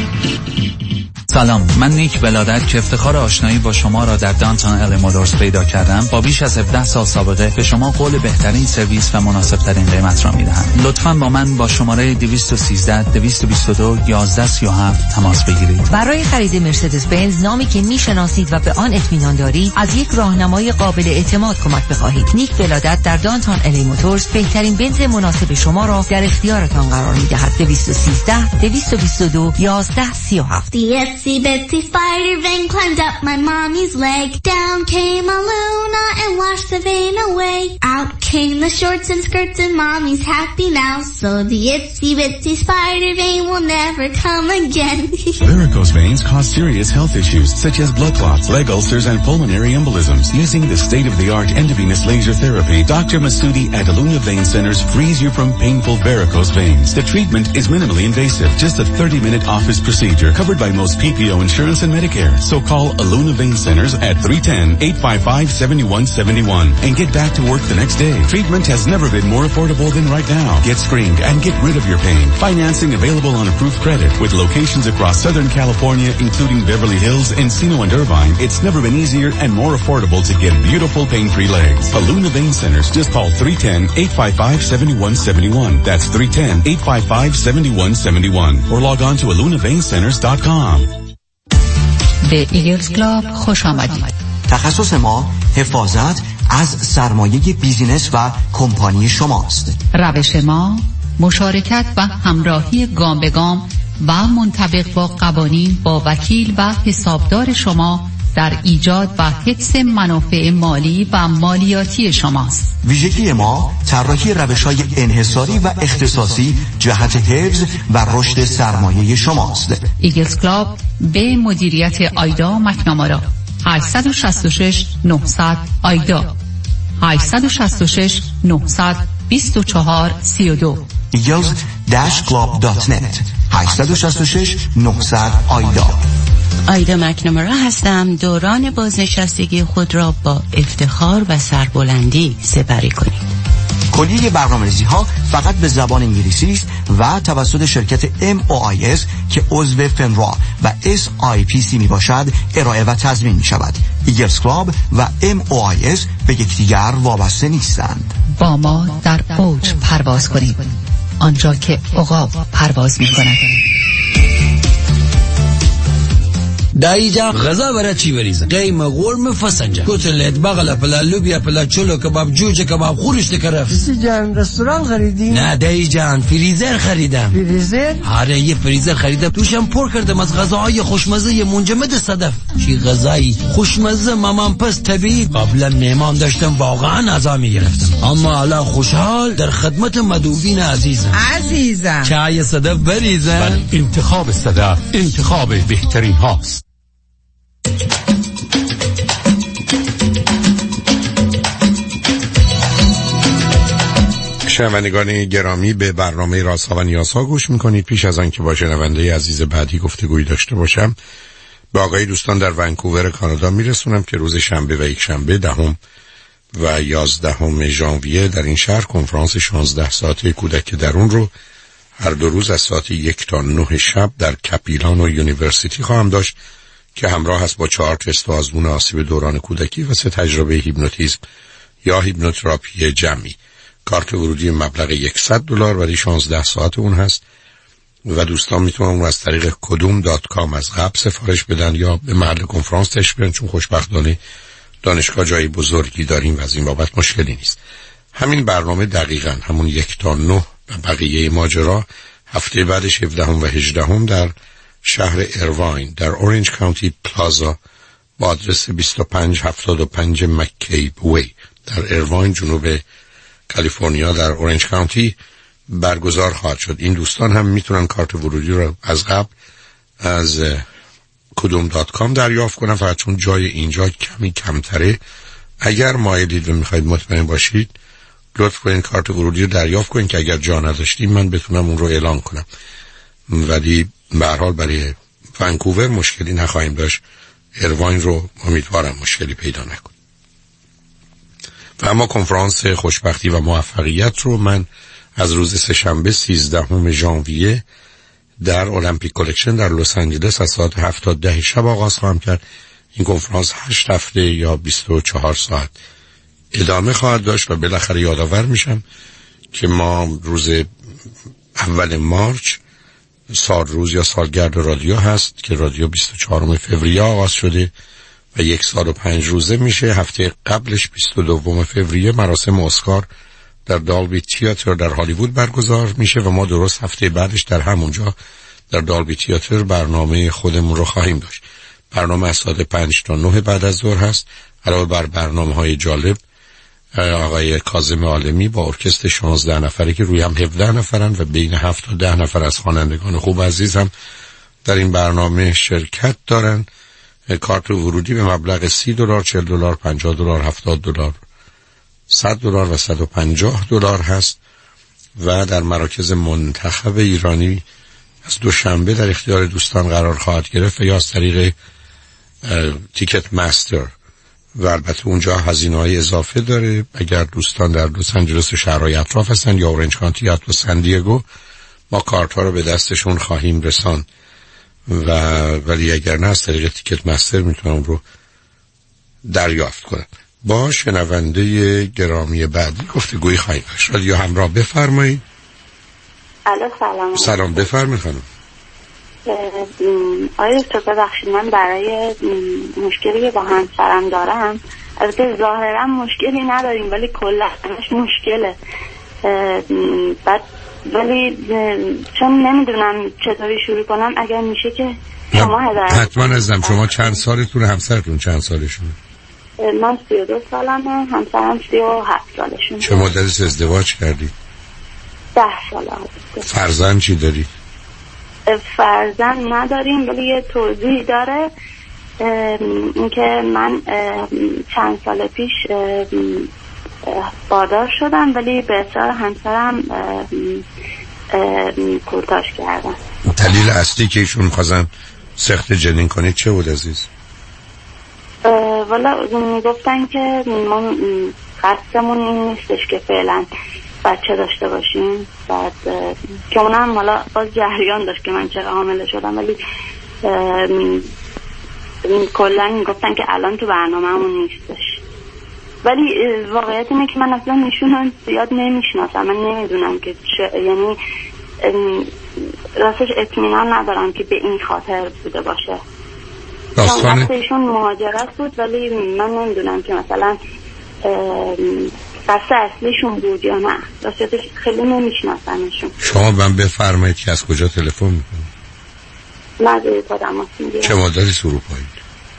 سلام، من نیک ولادت که افتخار آشنایی با شما را در دانتون ال مودرز پیدا کردم، با بیش از هفده سال سابقه به شما قول بهترین سرویس و مناسب ترین قیمت را میدهم. لطفاً با من با شماره دویست و سیزده دویست و بیست و دو یازده سی و هفت تماس بگیرید. برای خرید مرسدس بنز، نامی که میشناسید و به آن اطمینان دارید، از یک راهنمای قابل اعتماد کمک بخواهید. نیک ولادت در دانتون ال مودرز بهترین بنز مناسب شما را در اختیارتان قرار میدهد. دویست و سیزده دویست و بیست و دو یازده سی و هفت. Itsy bitsy spider vein climbed up my mommy's leg. Down came a Luna and washed the vein away. Out came the shorts and skirts and mommy's happy now. So the itsy bitsy spider vein will never come again. Varicose veins cause serious health issues such as blood clots, leg ulcers, and pulmonary embolisms. Using the state-of-the-art endovenous laser therapy, Doctor Masudi at Aluna Vein Centers frees you from painful varicose veins. The treatment is minimally invasive, just a thirty minute office procedure covered by most P P O insurance and Medicare. So call Aluna Vein Centers at three one zero, eight five five, seven one seven one and get back to work the next day. Treatment has never been more affordable than right now. Get screened and get rid of your pain. Financing available on approved credit with locations across Southern California, including Beverly Hills, Encino, and Irvine. It's never been easier and more affordable to get beautiful pain-free legs. Aluna Vein Centers. Just call three one zero, eight five five, seven one seven one. That's three one zero, eight five five, seven one seven one. Or log on to aluna vein centers dot com. به ایگلز کلاب خوش آمدید. تخصص ما حفاظت از سرمایه بیزینس و کمپانی شماست. روش ما مشارکت و همراهی گام به گام و منطبق با قوانین با وکیل و حسابدار شما در ایجاد و حفظ منافع مالی و مالیاتی شماست. ویژگی ما طراحی روش‌های انحصاری و اختصاصی جهت حفظ و رشد سرمایه شماست. ایگلز کلاب به مدیریت آیدا مکنامارا. هشت شش شش نهصد آیدا هشت شش شش نهصد بیست و چهار سی و دو. ایگلز کلاب دات نت هشت شش شش نهصد آیدا. آیدا مکنامارا هستم. دوران بازنشستگی خود را با افتخار و سربلندی سپری کنید. کلیه برنامه‌ریزی ها فقط به زبان انگلیسی است و توسط شرکت ام او آی اس که عضو فنرا و اس آی پی سی می باشد ارائه و تضمین می شود. ایگلز کلاب و ام او آی اس به یکدیگر وابسته نیستند. با ما در اوج پرواز کنید، آنجا که عقاب پرواز می کند. دایی جان غذا برای چی بریزم؟ قیمه قرمه فسنجه کتلت بغل پلا لوبیا پلا چلو کباب جوجه کباب خورشت کرفت. کسی جان رستوران خریدی؟ نه دایی جان فریزر خریدم. فریزر؟ آره یه فریزر خریدم توشم پر کردم از غذاهای خوشمزه منجمد صدف. چی غذایی خوشمزه مامان پس طبیعی. قبلا مهمان داشتم واقعا عزا میگرفتم، اما حالا خوشحال در خدمت مدوبین عزیزم. عزیزم چای صدف بریزم. بل انتخاب صدف انتخاب بهترین هاست. شنوندگان گرامی، به برنامه رازها و نیازها گوش میکنید. پیش از آن که با شنونده عزیز بعدی گفتگویی داشته باشم، به آقای دوستان در ونکوور کانادا میرسونم که روز شنبه و یک شنبه دهم و یازدهم ژانویه در این شهر کنفرانس شانزده ساعته کودک درون رو هر دو روز از ساعت یک تا نه شب در کپیلان و یونیورسیتی خواهم داشت که همراه است با چهار تست آزمون آسیب دوران کودکی و سه تجربه هیپنوتیزم یا هیپنوتراپی جمعی. کارت ورودی مبلغ صد دلار ولی شانزده ساعت اون هست و دوستان میتونن از طریق کدوم دات کام از قبل سفارش بدن یا به محل کنفرانس تشریف بیارن، چون خوشبختانه دانشگاه جای بزرگی داریم و از این بابت مشکلی نیست. همین برنامه دقیقاً همون یک تا نه و بقیه ماجرا هفته بعدش هفدهم و هجدهم در شهر ایرواین در اورنج کانتی پلازا با آدرس بیست و پنج هفتاد و پنج مکیب وی در ایرواین جنوب کالیفرنیا در اورنج کانتی برگزار خواهد شد. این دوستان هم میتونن کارت ورودی رو از قبل از کدوم دات کام دریافت کنن، فقط چون جای اینجا کمی کمتره اگر مایلید و میخواید مطمئن باشید لطف کنین کارت ورودی رو دریافت کنین که اگر جا نداشتیم من بتونم اون رو اعلام کنم. ولی به هر حال برای ونکوور مشکلی نخواهیم داشت. ایرواین رو امیدوارم مشکلی پیدا نکنه. و اما کنفرانس خوشبختی و موفقیت رو من از روز سه‌شنبه سیزدهم ژانویه در المپیک کلکشن در لس آنجلس از ساعت هفت تا ده شب آغاز خواهم کرد. این کنفرانس هشت هفته یا بیست و چهار ساعت ادامه خواهد داشت و بالاخره یادآور میشم که ما روز اول مارچ سال روز یا سالگرد رادیو هست که رادیو بیست و چهارم فوریه آغاز شده و یک سال و پنج روزه میشه. هفته قبلش بیست و دوم فوریه مراسم اسکار در دالبی تئاتر در هالیوود برگزار میشه و ما درست هفته بعدش در همونجا در دالبی تئاتر برنامه خودمون رو خواهیم داشت. برنامه از ساعت پنج تا نه بعد از ظهر هست. علاوه بر برنامه‌های جالب آقای کاظم عالمی با ارکستر شانزده نفره که روی هم هفده نفرن و بین هفت تا ده نفر از خوانندگان خوب عزیز هم در این برنامه شرکت دارن. کارت ورودی به مبلغ سی دلار، چهل دلار، پنجاه دلار، هفتاد دلار، صد دلار و صد و پنجاه دلار هست و در مراکز منتخب ایرانی از دوشنبه در اختیار دوستان قرار خواهد گرفت یا از طریق تیکت مستر و البته اونجا هزینه‌های اضافه داره. اگر دوستان در لس آنجلس و شهرهای اطراف هستن یا اورنج کانتی یا سان دیگو ما کارت ها رو به دستشون خواهیم رسان و ولی اگر نه از طریق تیکت مستر میتونم رو دریافت کنم. با شنونده گرامی بعدی گفتگویی خواهیم داشت. رادیو همراه بفرمایید. الو سلام. سلام بفرمایید خانم. آیا تو ببخشید من برای مشکلی که با همسرم دارم البته ظاهرا مشکلی نداریم ولی کلا همش مشکله بعد ولی چون نمیدونم چطوری شروع کنم اگر میشه که شما هدایت حتما ازم. شما چند سالتون همسرتون چند سالشونه؟ من سی و دو سالمه همسرم سی و هفت سالشونه. چه مدتی ازدواج کردی؟ ده ساله. فرزند چی داری؟ فرزند نداریم ولی یه توضیح داره اینکه من چند سال پیش باردار شدم ولی به اصرار همسرم کورتاژ کردن. دلیل اصلی که ایشون خواستن سخت جنین کنید چه بود عزیز؟ والا گفتن که ما قصدمون این نیستش که فعلا بچه داشته باشیم. بعد که اونم حالا باز جریان داشت که من چرا حامله شدم ولی کلا گفتن که الان تو برنامه همون نیستش. ولی واقعیت اینه که من اصلا ایشون زیاد نمیشناسم. من نمیدونم که چه یعنی راستش اطمینان ندارم که به این خاطر بوده باشه. داستان وقتی ایشون مهاجرت بود ولی من نمیدونم که مثلا قصد اصلیشون بود یا نه. راستش خیلی نمیشناسمشون. شما من بفرمایید که از کجا تلفن میکنید؟ من از اروپا تماس میگیرم. چه مدتی اروپایید؟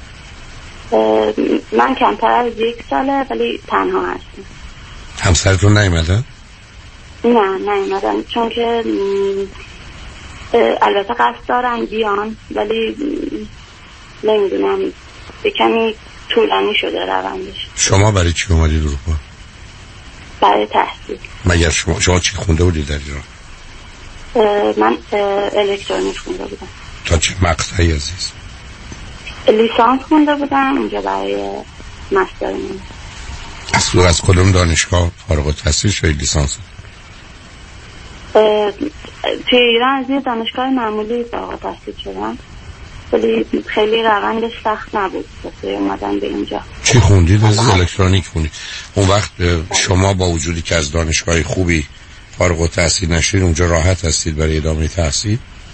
من کمتر از یک ساله ولی تنها هستم. همسرتون نیومدن؟ نه نیومدن چون که البته قصد دارن بیان ولی نمیدونم به کمی طولانی شده روندش. شما برای چی اومدید اروپا؟ برای تحصیل. مگر شما شما چی خونده بودید در ایران؟ من الکترونیک خونده بودم. تا چه مقطعی عزیز؟ لیسانس خونده بودم اونجا برای مستر من. اصلا از کدوم دانشگاه فارغ التحصیل شدید لیسانس؟ توی ایران از یه دانشگاه معمولی فارغ التحصیل شدم ولی خیلی روندش سخت نبود واسه اومدن به اینجا. چی خوندید؟ از الکترونیک خوندید. اون وقت شما با وجودی که از دانشگاه خوبی فارغ التحصیل نشید اونجا راحت هستید برای ادامه تحصیل؟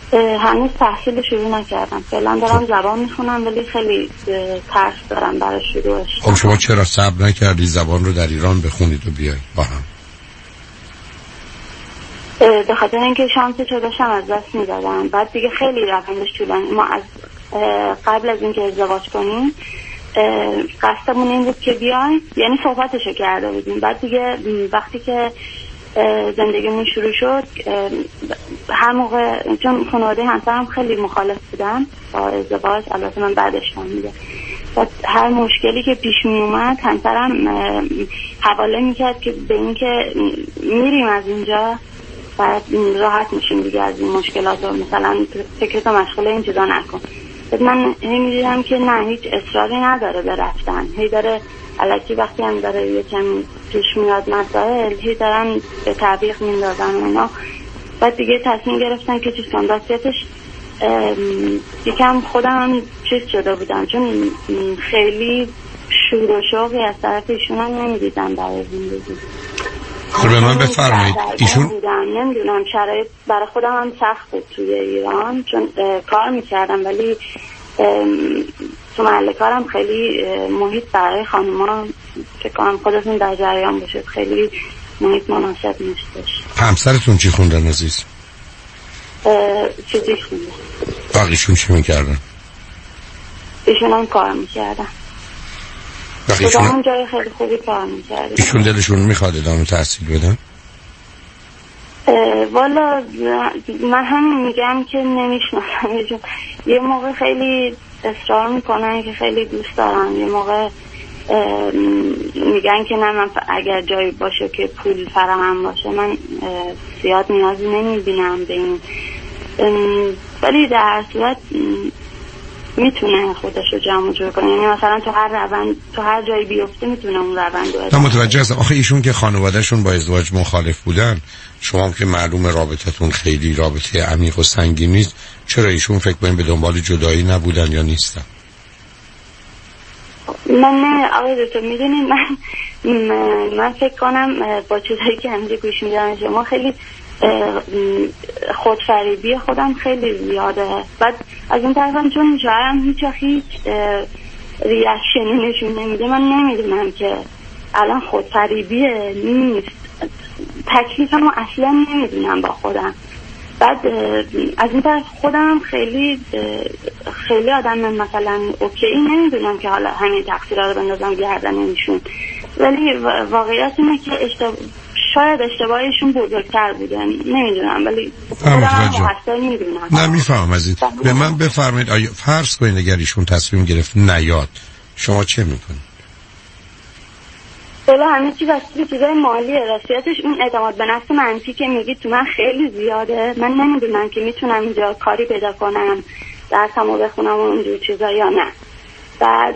هنوز تحصیل شروع نکردم، فعلا دارم زبان میخونم ولی خیلی ترس دارم برای شروعش. خب شما چرا صبر نکردی زبان رو در ایران بخونید و بیایید با هم؟ به خاطر اینکه شانسشو داشتم از دست میدادم. بعد دیگه خیلی روندش طولانی، ما از قبل از اینکه ازدواج کنیم قصدمون این بود که بیایم، یعنی صحبتشو کرده بودیم. بعد دیگه وقتی که زندگیمون شروع شد، هر موقع چون خانواده همسرم خیلی مخالف بودن با ازدواج، البته من بعدش فهمیدم، بعد هر مشکلی که پیش می اومد همسرم حواله میکرد که به این که میریم از اینجا بعد راحت میشیم دیگه از این مشکلات، و مثلا فکرتو مشغول این چیزا نکن. بعد من هی میدیدم که نه، هیچ اصراری نداره به رفتن، هی داره الکی وقتی هم داره یکم پیش میاد مسائل هی دارن به تعویق میندازن و اینا. بعد دیگه تصمیم گرفتن که چیز کنم. راستیتش یکم خودم هم چیز شده بودم، چون خیلی شور و شوقی از طرف ایشون هم نمیدیدم برای زندگی. خب به من بفرمایید ایشون نمیدونم شرایط برای خودم هم سخت بود توی ایران، چون کار میکردم ولی تو محل کارم خیلی محیط برای خانوما فکر کنم خودتون در جریان باشید، خیلی محیط مناسب نیستش. همسرتون چی خوندن عزیز؟ فیزیک خوندن. باقیشون چی میکردن؟ ایشون هم کار میکردن. باقیشون هم جای خیلی خوبی کار میکردن. ایشون دلشون میخواد ادامه تحصیل بدن؟ والا من هم میگم که نمیشناسم. یه موقع خیلی اصرار میکنن که خیلی دوست دارن، یه موقع میگن که نه من اگر جایی باشه که پول فراهم باشه من زیاد نیازی نمیبینم به این، ولی در هر صورت میتونه خودشو جمع جور کنه، یعنی مثلا تو هر روند تو هر جایی بیفته میتونه اون روند رو ادامه. متوجه هستم. آخه ایشون که خانوادهشون با ازدواج مخالف بودن، شما که معلوم رابطتون خیلی رابطه عمیق و سنگین نیست، چرا ایشون فکر کنین به دنبال جدایی نبودن یا نیستن؟ من نه آقای دکتر، میدونید من من فکر کنم با چیزایی که همینجا گوش میدم شما خیلی خودفریبی خودم خیلی زیاده. بعد از اون طرفم چون شوهرم هیچ هیچ ریاکشنی نشون نمیده، من نمیدونم که الان خودفریبیه نیست، تکلیفمو اصلا نمیدونم با خودم. بعد از این طرف خودم خیلی خیلی آدم مثلا اوکی نمیدونم که حالا همین تقصیرها رو بندازم گردن ایشون، ولی واقعیت اینه که اشتباه شاید اشتباهشون بزرگتر بوده، نمیدونم، ولی خودم مقصر میدونم. نه میفهم عزیز. به من بفرمایید آیا فرض کنید اگر ایشون تصمیم گرفت نیاد، شما چه میکنید؟ بلا همه چی بسته چیزای مالیه. راستیتش اون اعتماد به نفس منفی که میگید تو من خیلی زیاده. من نمیدونم که میتونم اینجا کاری پیدا کنم، درسمو بخونم و اونجور چیزا یا نه. بعد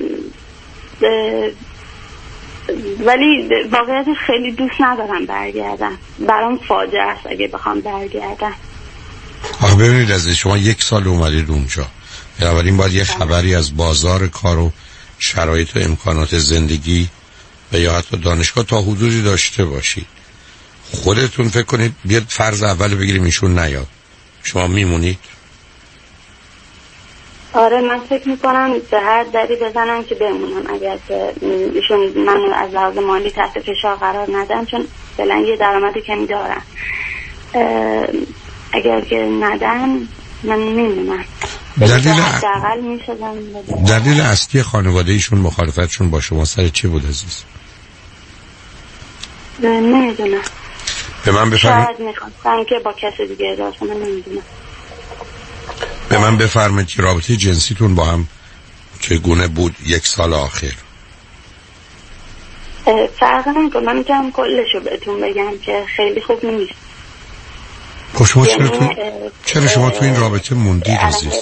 ولی واقعیتش خیلی دوست ندارم برگردم، برام فاجعه است اگه بخوام برگردم. آخه ببینید عزیز، شما یک سال اومدید اونجا، بنابراین باید یه خبری از بازار کار و شرایط و امکانات زندگی و یا حتی دانشگاه تا حدودی داشته باشید. خودتون فکر کنید بیاد فرض اول بگیریم ایشون نیاد، شما میمونید؟ آره من فکر میکنم به هر دری بزنم که بمونم اگر که ایشون من از لحاظ مالی تحت فشار قرار ندن، چون فعلا یه درآمد کمی دارم. اگر که ندن من میمونم. دلیل ا... دلیل اصلی خانواده ایشون مخالفتشون با شما سر چه بود عزیز؟ نمیدونم. به من بفرمایید. شاید میخواستن که با کسی دیگه ازدواج کنن، نمیدونم. به من بفرمایید که رابطه جنسیتون با هم چگونه بود یک سال آخر؟ فرق نمیکنه، من میتونم کلشو بهتون بگم که خیلی خوب نیست. خب شما چرا تو چرا شما تو این رابطه موندید عزیز؟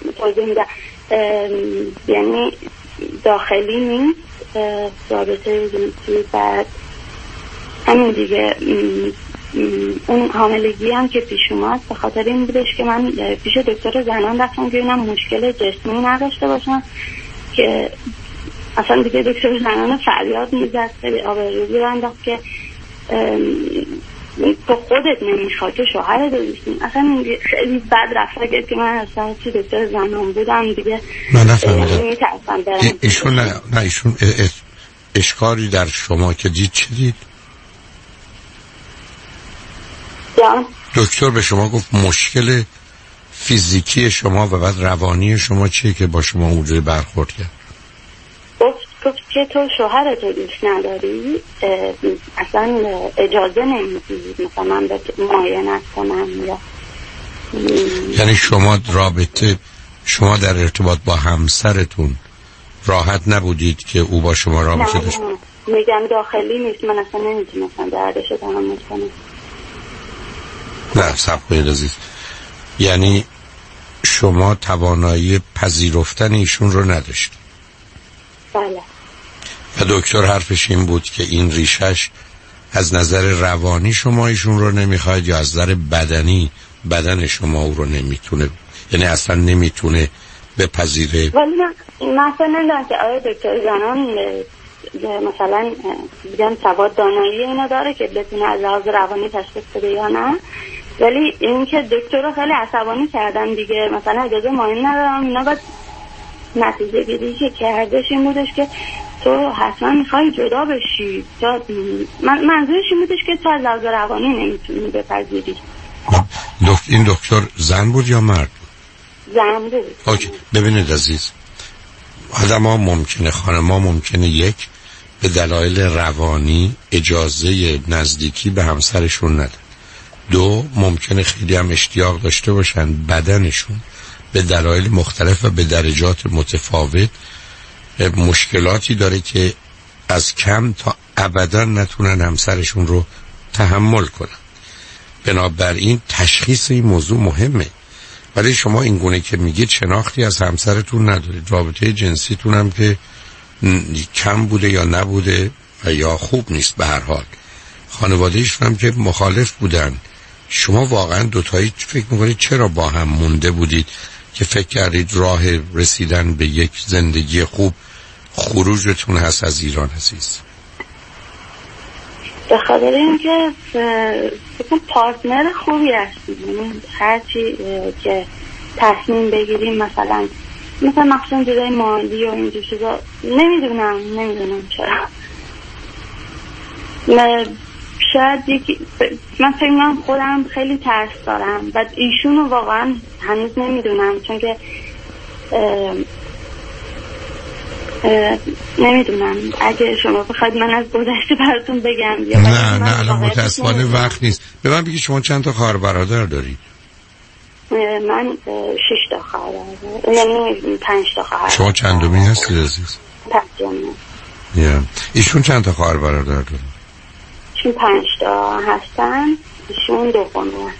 یعنی داخلی نیست رابطه جنسی. بعد همین دیگه اون حاملگی هم که پیش اومد به خاطر این بودش که من پیش دکتر زنان رفتم که ببینم مشکل جسمی نداشته باشم، که اصلا دیگه دکتر زنان فریاد میزد، خیلی آبروریزی رو انداخت که تو خودت نمیخواد که شوهرت رو دوست کنی. اصلا خیلی بد رفتار کرد که من اصلا چی دکتر زنان بودم دیگه نه نفهمیدم. میترسم برم. ایشون نه نه ایشون اشکالی در شما که دید چه دید؟ جان دکتر به شما گفت مشکل فیزیکی شما و بعد روانی شما چیه که با شما اونجوری برخورد کرد؟ گفت گفت که تو شوهرت رو دوست نداری، اصلا اجازه نمیدی مثلا من به معاینت کنم یا یعنی شما رابطه شما در ارتباط با همسرتون راحت نبودید که او با شما رابطه داشت؟ میگم داخلی نیست، من اصلا نمیتونستم دردش رو تحمل کنم. نه صبر کنید عزیز، یعنی شما توانایی پذیرفتن ایشون رو نداشت؟ بله. و دکتر حرفش این بود که این ریشش از نظر روانی شما ایشون رو نمیخواید یا از نظر بدنی بدن شما او رو نمیتونه، یعنی اصلا نمیتونه بپذیره؟ ولی من مثلا نمیدونم که آیا دکتر زنان مثلا بگم سواد دانایی اینا داره که بتونه از لحاظ روانی تشخیص بده یا نه، ولی این که دکتر رو خیلی عصبانی کردن دیگه، مثلا اجازه معاینه ندارم اینا، بعد نتیجه گیری که کردش این بودش که تو حتما میخوای جدا بشی. من منظورش این بودش که تو از لحاظ روانی نمیتونی بپذیری. دکتر این دکتر زن بود یا مرد؟ زن بود. اوکی. ببینید عزیز، آدم ها ممکنه خانم ها ممکنه یک به دلایل روانی اجازه نزدیکی به همسرشون ندن، دو ممکنه خیلی هم اشتیاق داشته باشن بدنشون به دلایل مختلف و به درجات متفاوت مشکلاتی داره که از کم تا ابدا نتونن همسرشون رو تحمل کنن. بنابراین تشخیص این موضوع مهمه، ولی شما این گونه که میگید شناختی از همسرتون ندارید، رابطه جنسیتون هم که کم بوده یا نبوده و یا خوب نیست، به هر حال خانواده‌اش هم که مخالف بودن. شما واقعا دوتایی فکر میکنید چرا با هم مونده بودید که فکر کردید راه رسیدن به یک زندگی خوب خروجتون هست از ایران عزیز؟ به خاطر اینکه فکر پارتنر خوبی هستید، هرچی که تصمیم بگیریم مثلا مثلا مخصوصا جدای مالی و اینجور چیزا، نمیدونم نمیدونم چرا شاید یکی من فکر میکنم خودم خیلی ترس دارم، بعد ایشونو واقعا هنوز نمیدونم، چون که اه اه نمیدونم اگه شما بخواید من از گذشته براتون بگم یا نه نه الان متاسفانه وقت نیست. به من بگی شما چند تا خواهر برادر دارید؟ من شش تا خواهر برادر، یعنی پنج تا خواهر. شما چندمی هستید عزیز؟ پنجمی. یا ایشون چند تا خواهر برادر دارید؟ ایشون پنج تا هستن، ایشون دومی هست.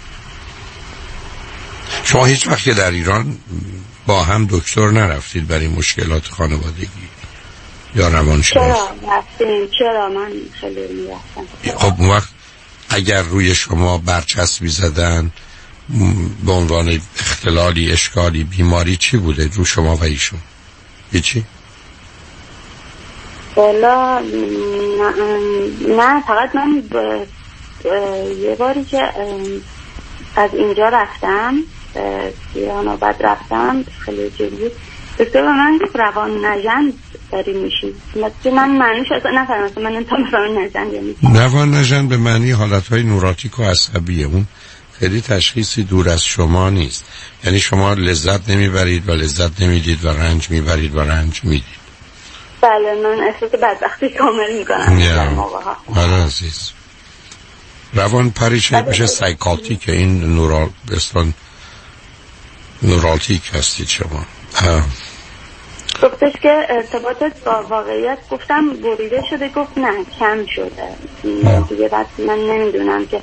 شما هیچ وقت که در ایران با هم دکتر نرفتید برای مشکلات خانوادگی یا روانشناس؟ چرا رفتیم؟ چرا من خیلی میرفتم. خب اون وقت اگر روی شما برچسبی زدن به عنوان اختلالی، اشکالی، بیماری، چی بوده رو شما و ایشون؟ هیچی؟ والا نه، فقط من ب... یه باری که از اینجا رفتم ایران و بعد رفتم خیلی جدید دکتر به من روان نژند داری میشی. من معنیش اصلا نفرمستم، من انتا روان نژند یعنی روان نژند به معنی حالتهای نوراتیک و عصبیه، اون خیلی تشخیصی دور از شما نیست. یعنی شما لذت نمیبرید و لذت نمیدید و رنج میبرید و رنج میدید. بله من احساس بدبختی کامل میکنم در موقع ها. بله عزیز، روان پریشه میشه سایکاتیک، این نورال بستان نورالتیک هستید شما. گفتش که ارتباطت با واقعیت، گفتم بریده شده، گفت نه کم شده دیگه. بعد من نمیدونم که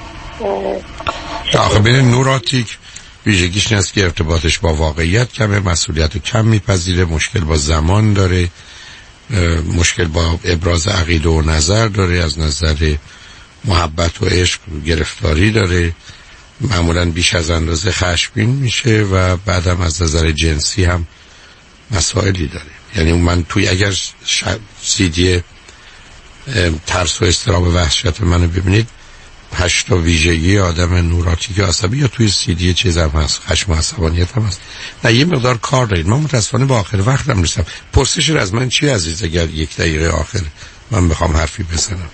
آخه بین نوراتیک ویژگیش این است که ارتباطش با واقعیت کمه، مسئولیت رو کم میپذیره، مشکل با زمان داره، مشکل با ابراز عقیده و نظر داره، از نظر محبت و عشق گرفتاری داره، معمولا بیش از اندازه خشمگین میشه و بعدم از نظر جنسی هم مسائلی داره. یعنی من توی اگر ش... سیدی ترس و اضطراب وحشت منو ببینید، هشت تا ویژگی آدم نوراتیک عصبی یا توی سیدی چیز هم هست، خشم و عصبانیت هم هست. نه یه مقدار کار دارید. من متاسفانه با آخر وقتم رسیدم. پرسش از من چی عزیز اگر یک دقیقه آخر من بخوام حرفی بزنم؟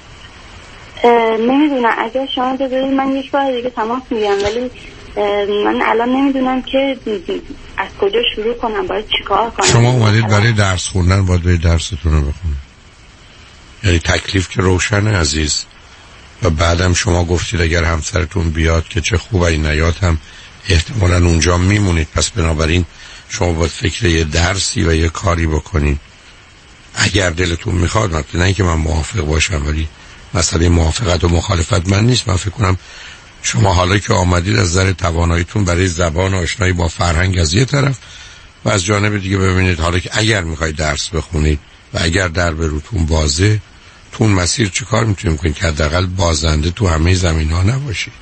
نمیدونم اگر شما بذارید من یک بار دیگه تماس میگم، ولی من الان نمیدونم که از کجا شروع کنم، باید چیکار کنم. شما اومدید برای درس خوندن، باید برید درستون رو بخونید. یعنی تکلیف که روشنه عزیز. و بعدم شما گفتید اگر همسرتون بیاد که چه خوب، این نیاد هم احتمالاً اونجا میمونید. پس بنابراین شما باید فکر یه درسی و یه کاری بکنید اگر دلتون میخواد. مثلا نه اینکه من موافق باشم، ولی مسئله موافقت و مخالفت من نیست. من فکر کنم شما حالا که آمدید از نظر تواناییتون برای زبان آشنایی با فرهنگ از یه طرف و از جانب دیگه ببینید حالا که اگر میخواید درس بخونید و اگر در به روتون بازه، تو اون مسیر چه کار میتونیم کنید که حداقل بازنده تو همه زمین ها نباشید.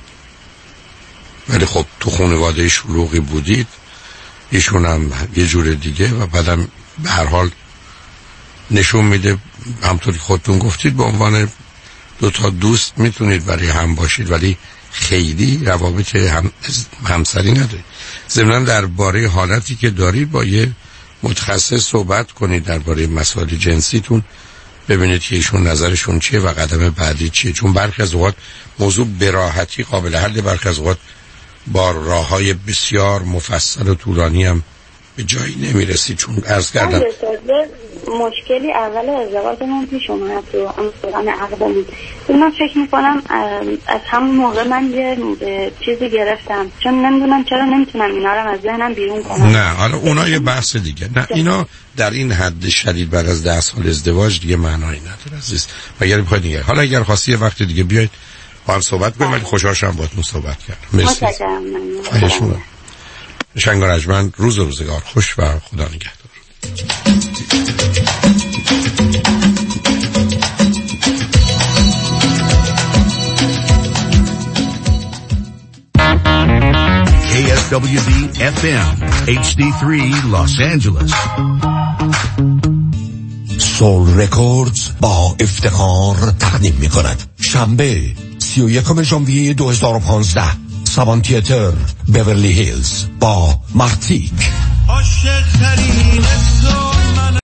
ولی خب تو خانواده شلوغی بودید، ایشون هم یه جور دیگه و بعدم به هر حال نشون میده همطوری خودتون گفتید به عنوان دو تا دوست میتونید برای هم باشید، ولی خیلی روابط هم همسری ندارید. ضمن درباره حالتی که دارید با یه متخصص صحبت کنید درباره مسائل جنسیتون، ببینید که ایشون نظرشون چیه و قدم بعدی چیه. چون برخی از اوقات موضوع به راحتی قابل حل، برخی از اوقات با راههای بسیار مفصل و طولانی هم به جایی نمیرسید. چون عرض کردم مشکلی اول ازدواجمون پیش اومد تو دوران عقدمون. من فکر میکنم از همون موقع من یه چیزی گرفتم، چون نمیدونم چرا نمیتونم اینا رو از ذهنم بیرون کنم. نه حالا اونا یه بحث دیگه. نه اینا در این حد شدید بعد از ده سال ازدواج دیگه معنایی نداره عزیز. مگر میخواید دیگه حالا اگر خواستی یه وقت دیگه بیاید با هم صحبت کنیم. ولی خوشحال شدم باهاتون صحبت کردم. مرسی. متشکرم. شنگ و رجمند، روز و روزگار خوش و خدا نگهدار. K S W D F M H D three Los Angeles. سول رکوردز با افتخار تقدیم می کند شنبه سی و یکم ژانویه دو هزار و پانزده سابان تیاتر بیورلی هیلز با مارتیک. عاشق ترین